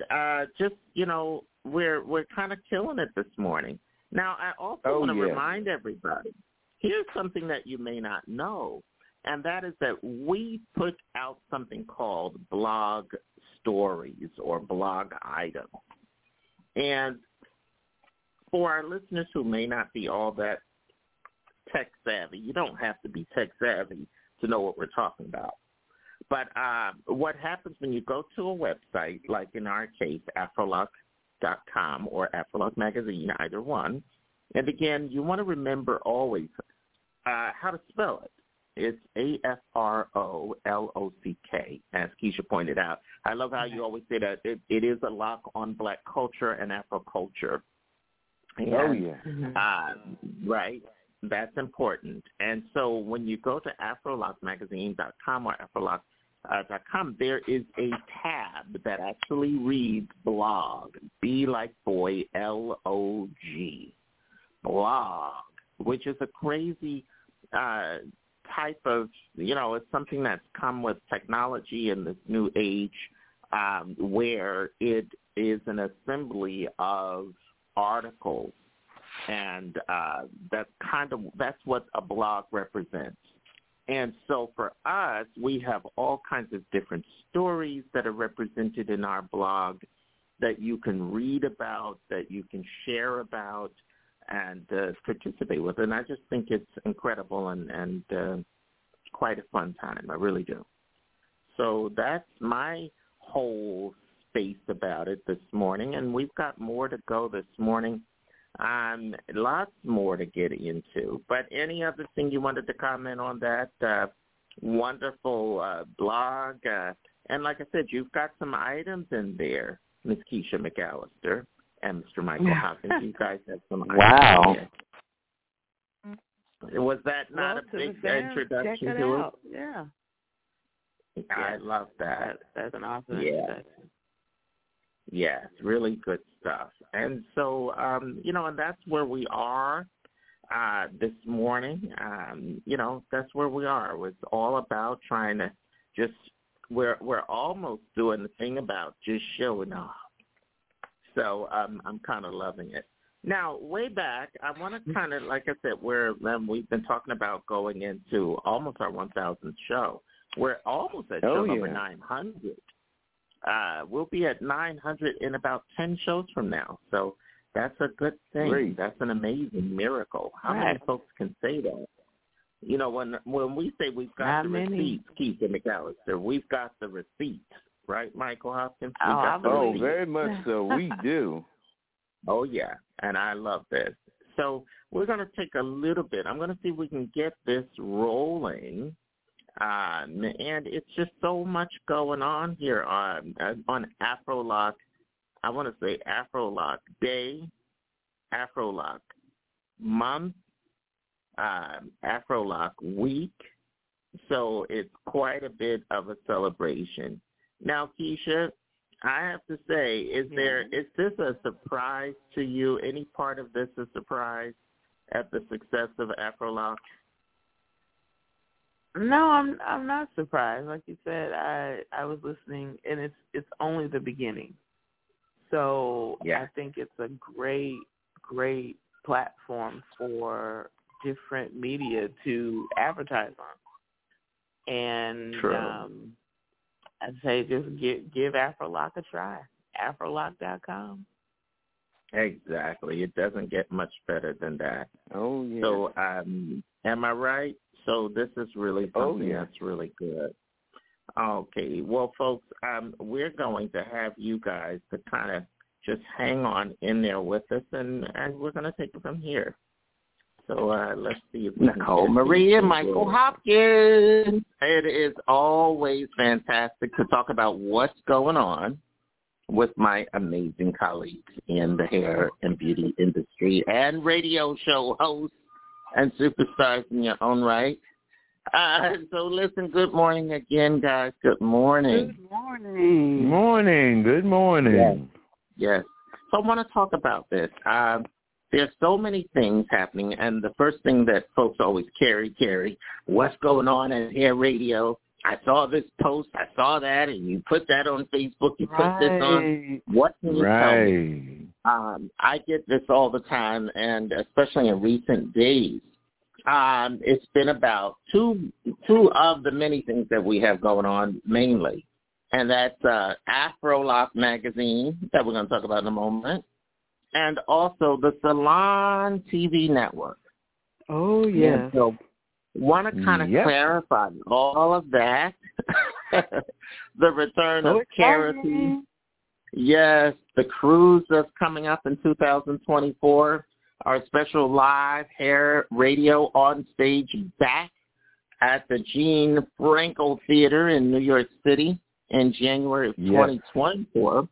we're kind of killing it this morning. Now, I also want to remind everybody, here's something that you may not know, and that is that we put out something called blog stories or blog items. And for our listeners who may not be all that tech savvy, you don't have to be tech savvy to know what we're talking about. But what happens when you go to a website, like in our case, Afrolock.com or Afrolock Magazine, either one, and again, you want to remember always how to spell it. It's AFROLOCK, as Keisha pointed out. I love how you always say that it is a lock on black culture and Afro culture. And, right. That's important. And so when you go to AfrolockMagazine.com or Afrolock.com, there is a tab that actually reads blog, B like boy, L-O-G, blog, which is a crazy type of, it's something that's come with technology in this new age where it is an assembly of articles. And that's what a blog represents. And so for us, we have all kinds of different stories that are represented in our blog that you can read about, that you can share about, and participate with. And I just think it's incredible and quite a fun time. I really do. So that's my whole space about it this morning. And we've got more to go this morning. Lots more to get into. But any other thing you wanted to comment on that, wonderful blog. And like I said, you've got some items in there, Miss Keisha McAllister and Mr. Michael Hopkins. You guys have some items in there. Was that not a big introduction to it? Yeah. I love that. That's an awesome introduction. Yes, really good stuff. And so, and that's where we are this morning. That's where we are. It's all about trying to we're almost doing the thing about just showing off. So I'm kind of loving it. Now, way back, I want to kind of, like I said, we've been talking about going into almost our 1,000th show. We're almost at show number 900. We'll be at 900 in about 10 shows from now. So that's a good thing. Great. That's an amazing miracle. How many folks can say that? You know, when we say we've got the receipts, Keith and McAllister, we've got the receipts, right, Michael Hopkins? Very much so. We do. Oh, yeah, and I love this. So we're going to take a little bit. I'm going to see if we can get this rolling. And it's just so much going on here on AfroLock. I want to say AfroLock Day, AfroLock Month, AfroLock Week. So it's quite a bit of a celebration. Now, Keisha, I have to say, is this a surprise to you? Any part of this a surprise at the success of AfroLock? No, I'm not surprised. Like you said, I was listening, and it's only the beginning. So I think it's a great platform for different media to advertise on. And I'd say just give AfroLock a try. AfroLock.com. Exactly. It doesn't get much better than that. Oh, yeah. So am I right? So this is really something that's really good. Okay. Well, folks, we're going to have you guys to kind of just hang on in there with us, and we're going to take it from here. So let's see if Nicole Marie and Michael Hopkins. It is always fantastic to talk about what's going on with my amazing colleagues in the hair and beauty industry and radio show hosts and superstars in your own right. So listen, good morning again, guys. Good morning. Good morning. Good morning. Good morning. Yes. So I want to talk about this. There's so many things happening, and the first thing that folks always carry, what's going on in hair radio? I saw this post, I saw that, and you put that on Facebook, you put this on. What can you tell me? I get this all the time, and especially in recent days. It's been about two of the many things that we have going on mainly, and that's AfroLock magazine that we're going to talk about in a moment, and also the Salon TV network. Oh, yes. And so want to kind of clarify all of that. The return of Keratin. Yes, the cruise that's coming up in 2024. Our special live hair radio on stage back at the Gene Frankel Theater in New York City in January of 2024.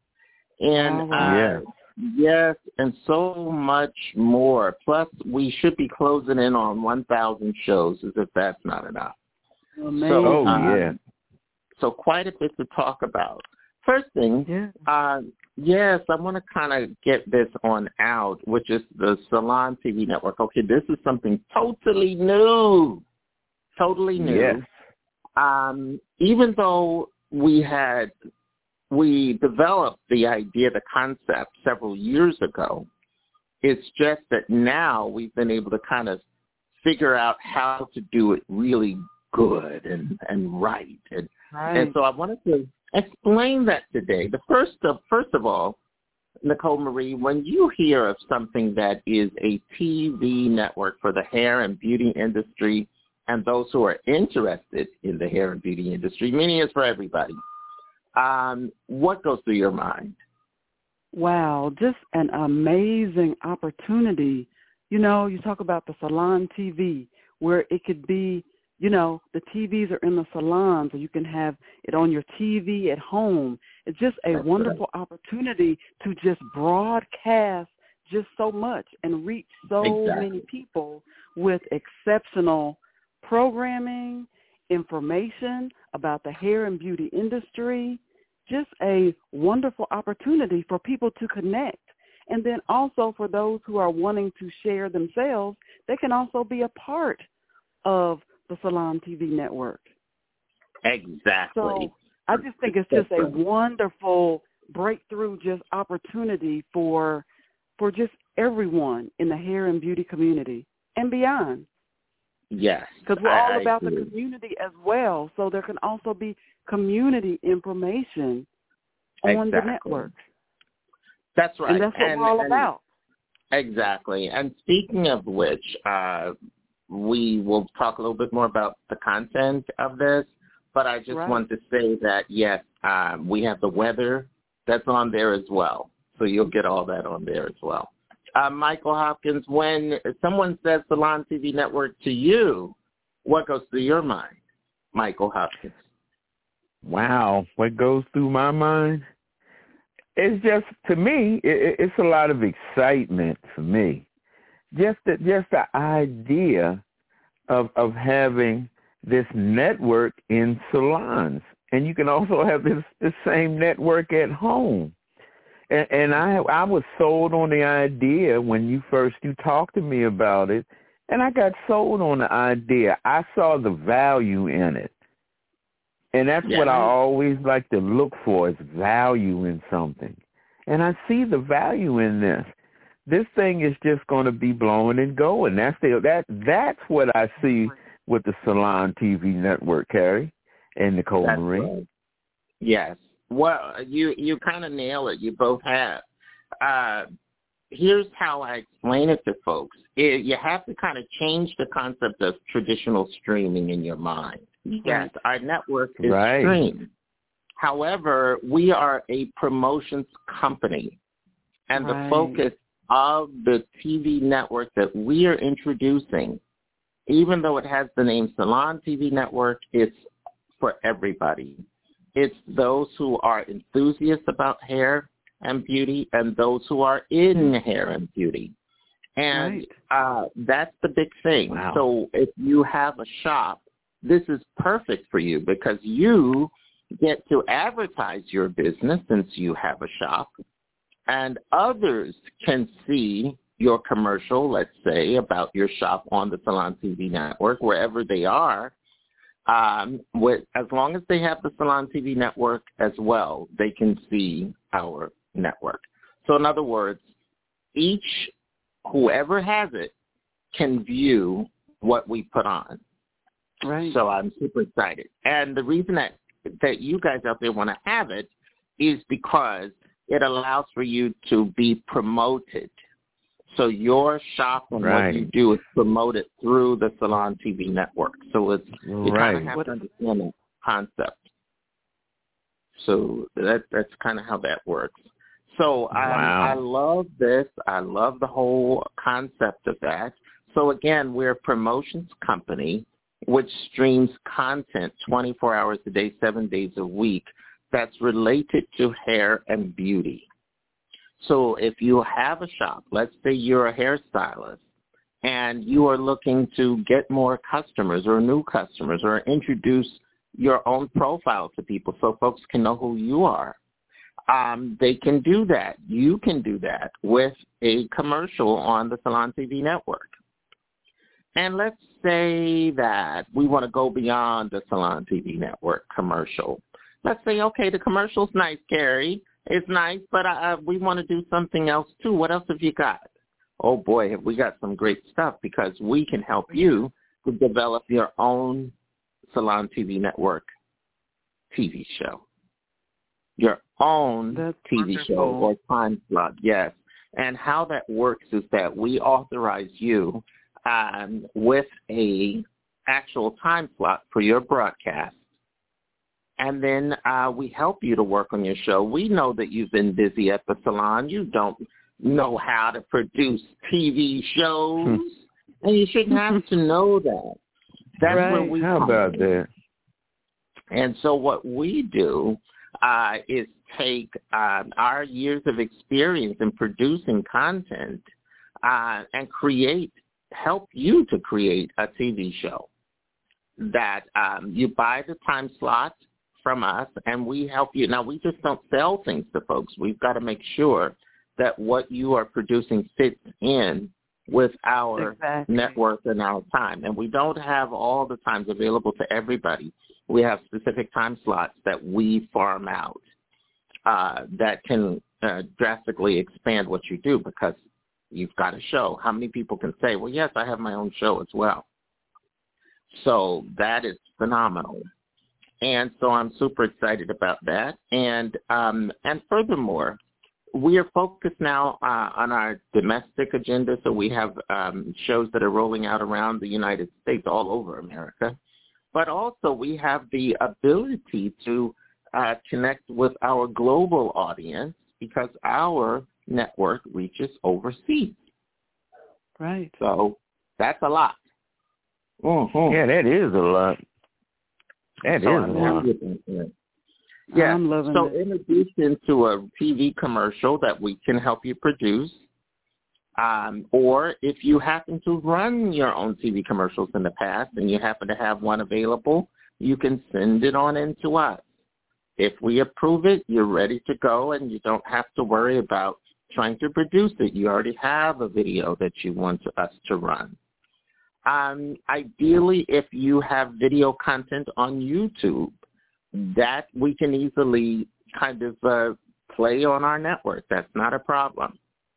And yes, and so much more. Plus, we should be closing in on 1,000 shows, as if that's not enough. Amazing. So quite a bit to talk about. First thing, yes, I want to kind of get this on out, which is the Salon TV network. Okay, this is something totally new. Totally new. Yes. Even though we developed the idea, the concept several years ago, it's just that now we've been able to kind of figure out how to do it really good and right. And so I wanted to explain that today. First of all, Nicole Marie, when you hear of something that is a TV network for the hair and beauty industry and those who are interested in the hair and beauty industry, meaning it's for everybody, what goes through your mind? Wow, just an amazing opportunity. You know, you talk about the Salon TV, where it could be the TVs are in the salons, or you can have it on your TV at home. It's just a wonderful opportunity to just broadcast just so much and reach so many people with exceptional programming, information about the hair and beauty industry. Just a wonderful opportunity for people to connect. And then also for those who are wanting to share themselves, they can also be a part of the Salon TV network. Exactly. So I just think it's just a wonderful breakthrough just opportunity for just everyone in the hair and beauty community and beyond. Yes. Because we're all about the community as well. So there can also be community information on the network. That's right. And that's what we're all about. Exactly. And speaking of which, we will talk a little bit more about the content of this, but I just want to say that, yes, we have the weather that's on there as well. So you'll get all that on there as well. Michael Hopkins, when someone says Salon TV Network to you, what goes through your mind, Michael Hopkins? Wow, what goes through my mind? It's just, to me, it's a lot of excitement for me. Just the idea of having this network in salons. And you can also have the same network at home. And I was sold on the idea when you talked to me about it, and I got sold on the idea. I saw the value in it. And that's what I always like to look for, is value in something. And I see the value in this. This thing is just going to be blowing and going. That's what I see with the Salon TV network, Carrie and Nicole Marie. Right. Yes. Well, you kind of nail it. You both have. Here's how I explain it to folks. You have to kind of change the concept of traditional streaming in your mind. Yes, our network is streamed. However, we are a promotions company, and the focus of the TV network that we are introducing, even though it has the name Salon TV Network, it's for everybody. It's those who are enthusiasts about hair and beauty and those who are in hair and beauty. And that's the big thing. Wow. So if you have a shop, this is perfect for you because you get to advertise your business since you have a shop, and others can see your commercial, let's say, about your shop on the Salon TV network, wherever they are. As long as they have the Salon TV network as well, they can see our network. So in other words, whoever has it can view what we put on. Right. So I'm super excited. And the reason that you guys out there want to have it is because it allows for you to be promoted. So your shop and what you do is promoted through the Salon TV network. So you kind of have to understand the concept. So that's kind of how that works. So I love this. I love the whole concept of that. So again, we're a promotions company which streams content 24 hours a day, 7 days a week that's related to hair and beauty. So if you have a shop, let's say you're a hairstylist, and you are looking to get more customers or new customers or introduce your own profile to people so folks can know who you are, they can do that. You can do that with a commercial on the Salon TV network. And let's say that we want to go beyond the Salon TV network commercial. Let's say, okay, the commercial's nice, Carrie. It's nice, but we want to do something else too. What else have you got? Oh, boy, have we got some great stuff because we can help you to develop your own Salon TV network TV show. Your own TV show or time slot, yes. And how that works is that we authorize you with a actual time slot for your broadcast. And then we help you to work on your show. We know that you've been busy at the salon. You don't know how to produce TV shows, and you shouldn't have to know that. That's where we How come about in. that? And so what we do is take our years of experience in producing content and help you to create a TV show that you buy the time slot from us, and we help you. Now, we just don't sell things to folks. We've got to make sure that what you are producing fits in with our network and our time. And we don't have all the times available to everybody. We have specific time slots that we farm out that can drastically expand what you do, because you've got a show. How many people can say, well, yes, I have my own show as well? So that is phenomenal. And so I'm super excited about that. And furthermore, we are focused now on our domestic agenda. So we have shows that are rolling out around the United States, all over America. But also we have the ability to connect with our global audience, because our network reaches overseas. Right. So that's a lot. Mm-hmm. Yeah, that is a lot. That is a lot. Yeah. I'm loving so it. In addition to a TV commercial that we can help you produce, or if you happen to run your own TV commercials in the past and you happen to have one available, you can send it on in to us. If we approve it, you're ready to go, and you don't have to worry about trying to produce it. You already have a video that you want us to run. Ideally, if you have video content on YouTube, that we can easily kind of play on our network. That's not a problem.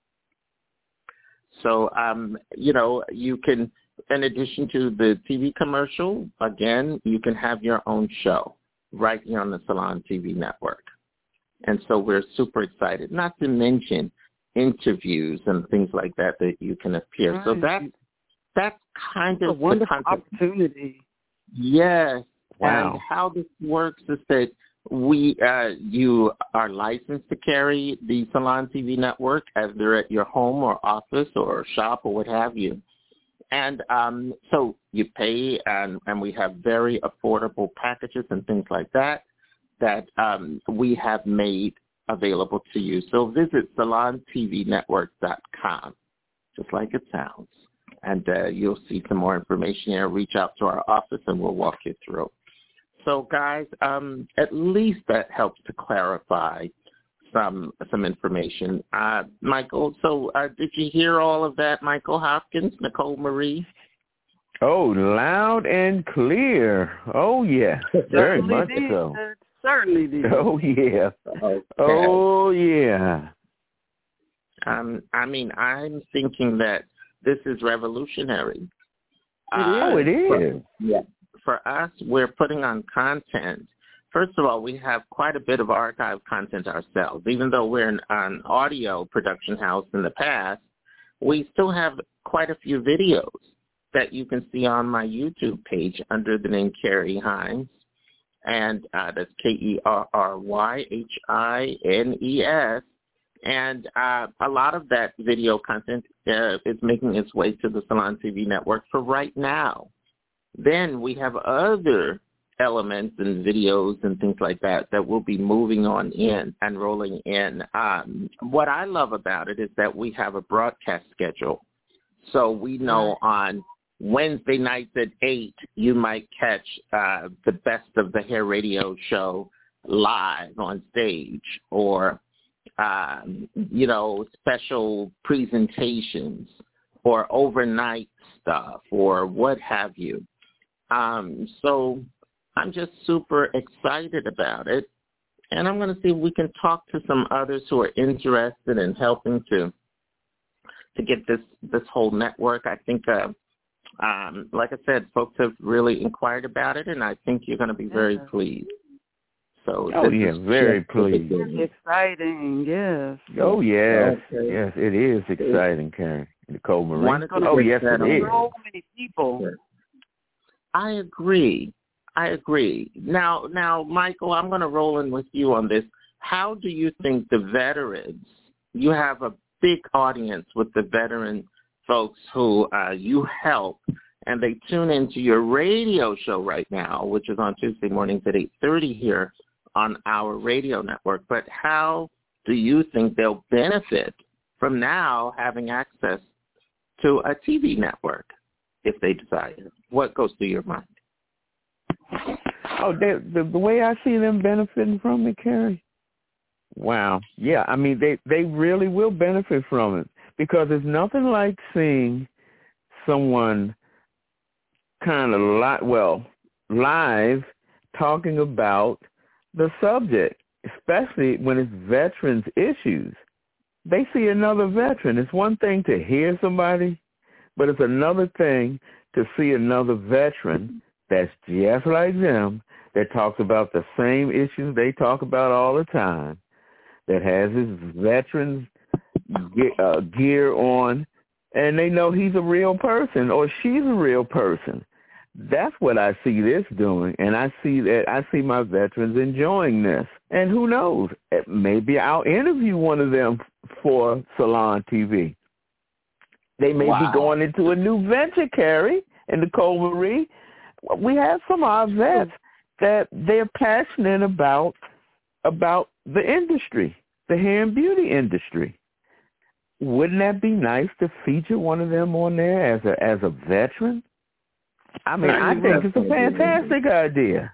So, you can, in addition to the TV commercial, again, you can have your own show right here on the Salon TV network. And so we're super excited, not to mention interviews and things like that you can appear. Right. So that's kind of a wonderful the concept. opportunity. Yes. Wow. And how this works is that you are licensed to carry the Salon TV network, either at your home or office or shop or what have you. And so you pay, and we have very affordable packages and things like that we have made available to you. So visit SalonTVNetwork.com, just like it sounds. And you'll see some more information there. Reach out to our office, and we'll walk you through. So, guys, at least that helps to clarify some information. Michael, so did you hear all of that, Michael Hopkins, Nicole Marie? Oh, loud and clear. Oh, yeah. Very much so. Certainly did. Oh, yeah. Okay. Oh, yeah. I'm thinking that this is revolutionary. It is. Yeah. For us, we're putting on content. First of all, we have quite a bit of archive content ourselves. Even though we're an audio production house in the past, we still have quite a few videos that you can see on my YouTube page under the name Carrie Hines. And that's KerryHines. And a lot of that video content is making its way to the Salon TV network for right now. Then we have other elements and videos and things like that will be moving on in and rolling in. What I love about it is that we have a broadcast schedule. So we know on Wednesday nights at 8, you might catch the Best of the Hair Radio show live on stage, or special presentations or overnight stuff or what have you. So I'm just super excited about it, and I'm going to see if we can talk to some others who are interested in helping to get this whole network. I think, like I said, folks have really inquired about it, and I think you're going to be very pleased. So very pleased. Exciting, yes. Oh, yes. Okay. Yes, it is exciting, Karen. Nicole Marie. Oh, yes, it is. So many people. I agree. Now, Michael, I'm going to roll in with you on this. How do you think the veterans, you have a big audience with the veteran folks who you help and they tune into your radio show right now, which is on Tuesday mornings at 8:30 here on our radio network. But how do you think they'll benefit from now having access to a TV network if they decide? What goes through your mind? Oh, the way I see them benefiting from it, Carrie, wow. Yeah, I mean, they really will benefit from it because there's nothing like seeing someone kind of live talking about the subject, especially when it's veterans issues. They see another veteran. It's one thing to hear somebody, but it's another thing to see another veteran that's just like them, that talks about the same issues they talk about all the time, that has his veterans gear on, and they know he's a real person or she's a real person. That's what I see this doing, and I see my veterans enjoying this. And who knows, maybe I'll interview one of them for Salon TV. They may be going into a new venture, Carrie and Nicole Marie. We have some of our vets that they're passionate about the industry, the hair and beauty industry. Wouldn't that be nice to feature one of them on there as a veteran? I mean, I think it's a fantastic idea.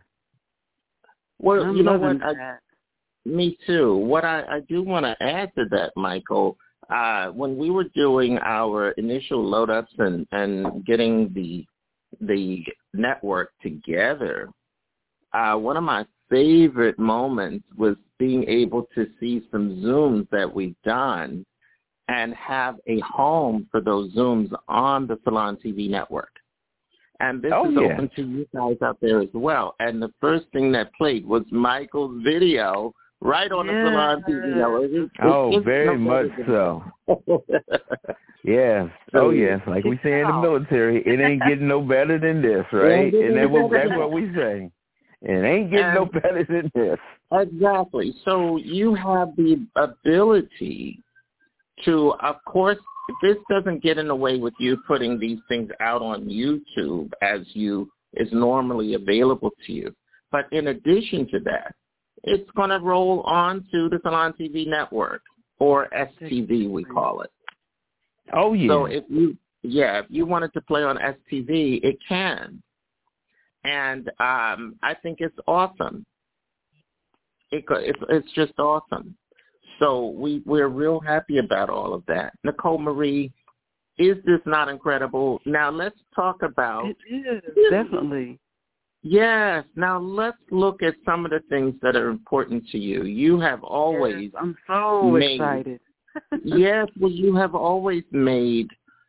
Well, you know what? Me too. What I do want to add to that, Michael, when we were doing our initial load-ups and getting the network together, one of my favorite moments was being able to see some Zooms that we've done and have a home for those Zooms on the Salon TV network. And this is open to you guys out there as well. And the first thing that played was Michael's video right on the Salon TV network. Very much so. Yes. Oh, yes. Like we say in the military, it ain't getting no better than this, right? And that's what we say. It ain't getting no better than this. Exactly. So you have the ability to, of course, this doesn't get in the way with you putting these things out on YouTube as is normally available to you. But in addition to that, it's going to roll on to the Salon TV network, or STV we call it. Oh, yeah. So if you wanted to play on STV, it can. And I think it's awesome. It's just awesome. So we're real happy about all of that. Nicole Marie, is this not incredible? Now let's talk about... It is, definitely. Yes. Now let's look at some of the things that are important to you. You have always... Yes, I'm so excited. Yes, well, you have always made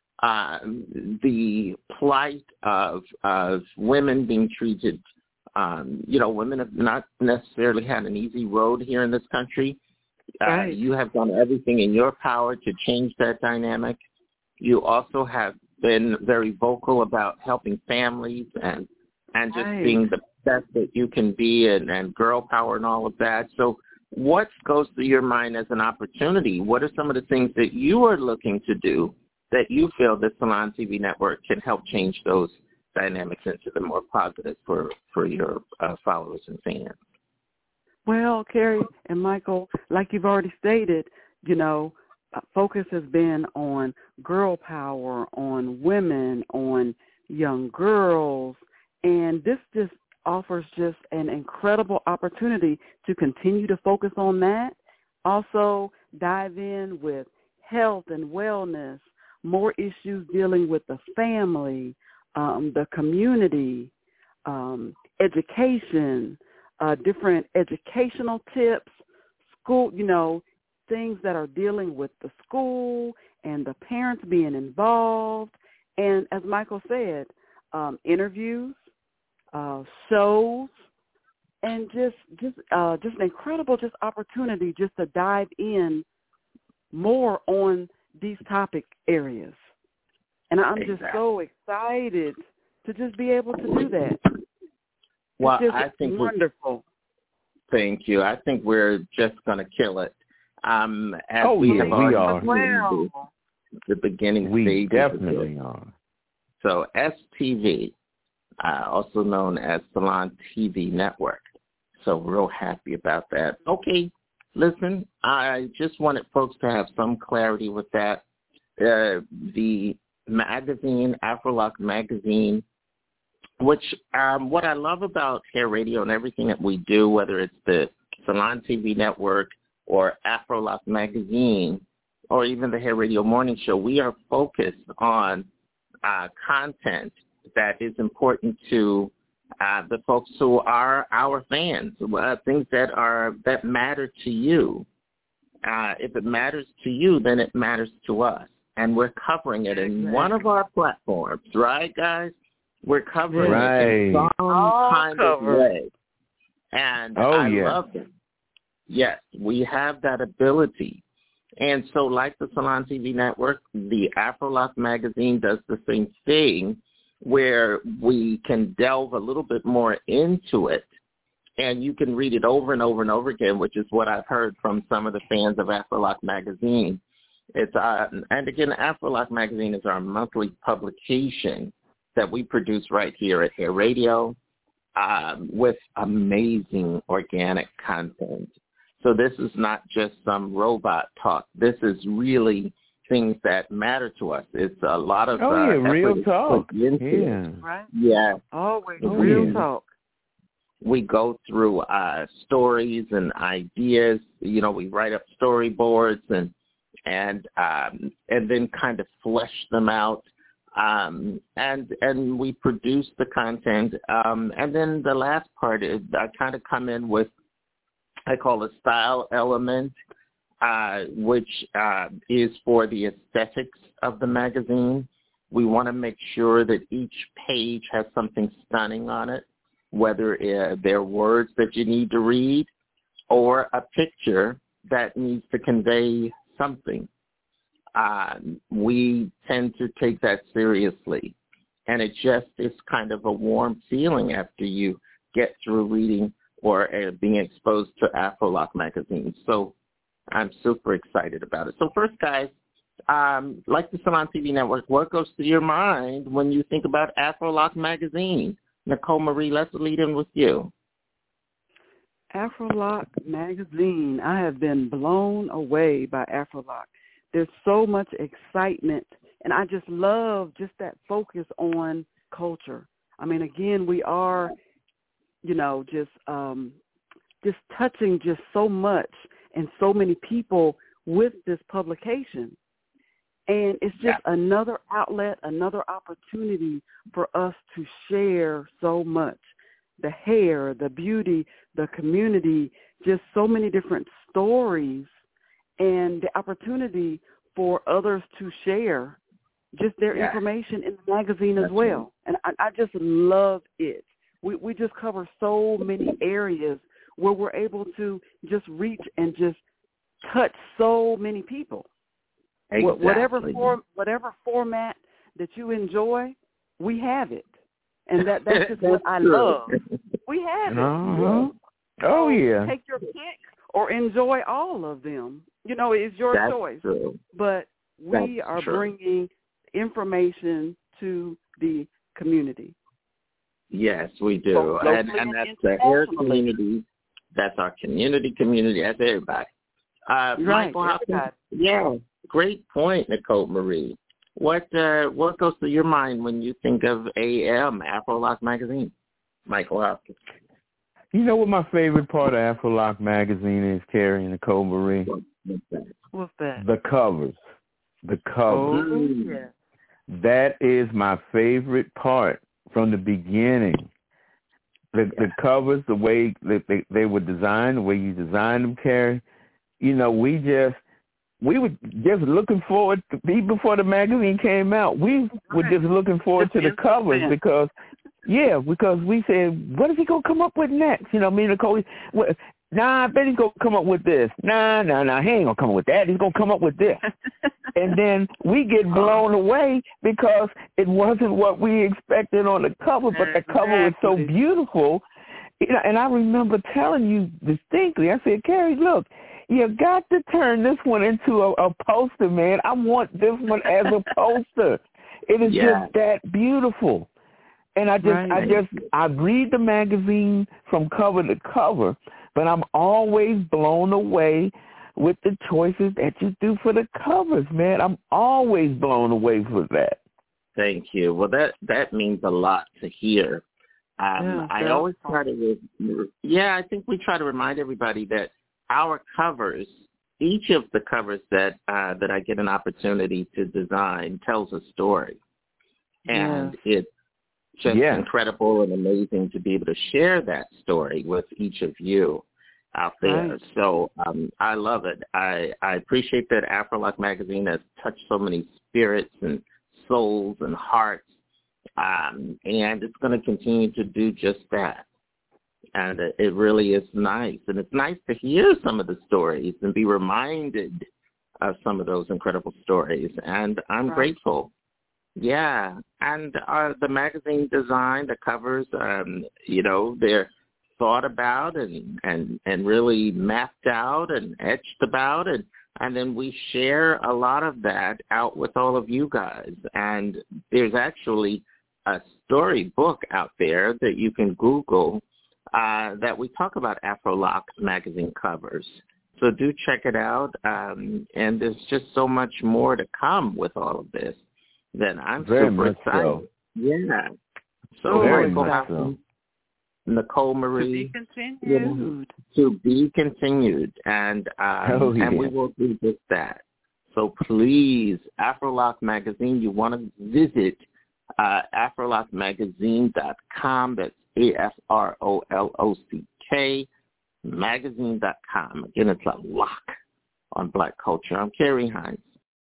the plight of women being treated... women have not necessarily had an easy road here in this country. Right. You have done everything in your power to change that dynamic. You also have been very vocal about helping families and just being the best that you can be and girl power and all of that. So what goes through your mind as an opportunity? What are some of the things that you are looking to do that you feel the Salon TV network can help change those dynamics into the more positive for your followers and fans? Well, Carrie and Michael, like you've already stated, focus has been on girl power, on women, on young girls, and this just offers just an incredible opportunity to continue to focus on that. Also, dive in with health and wellness, more issues dealing with the family, the community, education, different educational tips, school, things that are dealing with the school and the parents being involved. And as Michael said, interviews, shows, and just an incredible opportunity just to dive in more on these topic areas. And I'm just so excited to just be able to do that. Well, it's just I think wonderful. Thank you. I think we're just going to kill it. As we are. The beginning we stages. Definitely are. So STV, also known as Salon TV Network. So real happy about that. Okay, listen, I just wanted folks to have some clarity with that. The magazine, Afrolock Magazine, which what I love about Hair Radio and everything that we do, whether it's the Salon TV Network or Afrolock Magazine or even the Hair Radio Morning Show, we are focused on content that is important to the folks who are our fans, things that matter to you. If it matters to you, then it matters to us. And we're covering it in one of our platforms, right, guys? We're covering it in some kind of way. And I love it. Yes, we have that ability. And so like the Salon TV Network, the Afrolock Magazine does the same thing, where we can delve a little bit more into it, and you can read it over and over and over again, which is what I've heard from some of the fans of Afrolock Magazine. It's and again, Afrolock Magazine is our monthly publication that we produce right here at Hair Radio with amazing organic content. So this is not just some robot talk. This is really things that matter to us. It's a lot of real talk. Right? Yeah. Always real talk. We go through stories and ideas. You know, we write up storyboards and then kind of flesh them out. And we produce the content. And then the last part is I kind of come in with, I call a style element, which is for the aesthetics of the magazine. We want to make sure that each page has something stunning on it, whether they're words that you need to read or a picture that needs to convey something. We tend to take that seriously, and it just is kind of a warm feeling after you get through reading or being exposed to Afrolock Magazine. So I'm super excited about it. So first, guys, like the Salon TV Network, what goes through your mind when you think about Afrolock Magazine? Nicole Marie, let's lead in with you. Afrolock Magazine. I have been blown away by Afrolock. There's so much excitement, and I just love just that focus on culture. I mean, again, we are, you know, just touching just so much and so many people with this publication. And it's just another outlet, another opportunity for us to share so much. The hair, the beauty, the community, just so many different stories, and the opportunity for others to share just their information in the magazine as well. And I just love it. We just cover so many areas where we're able to just reach and just touch so many people. Exactly. Whatever format that you enjoy, we have it. And that's just what I love. We have it. Uh-huh. Oh, yeah. Take your pick or enjoy all of them. You know, it's your choice. True. But we are bringing information to the community. Yes, we do. And that's the hair community. That's our community. That's everybody. Michael Hopkins. Yeah, great point, Nicole Marie. What goes through your mind when you think of AM, Afrolock Magazine? Michael Hopkins. You know what my favorite part of Afrolock Magazine is, Carrie and Nicole Marie? What's that? The covers. The covers. Oh, yeah. That is my favorite part from the beginning. The covers, the way they were designed, the way you designed them, Carrie. You know, we were just looking forward to, even before the magazine came out, we were just looking forward to the covers because we said, what is he going to come up with next? You know, me and Nicole, I bet he's going to come up with this. Nah, he ain't going to come up with that. He's going to come up with this. And then we get blown away because it wasn't what we expected on the cover, but the cover was so beautiful. You know, and I remember telling you distinctly, I said, Carrie, look, you got to turn this one into a poster, man. I want this one as a poster. It is just that beautiful. And I read the magazine from cover to cover, but I'm always blown away with the choices that you do for the covers, man. I'm always blown away with that. Thank you. Well, that means a lot to hear. I always try to, I think we try to remind everybody that our covers, each of the covers that I get an opportunity to design tells a story. And it's just incredible and amazing to be able to share that story with each of you out there. Right. So I love it. I appreciate that Afrolock magazine has touched so many spirits and souls and hearts, and it's going to continue to do just that. And it really is nice. And it's nice to hear some of the stories and be reminded of some of those incredible stories. And I'm grateful. Yeah. And the magazine design, the covers, they're thought about and really mapped out and etched about, and then we share a lot of that out with all of you guys. And there's actually a storybook out there that you can Google that we talk about Afrolock magazine covers. So do check it out. And there's just so much more to come with all of this that I'm super excited. So. Yeah. So very much so. Nicole Marie. To be continued. To be continued. And and we will do just that. So please, Afrolock Magazine, you want to visit AfrolockMagazine.com. That's AFROLOCK magazine.com. Again, it's a lock on Black culture. I'm Carrie Hines.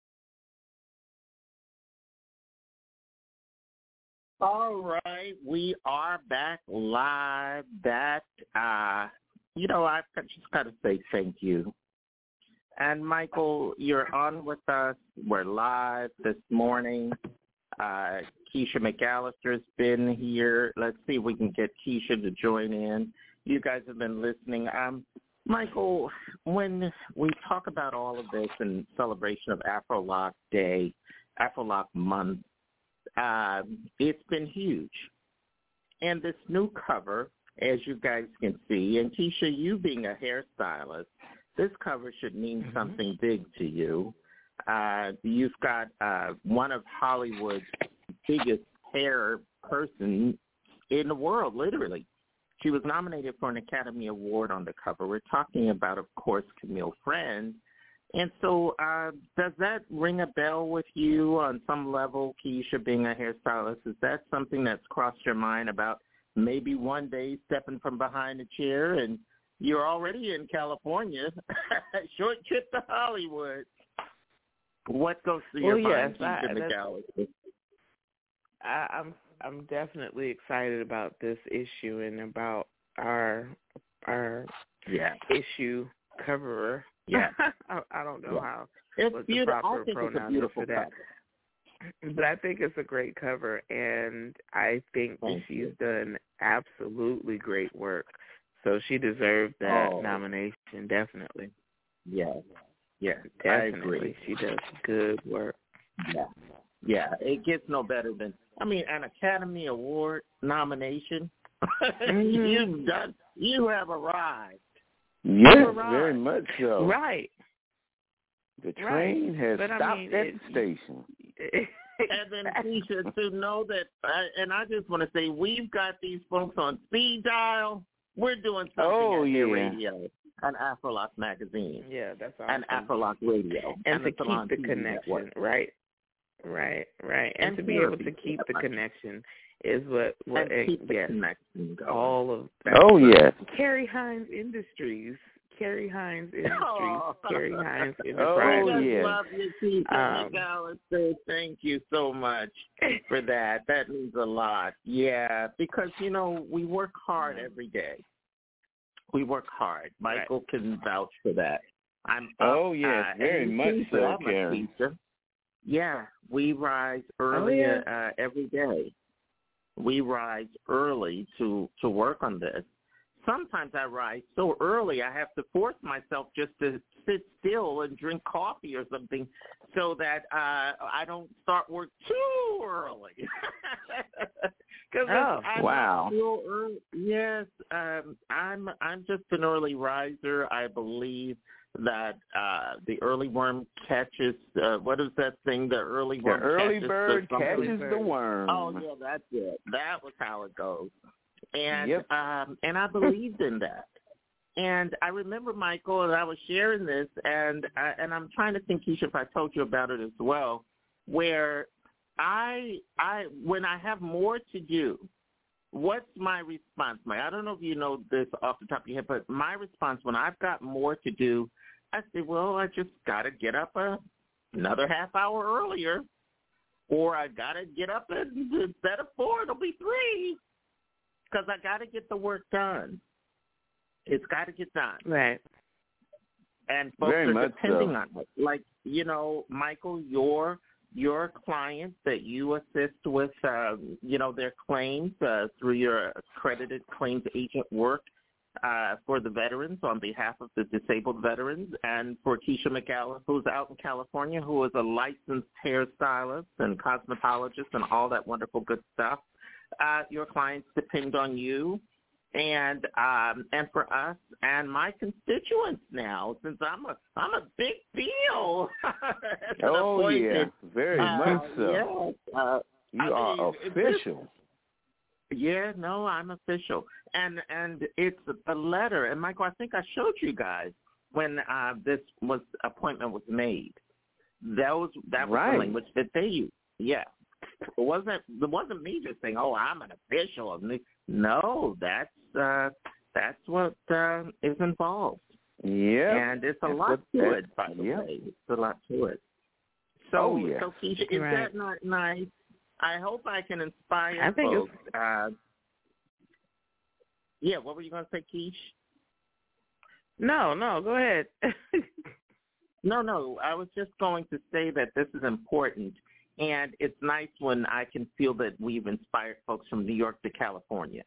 All right, we are back live. That, I've just got to say thank you. And, Michael, you're on with us. We're live this morning. Keisha McAllister's been here. Let's see if we can get Keisha to join in. You guys have been listening. Michael, when we talk about all of this in celebration of Afrolock Day, Afrolock Month, it's been huge. And this new cover, as you guys can see, and Keisha, you being a hairstylist, this cover should mean something big to you. You've got one of Hollywood's biggest hair person in the world, literally. She was nominated for an Academy Award on the cover. We're talking about, of course, Camille Friend. And so does that ring a bell with you on some level, Keisha, being a hairstylist? Is that something that's crossed your mind about maybe one day stepping from behind a chair and you're already in California, short trip to Hollywood? What goes through your mind, Keisha McAllister? I'm definitely excited about this issue and about our issue coverer. Yeah, I don't know how what's the proper pronoun for that, but I think it's a great cover, and I think that she's done absolutely great work. So she deserved that nomination, definitely. Yeah, definitely. I agree. She does good work. Yeah, it gets no better than, an Academy Award nomination. You have arrived. Yes, very much so. Right. The train has stopped at the station. And then, Keisha, to know that, and I just want to say, we've got these folks on speed dial. We're doing something at the radio, an Afrolock magazine. Yeah, that's awesome. An Afrolock radio. And to keep the connection, right. And to be able to keep the connection is what all of that. Oh, yes. Carrie Hines Industries. Carrie Hines Enterprises. Oh, yes. Love you, Keisha. Thank you so much for that. That means a lot. Yeah, because, we work hard every day. We work hard. Michael can vouch for that. Very much so, Karen. Yeah, we rise early every day. We rise early to work on this. sometimes I rise so early I have to force myself just to sit still and drink coffee or something so that I don't start work too early. Wow. Yes, I'm just an early riser. I believe that the early worm catches, what is that thing? The early worm catches the worm. Oh, yeah, that's it. That was how it goes. And and I believed in that. And I remember, Michael, and I was sharing this, and I'm trying to think, Keisha, if I told you about it as well, where when I have more to do, what's my response? I don't know if you know this off the top of your head, but my response when I've got more to do, I say, well, I just got to get up another half hour earlier, or I got to get up instead of 4, it'll be 3, because I got to get the work done. It's got to get done. Right. And folks are depending on it. Like, Michael, your clients that you assist with, their claims through your accredited claims agent work for the veterans on behalf of the disabled veterans, and for Keisha McAllis, who's out in California, who is a licensed hairstylist and cosmetologist and all that wonderful good stuff. Your clients depend on you. And for us and my constituents now, since I'm a big deal. Oh yeah, very much so. Yes, you are official. I'm official, and it's a letter. And Michael, I think I showed you guys when this appointment was made. That was the language that they used. Yeah. It wasn't me just saying, "Oh, I'm an official of me." No, that's what is involved. Yeah, and it's a lot to it. By the way, it's a lot to it. So, so Keisha, is that not nice? I hope I can inspire folks. What were you going to say, Keish? No, go ahead. No, I was just going to say that this is important. And it's nice when I can feel that we've inspired folks from New York to California.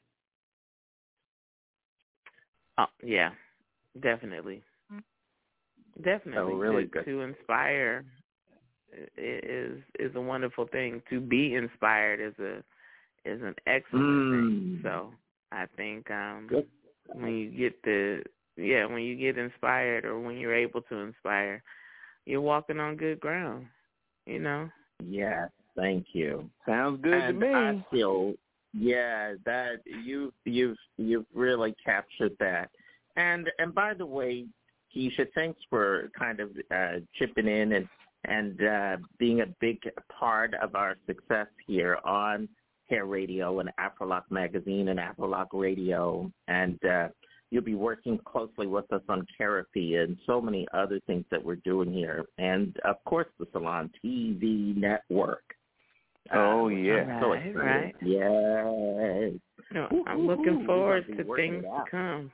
Oh, yeah, definitely. Definitely. Really good. To inspire is a wonderful thing. To be inspired is an excellent thing. So I think when you get inspired, or when you're able to inspire, you're walking on good ground, Yes, thank you. Sounds good to me. I feel, that you've really captured that. And by the way, Keisha, thanks for kind of chipping in and being a big part of our success here on Hair Radio and Afrolock Magazine and Afrolock Radio. And you'll be working closely with us on Therapy and so many other things that we're doing here. And, of course, the Salon TV network. Yeah. So excited. Right. Yes. I'm looking forward to things to come.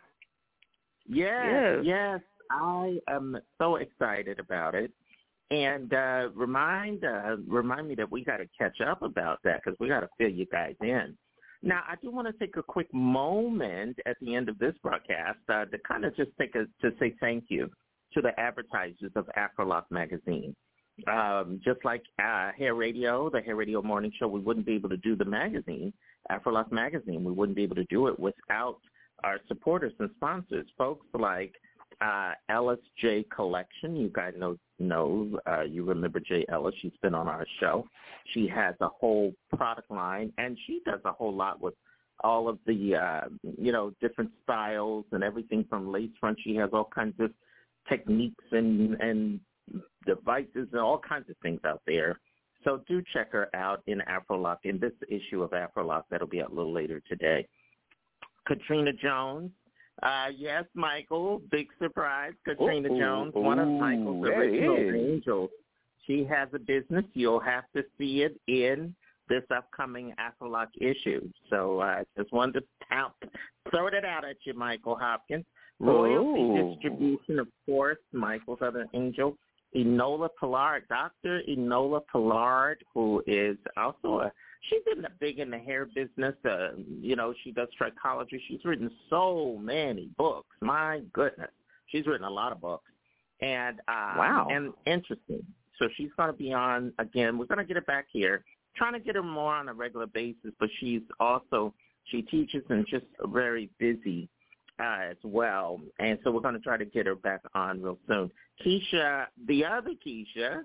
Yes. I am so excited about it. And remind me that we got to catch up about that, because we got to fill you guys in. Now, I do want to take a quick moment at the end of this broadcast to kind of just to say thank you to the advertisers of Afrolock Magazine. Just like Hair Radio, the Hair Radio Morning Show, we wouldn't be able to do the magazine, Afrolock Magazine. We wouldn't be able to do it without our supporters and sponsors, folks like Ellis J Collection. You guys know, you remember Jay Ellis. She's been on our show. She has a whole product line, and she does a whole lot with all of the, different styles and everything from lace front. She has all kinds of techniques and devices and all kinds of things out there. So do check her out in Afrolock, in this issue of Afrolock that'll be out a little later today. Katrina Jones. Yes, Michael, big surprise. Katrina Jones, one of Michael's original angels. She has a business. You'll have to see it in this upcoming Afrolock issue. So I just wanted to throw it out at you, Michael Hopkins. Royalty Distribution, of course, Michael's other angel. Enola Pillard, Dr. Enola Pillard, who is also she's big in the hair business. She does trichology. She's written so many books. My goodness. She's written a lot of books. And wow. And interesting. So she's going to be on again. We're going to get her back here. Trying to get her more on a regular basis, but she teaches and just very busy as well. And so we're going to try to get her back on real soon. Keisha, the other Keisha,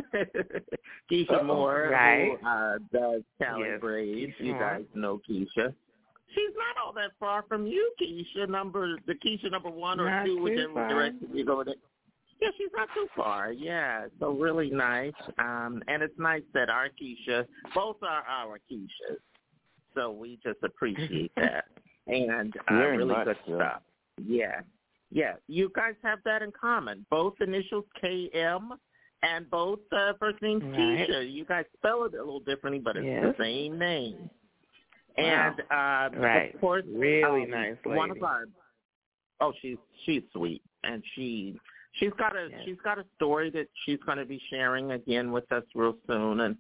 Keisha Moore, right. who does Cali braids. You guys know Keisha. She's not all that far from you, Keisha. Number one or not two, whichever far. direction you go with it. Yeah, she's not too far. Yeah, so really nice. And it's nice that our Keisha, both are our Keishas. So we just appreciate that. And really good stuff. Yeah. Yeah, you guys have that in common. Both initials KM and both first names Keisha. You guys spell it a little differently, but it's the same name. Wow. And of course, really nice lady. One of our she's sweet, and she's got a story that she's going to be sharing again with us real soon.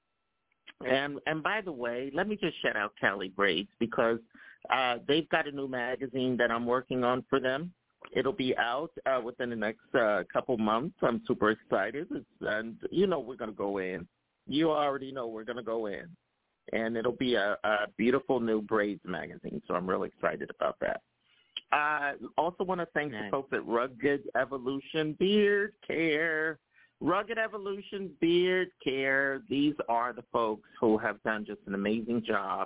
And by the way, let me just shout out Cali Braids because they've got a new magazine that I'm working on for them. It'll be out within the next couple months. I'm super excited, and we're going to go in. You already know we're going to go in, and it'll be a beautiful new braids magazine. So I'm really excited about that. Also want to thank the folks at Rugged Evolution Beard Care. Rugged Evolution Beard Care. These are the folks who have done just an amazing job.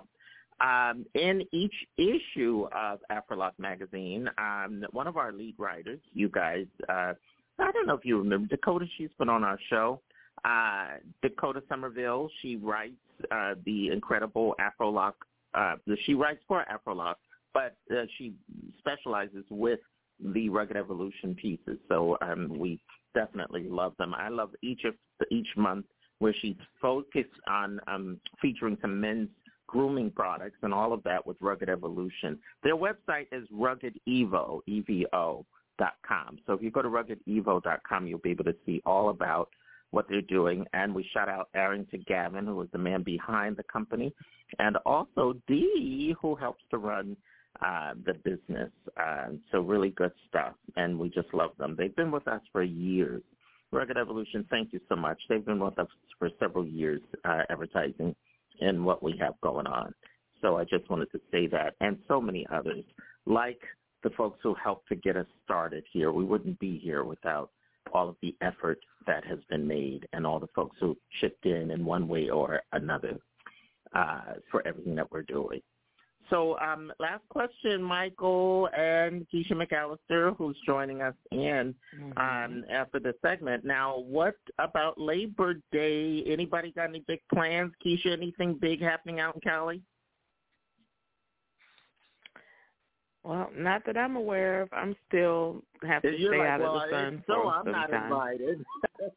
In each issue of Afrolock magazine, one of our lead writers, you guys, I don't know if you remember Dakota. She's been on our show. Dakota Somerville. She writes the incredible Afrolock. She writes for Afrolock, but she specializes with the Rugged Evolution pieces. So we definitely love them. I love each month where she focuses on featuring some men's grooming products and all of that with Rugged Evolution. Their website is RuggedEvo, EVO.com. So if you go to RuggedEvo.com, you'll be able to see all about what they're doing. And we shout out Arrington Gavin, who is the man behind the company, and also Dee, who helps to run the business. So really good stuff, and we just love them. They've been with us for years. Rugged Evolution, thank you so much. They've been with us for several years advertising and what we have going on. So I just wanted to say that, and so many others, like the folks who helped to get us started here. We wouldn't be here without all of the effort that has been made and all the folks who chipped in one way or another for everything that we're doing. So last question, Michael and Keisha McAllister, who's joining us in after the segment. Now, what about Labor Day? Anybody got any big plans? Keisha, anything big happening out in Cali? Well, not that I'm aware of. I'm still have to stay out of the sun. So I'm not invited.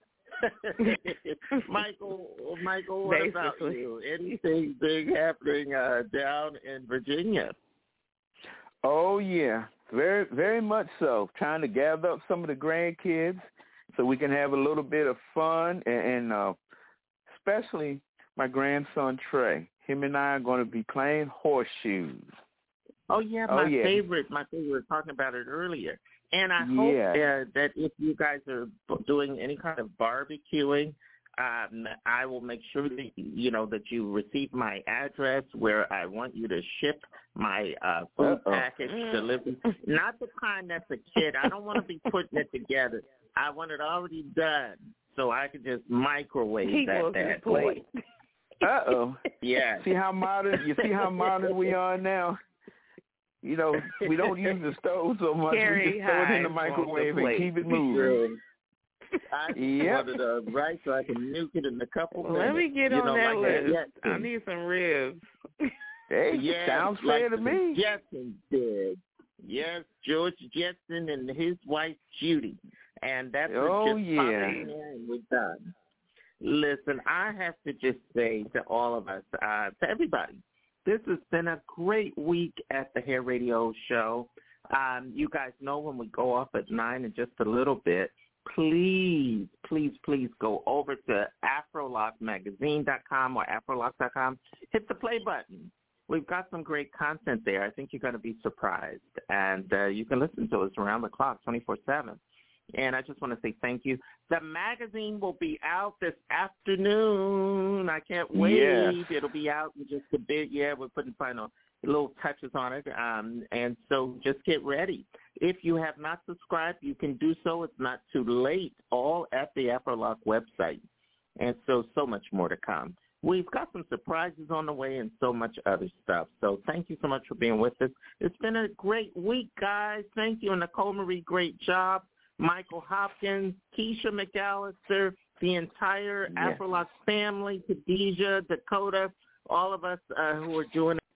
Michael, what about you? Anything big happening down in Virginia? Oh, yeah, very, very much so. Trying to gather up some of the grandkids so we can have a little bit of fun, and especially my grandson, Trey. Him and I are going to be playing horseshoes. Oh, yeah, my favorite. My favorite. We were talking about it earlier. And I hope that if you guys are doing any kind of barbecuing, I will make sure that that you receive my address where I want you to ship my food package delivery. Not the kind that's a kit. I don't want to be putting it together. I want it already done so I can just microwave that bad boy. Yeah. See how modern? You see how modern we are now? We don't use the stove so much. We just throw it in the microwave and keep it moving. I wanted to right so I can nuke it in a couple minutes. Let me get on that list. I need some ribs. Hey, sounds fair to me. Jetson did. Yes, George Jetson and his wife Judy. And that's and we're done. Listen, I have to just say to all of us, to everybody, this has been a great week at the Hair Radio Show. You guys know when we go off at 9 in just a little bit, please go over to AfrolockMagazine.com or Afrolock.com. Hit the play button. We've got some great content there. I think you're going to be surprised. And you can listen to us around the clock, 24/7. And I just want to say thank you. The magazine will be out this afternoon. I can't wait. Yes. It'll be out in just a bit. Yeah, we're putting final little touches on it. And so just get ready. If you have not subscribed, you can do so. It's not too late. All at the Afrolock website. And so much more to come. We've got some surprises on the way and so much other stuff. So thank you so much for being with us. It's been a great week, guys. Thank you. And Nicole Marie, great job. Michael Hopkins, Keisha McAllister, the entire Afrolock family, Khadijah, Dakota, all of us who are doing